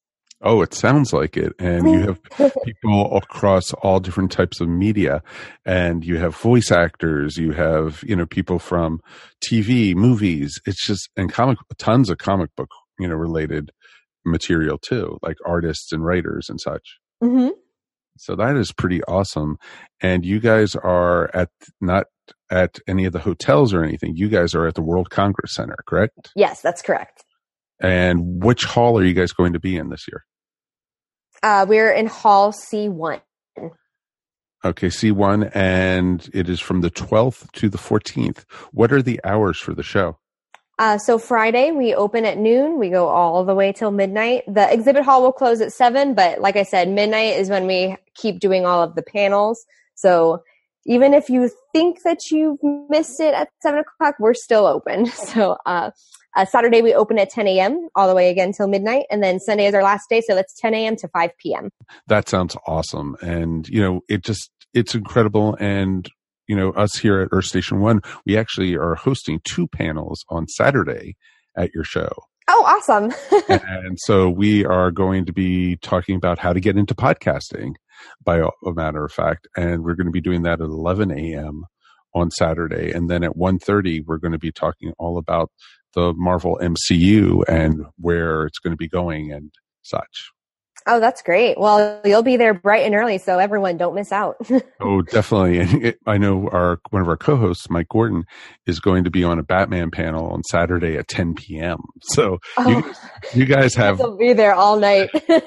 Oh, it sounds like it. And you have people across all different types of media, and you have voice actors, you have, you know, people from T V, movies. It's just, and comic, tons of comic book, you know, related material too, like artists and writers and such. Mm-hmm. So that is pretty awesome. And you guys are at, not at any of the hotels or anything. You guys are at the World Congress Center, correct? Yes, that's correct. And which hall are you guys going to be in this year? Uh, we're in Hall C one. Okay, C one, and it is from the twelfth to the fourteenth. What are the hours for the show? Uh, so Friday, we open at noon. We go all the way till midnight. The exhibit hall will close at seven, but like I said, midnight is when we keep doing all of the panels. So even if you think that you've missed it at seven o'clock, we're still open. So uh, uh, Saturday, we open at ten a.m. all the way again till midnight. And then Sunday is our last day, so that's ten a.m. to five p.m. That sounds awesome. And, you know, it just, it's incredible. And you know, us here at Earth Station One, we actually are hosting two panels on Saturday at your show. Oh, awesome. And so we are going to be talking about how to get into podcasting, by a matter of fact. And we're going to be doing that at eleven a.m. on Saturday. And then at one thirty, we're going to be talking all about the Marvel M C U and where it's going to be going and such. Oh, that's great. Well, you'll be there bright and early, so everyone don't miss out. Oh, definitely. And it, I know our one of our co-hosts, Mike Gordon, is going to be on a Batman panel on Saturday at ten p.m. So oh, you, you guys have... You'll be there all night.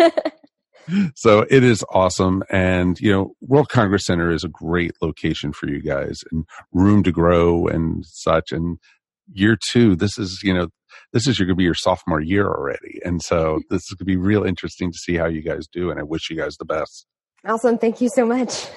So it is awesome. And, you know, World Congress Center is a great location for you guys and room to grow and such. And year two, this is, you know, this is going to be your sophomore year already. And so this is going to be real interesting to see how you guys do. And I wish you guys the best. Awesome. Thank you so much.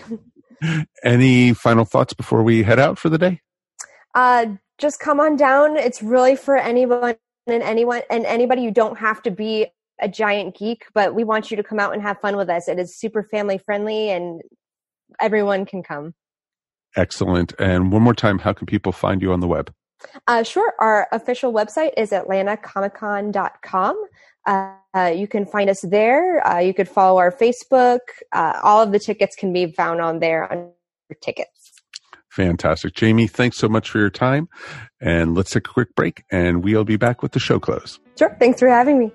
Any final thoughts before we head out for the day? Uh, just come on down. It's really for anyone and anyone and anybody. You don't have to be a giant geek, but we want you to come out and have fun with us. It is super family friendly and everyone can come. Excellent. And one more time, how can people find you on the web? Uh, sure. Our official website is atlanta comic con dot com. Uh, uh, you can find us there. Uh, you could follow our Facebook. Uh, all of the tickets can be found on there under tickets. Fantastic. Jamie, thanks so much for your time. And let's take a quick break, and we'll be back with the show close. Sure. Thanks for having me.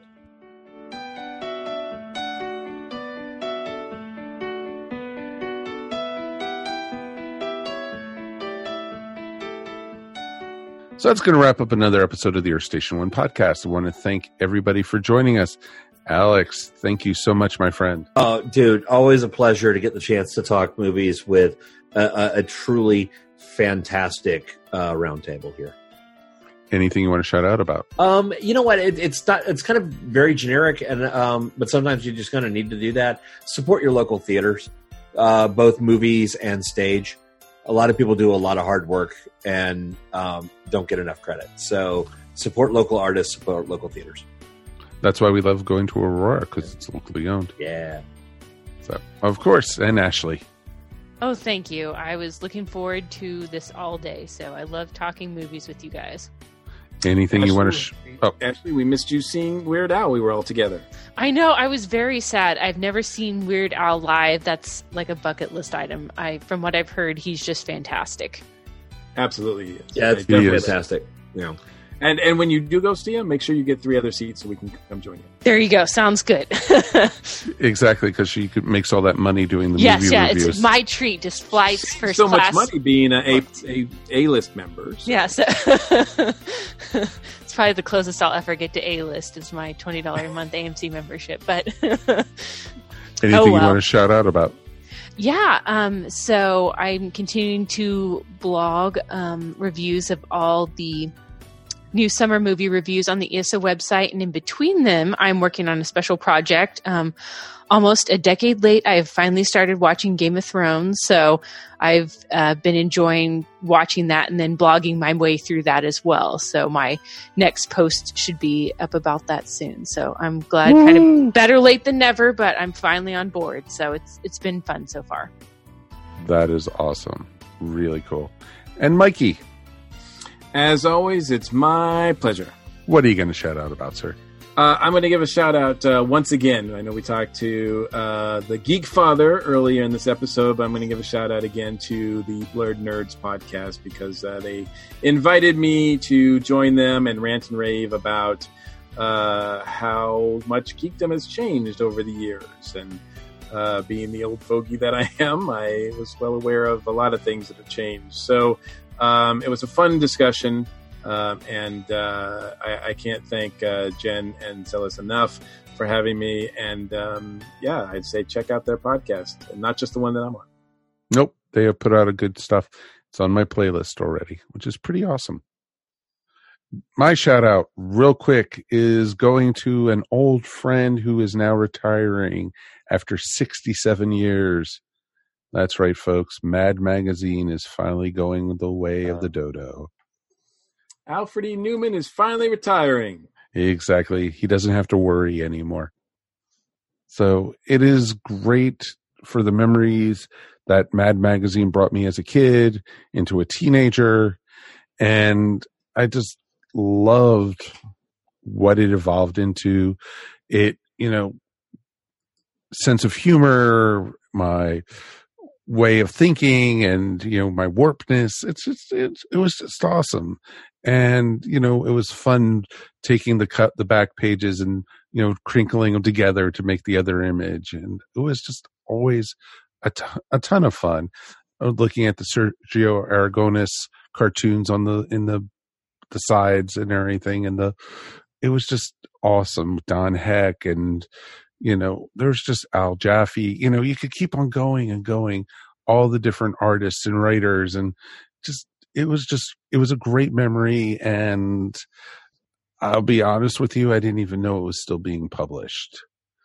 So that's going to wrap up another episode of the Earth Station One podcast. I want to thank everybody for joining us. Alex, thank you so much, my friend. Oh, dude, always a pleasure to get the chance to talk movies with a, a, a truly fantastic uh, roundtable here. Anything you want to shout out about? Um, you know what? It, it's not. It's kind of very generic, and um, but sometimes you just kind of need to do that. Support your local theaters, uh, both movies and stage. A lot of people do a lot of hard work and um, don't get enough credit. So support local artists, support local theaters. That's why we love going to Aurora, because it's locally owned. Yeah. So, of course, and Ashley. Oh, thank you. I was looking forward to this all day, so I love talking movies with you guys. Anything Ashley, you want to... Sh- oh. Ashley, we missed you seeing Weird Al. We were all together. I know. I was very sad. I've never seen Weird Al live. That's like a bucket list item. I, from what I've heard, he's just fantastic. Absolutely. Yeah, it's he fantastic. Yeah. And and when you do go see him, make sure you get three other seats so we can come join you. There you go. Sounds good. Exactly, because she could, makes all that money doing the yes, movie yeah, reviews. It's my treat. Just flights first so class. So much money being a a, a, A-list member. So. Yeah, so it's probably the closest I'll ever get to A-list is my twenty dollars a month A M C membership. But anything oh, well. you want to shout out about? Yeah, um, so I'm continuing to blog um, reviews of all the new summer movie reviews on the E S O website, and in between them, I'm working on a special project. Um, almost a decade late, I've finally started watching Game of Thrones, so I've uh, been enjoying watching that and then blogging my way through that as well. So my next post should be up about that soon. So I'm glad, Woo! kind of better late than never, but I'm finally on board. So it's it's been fun so far. That is awesome. Really cool. And Mikey. As always, it's my pleasure. What are you going to shout out about, sir? Uh, I'm going to give a shout out uh, once again. I know we talked to uh, the Geek Father earlier in this episode, but I'm going to give a shout out again to the Blurred Nerds podcast because uh, they invited me to join them and rant and rave about uh, how much geekdom has changed over the years. And uh, being the old fogey that I am, I was well aware of a lot of things that have changed. So um, it was a fun discussion. Um, and uh, I, I can't thank uh, Jen and Celis enough for having me. And um, yeah, I'd say check out their podcast, and not just the one that I'm on. Nope, they have put out a good stuff. It's on my playlist already, which is pretty awesome. My shout out, real quick, is going to an old friend who is now retiring after sixty-seven years. That's right, folks. Mad Magazine is finally going the way of the dodo. Alfred E. Newman is finally retiring. Exactly. He doesn't have to worry anymore. So it is great for the memories that Mad Magazine brought me as a kid into a teenager. And I just loved what it evolved into. It, you know, sense of humor, my way of thinking, and, you know, my warpedness. It's just, it's, it was just awesome. And, you know, it was fun taking the cut, the back pages and, you know, crinkling them together to make the other image. And it was just always a, t- a ton of fun. Looking at the Sergio Aragonis cartoons on the, in the, the sides and everything. And the, it was just awesome. Don Heck and, you know, there's just Al Jaffe, you know, you could keep on going and going, all the different artists and writers, and just, it was just, it was a great memory. And I'll be honest with you, I didn't even know it was still being published.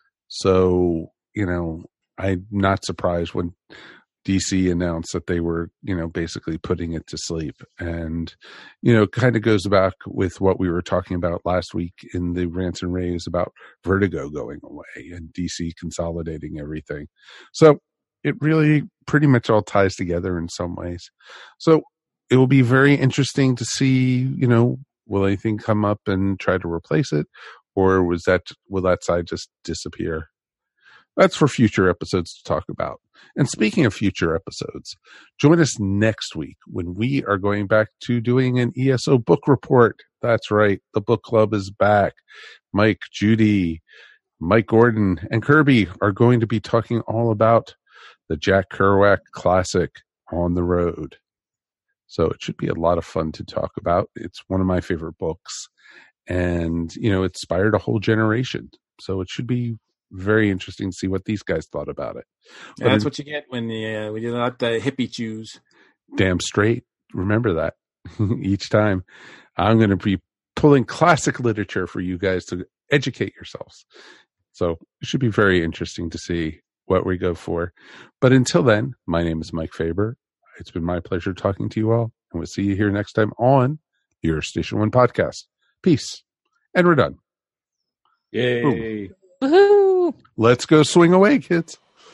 So, you know, I'm not surprised when D C announced that they were, you know, basically putting it to sleep. And, you know, kind of goes back with what we were talking about last week in the rants and raves about Vertigo going away and D C consolidating everything. So it really pretty much all ties together in some ways. So it will be very interesting to see, you know, will anything come up and try to replace it, or was that will that side just disappear? That's for future episodes to talk about. And speaking of future episodes, join us next week when we are going back to doing an E S O book report. That's right. The book club is back. Mike, Judy, Mike Gordon, and Kirby are going to be talking all about the Jack Kerouac classic, On the Road. So it should be a lot of fun to talk about. It's one of my favorite books. And, you know, it inspired a whole generation. So it should be very interesting to see what these guys thought about it. Yeah, that's what you get when the uh, when you let the hippie choose. Damn straight. Remember that each time. I'm going to be pulling classic literature for you guys to educate yourselves. So it should be very interesting to see what we go for. But until then, my name is Mike Faber. It's been my pleasure talking to you all. And we'll see you here next time on your Station One podcast. Peace. And we're done. Yay. Boom. Woohoo! Let's go swing away, kids.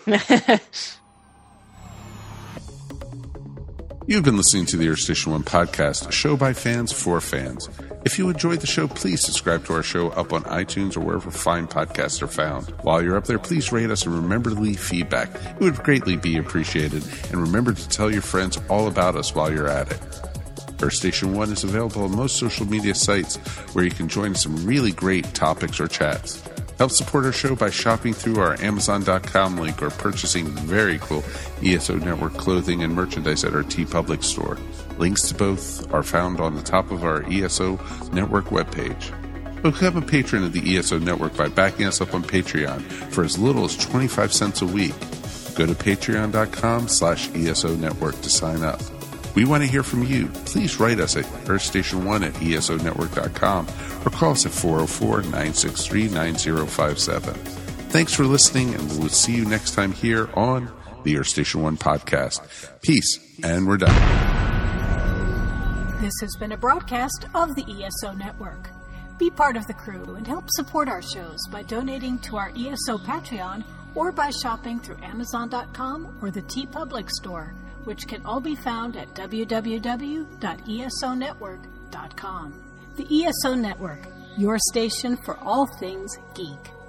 You've been listening to the Earth Station One podcast, a show by fans for fans. If you enjoyed the show, please subscribe to our show up on iTunes or wherever fine podcasts are found. While you're up there, please rate us and remember to leave feedback. It would greatly be appreciated. And remember to tell your friends all about us while you're at it. Earth Station One is available on most social media sites where you can join some really great topics or chats. Help support our show by shopping through our Amazon dot com link or purchasing very cool E S O Network clothing and merchandise at our TeePublic store. Links to both are found on the top of our E S O Network webpage. Become a patron of the E S O Network by backing us up on Patreon for as little as twenty-five cents a week. Go to patreon dot com slash E S O Network to sign up. We want to hear from you. Please write us at earth station one at E S O network dot com or call us at four oh four, nine six three, nine oh five seven. Thanks for listening, and we'll see you next time here on the Earth Station One podcast. Peace, and we're done. This has been a broadcast of the E S O Network. Be part of the crew and help support our shows by donating to our E S O Patreon or by shopping through Amazon dot com or the TeePublic store, which can all be found at w w w dot e s o network dot com. The E S O Network, your station for all things geek.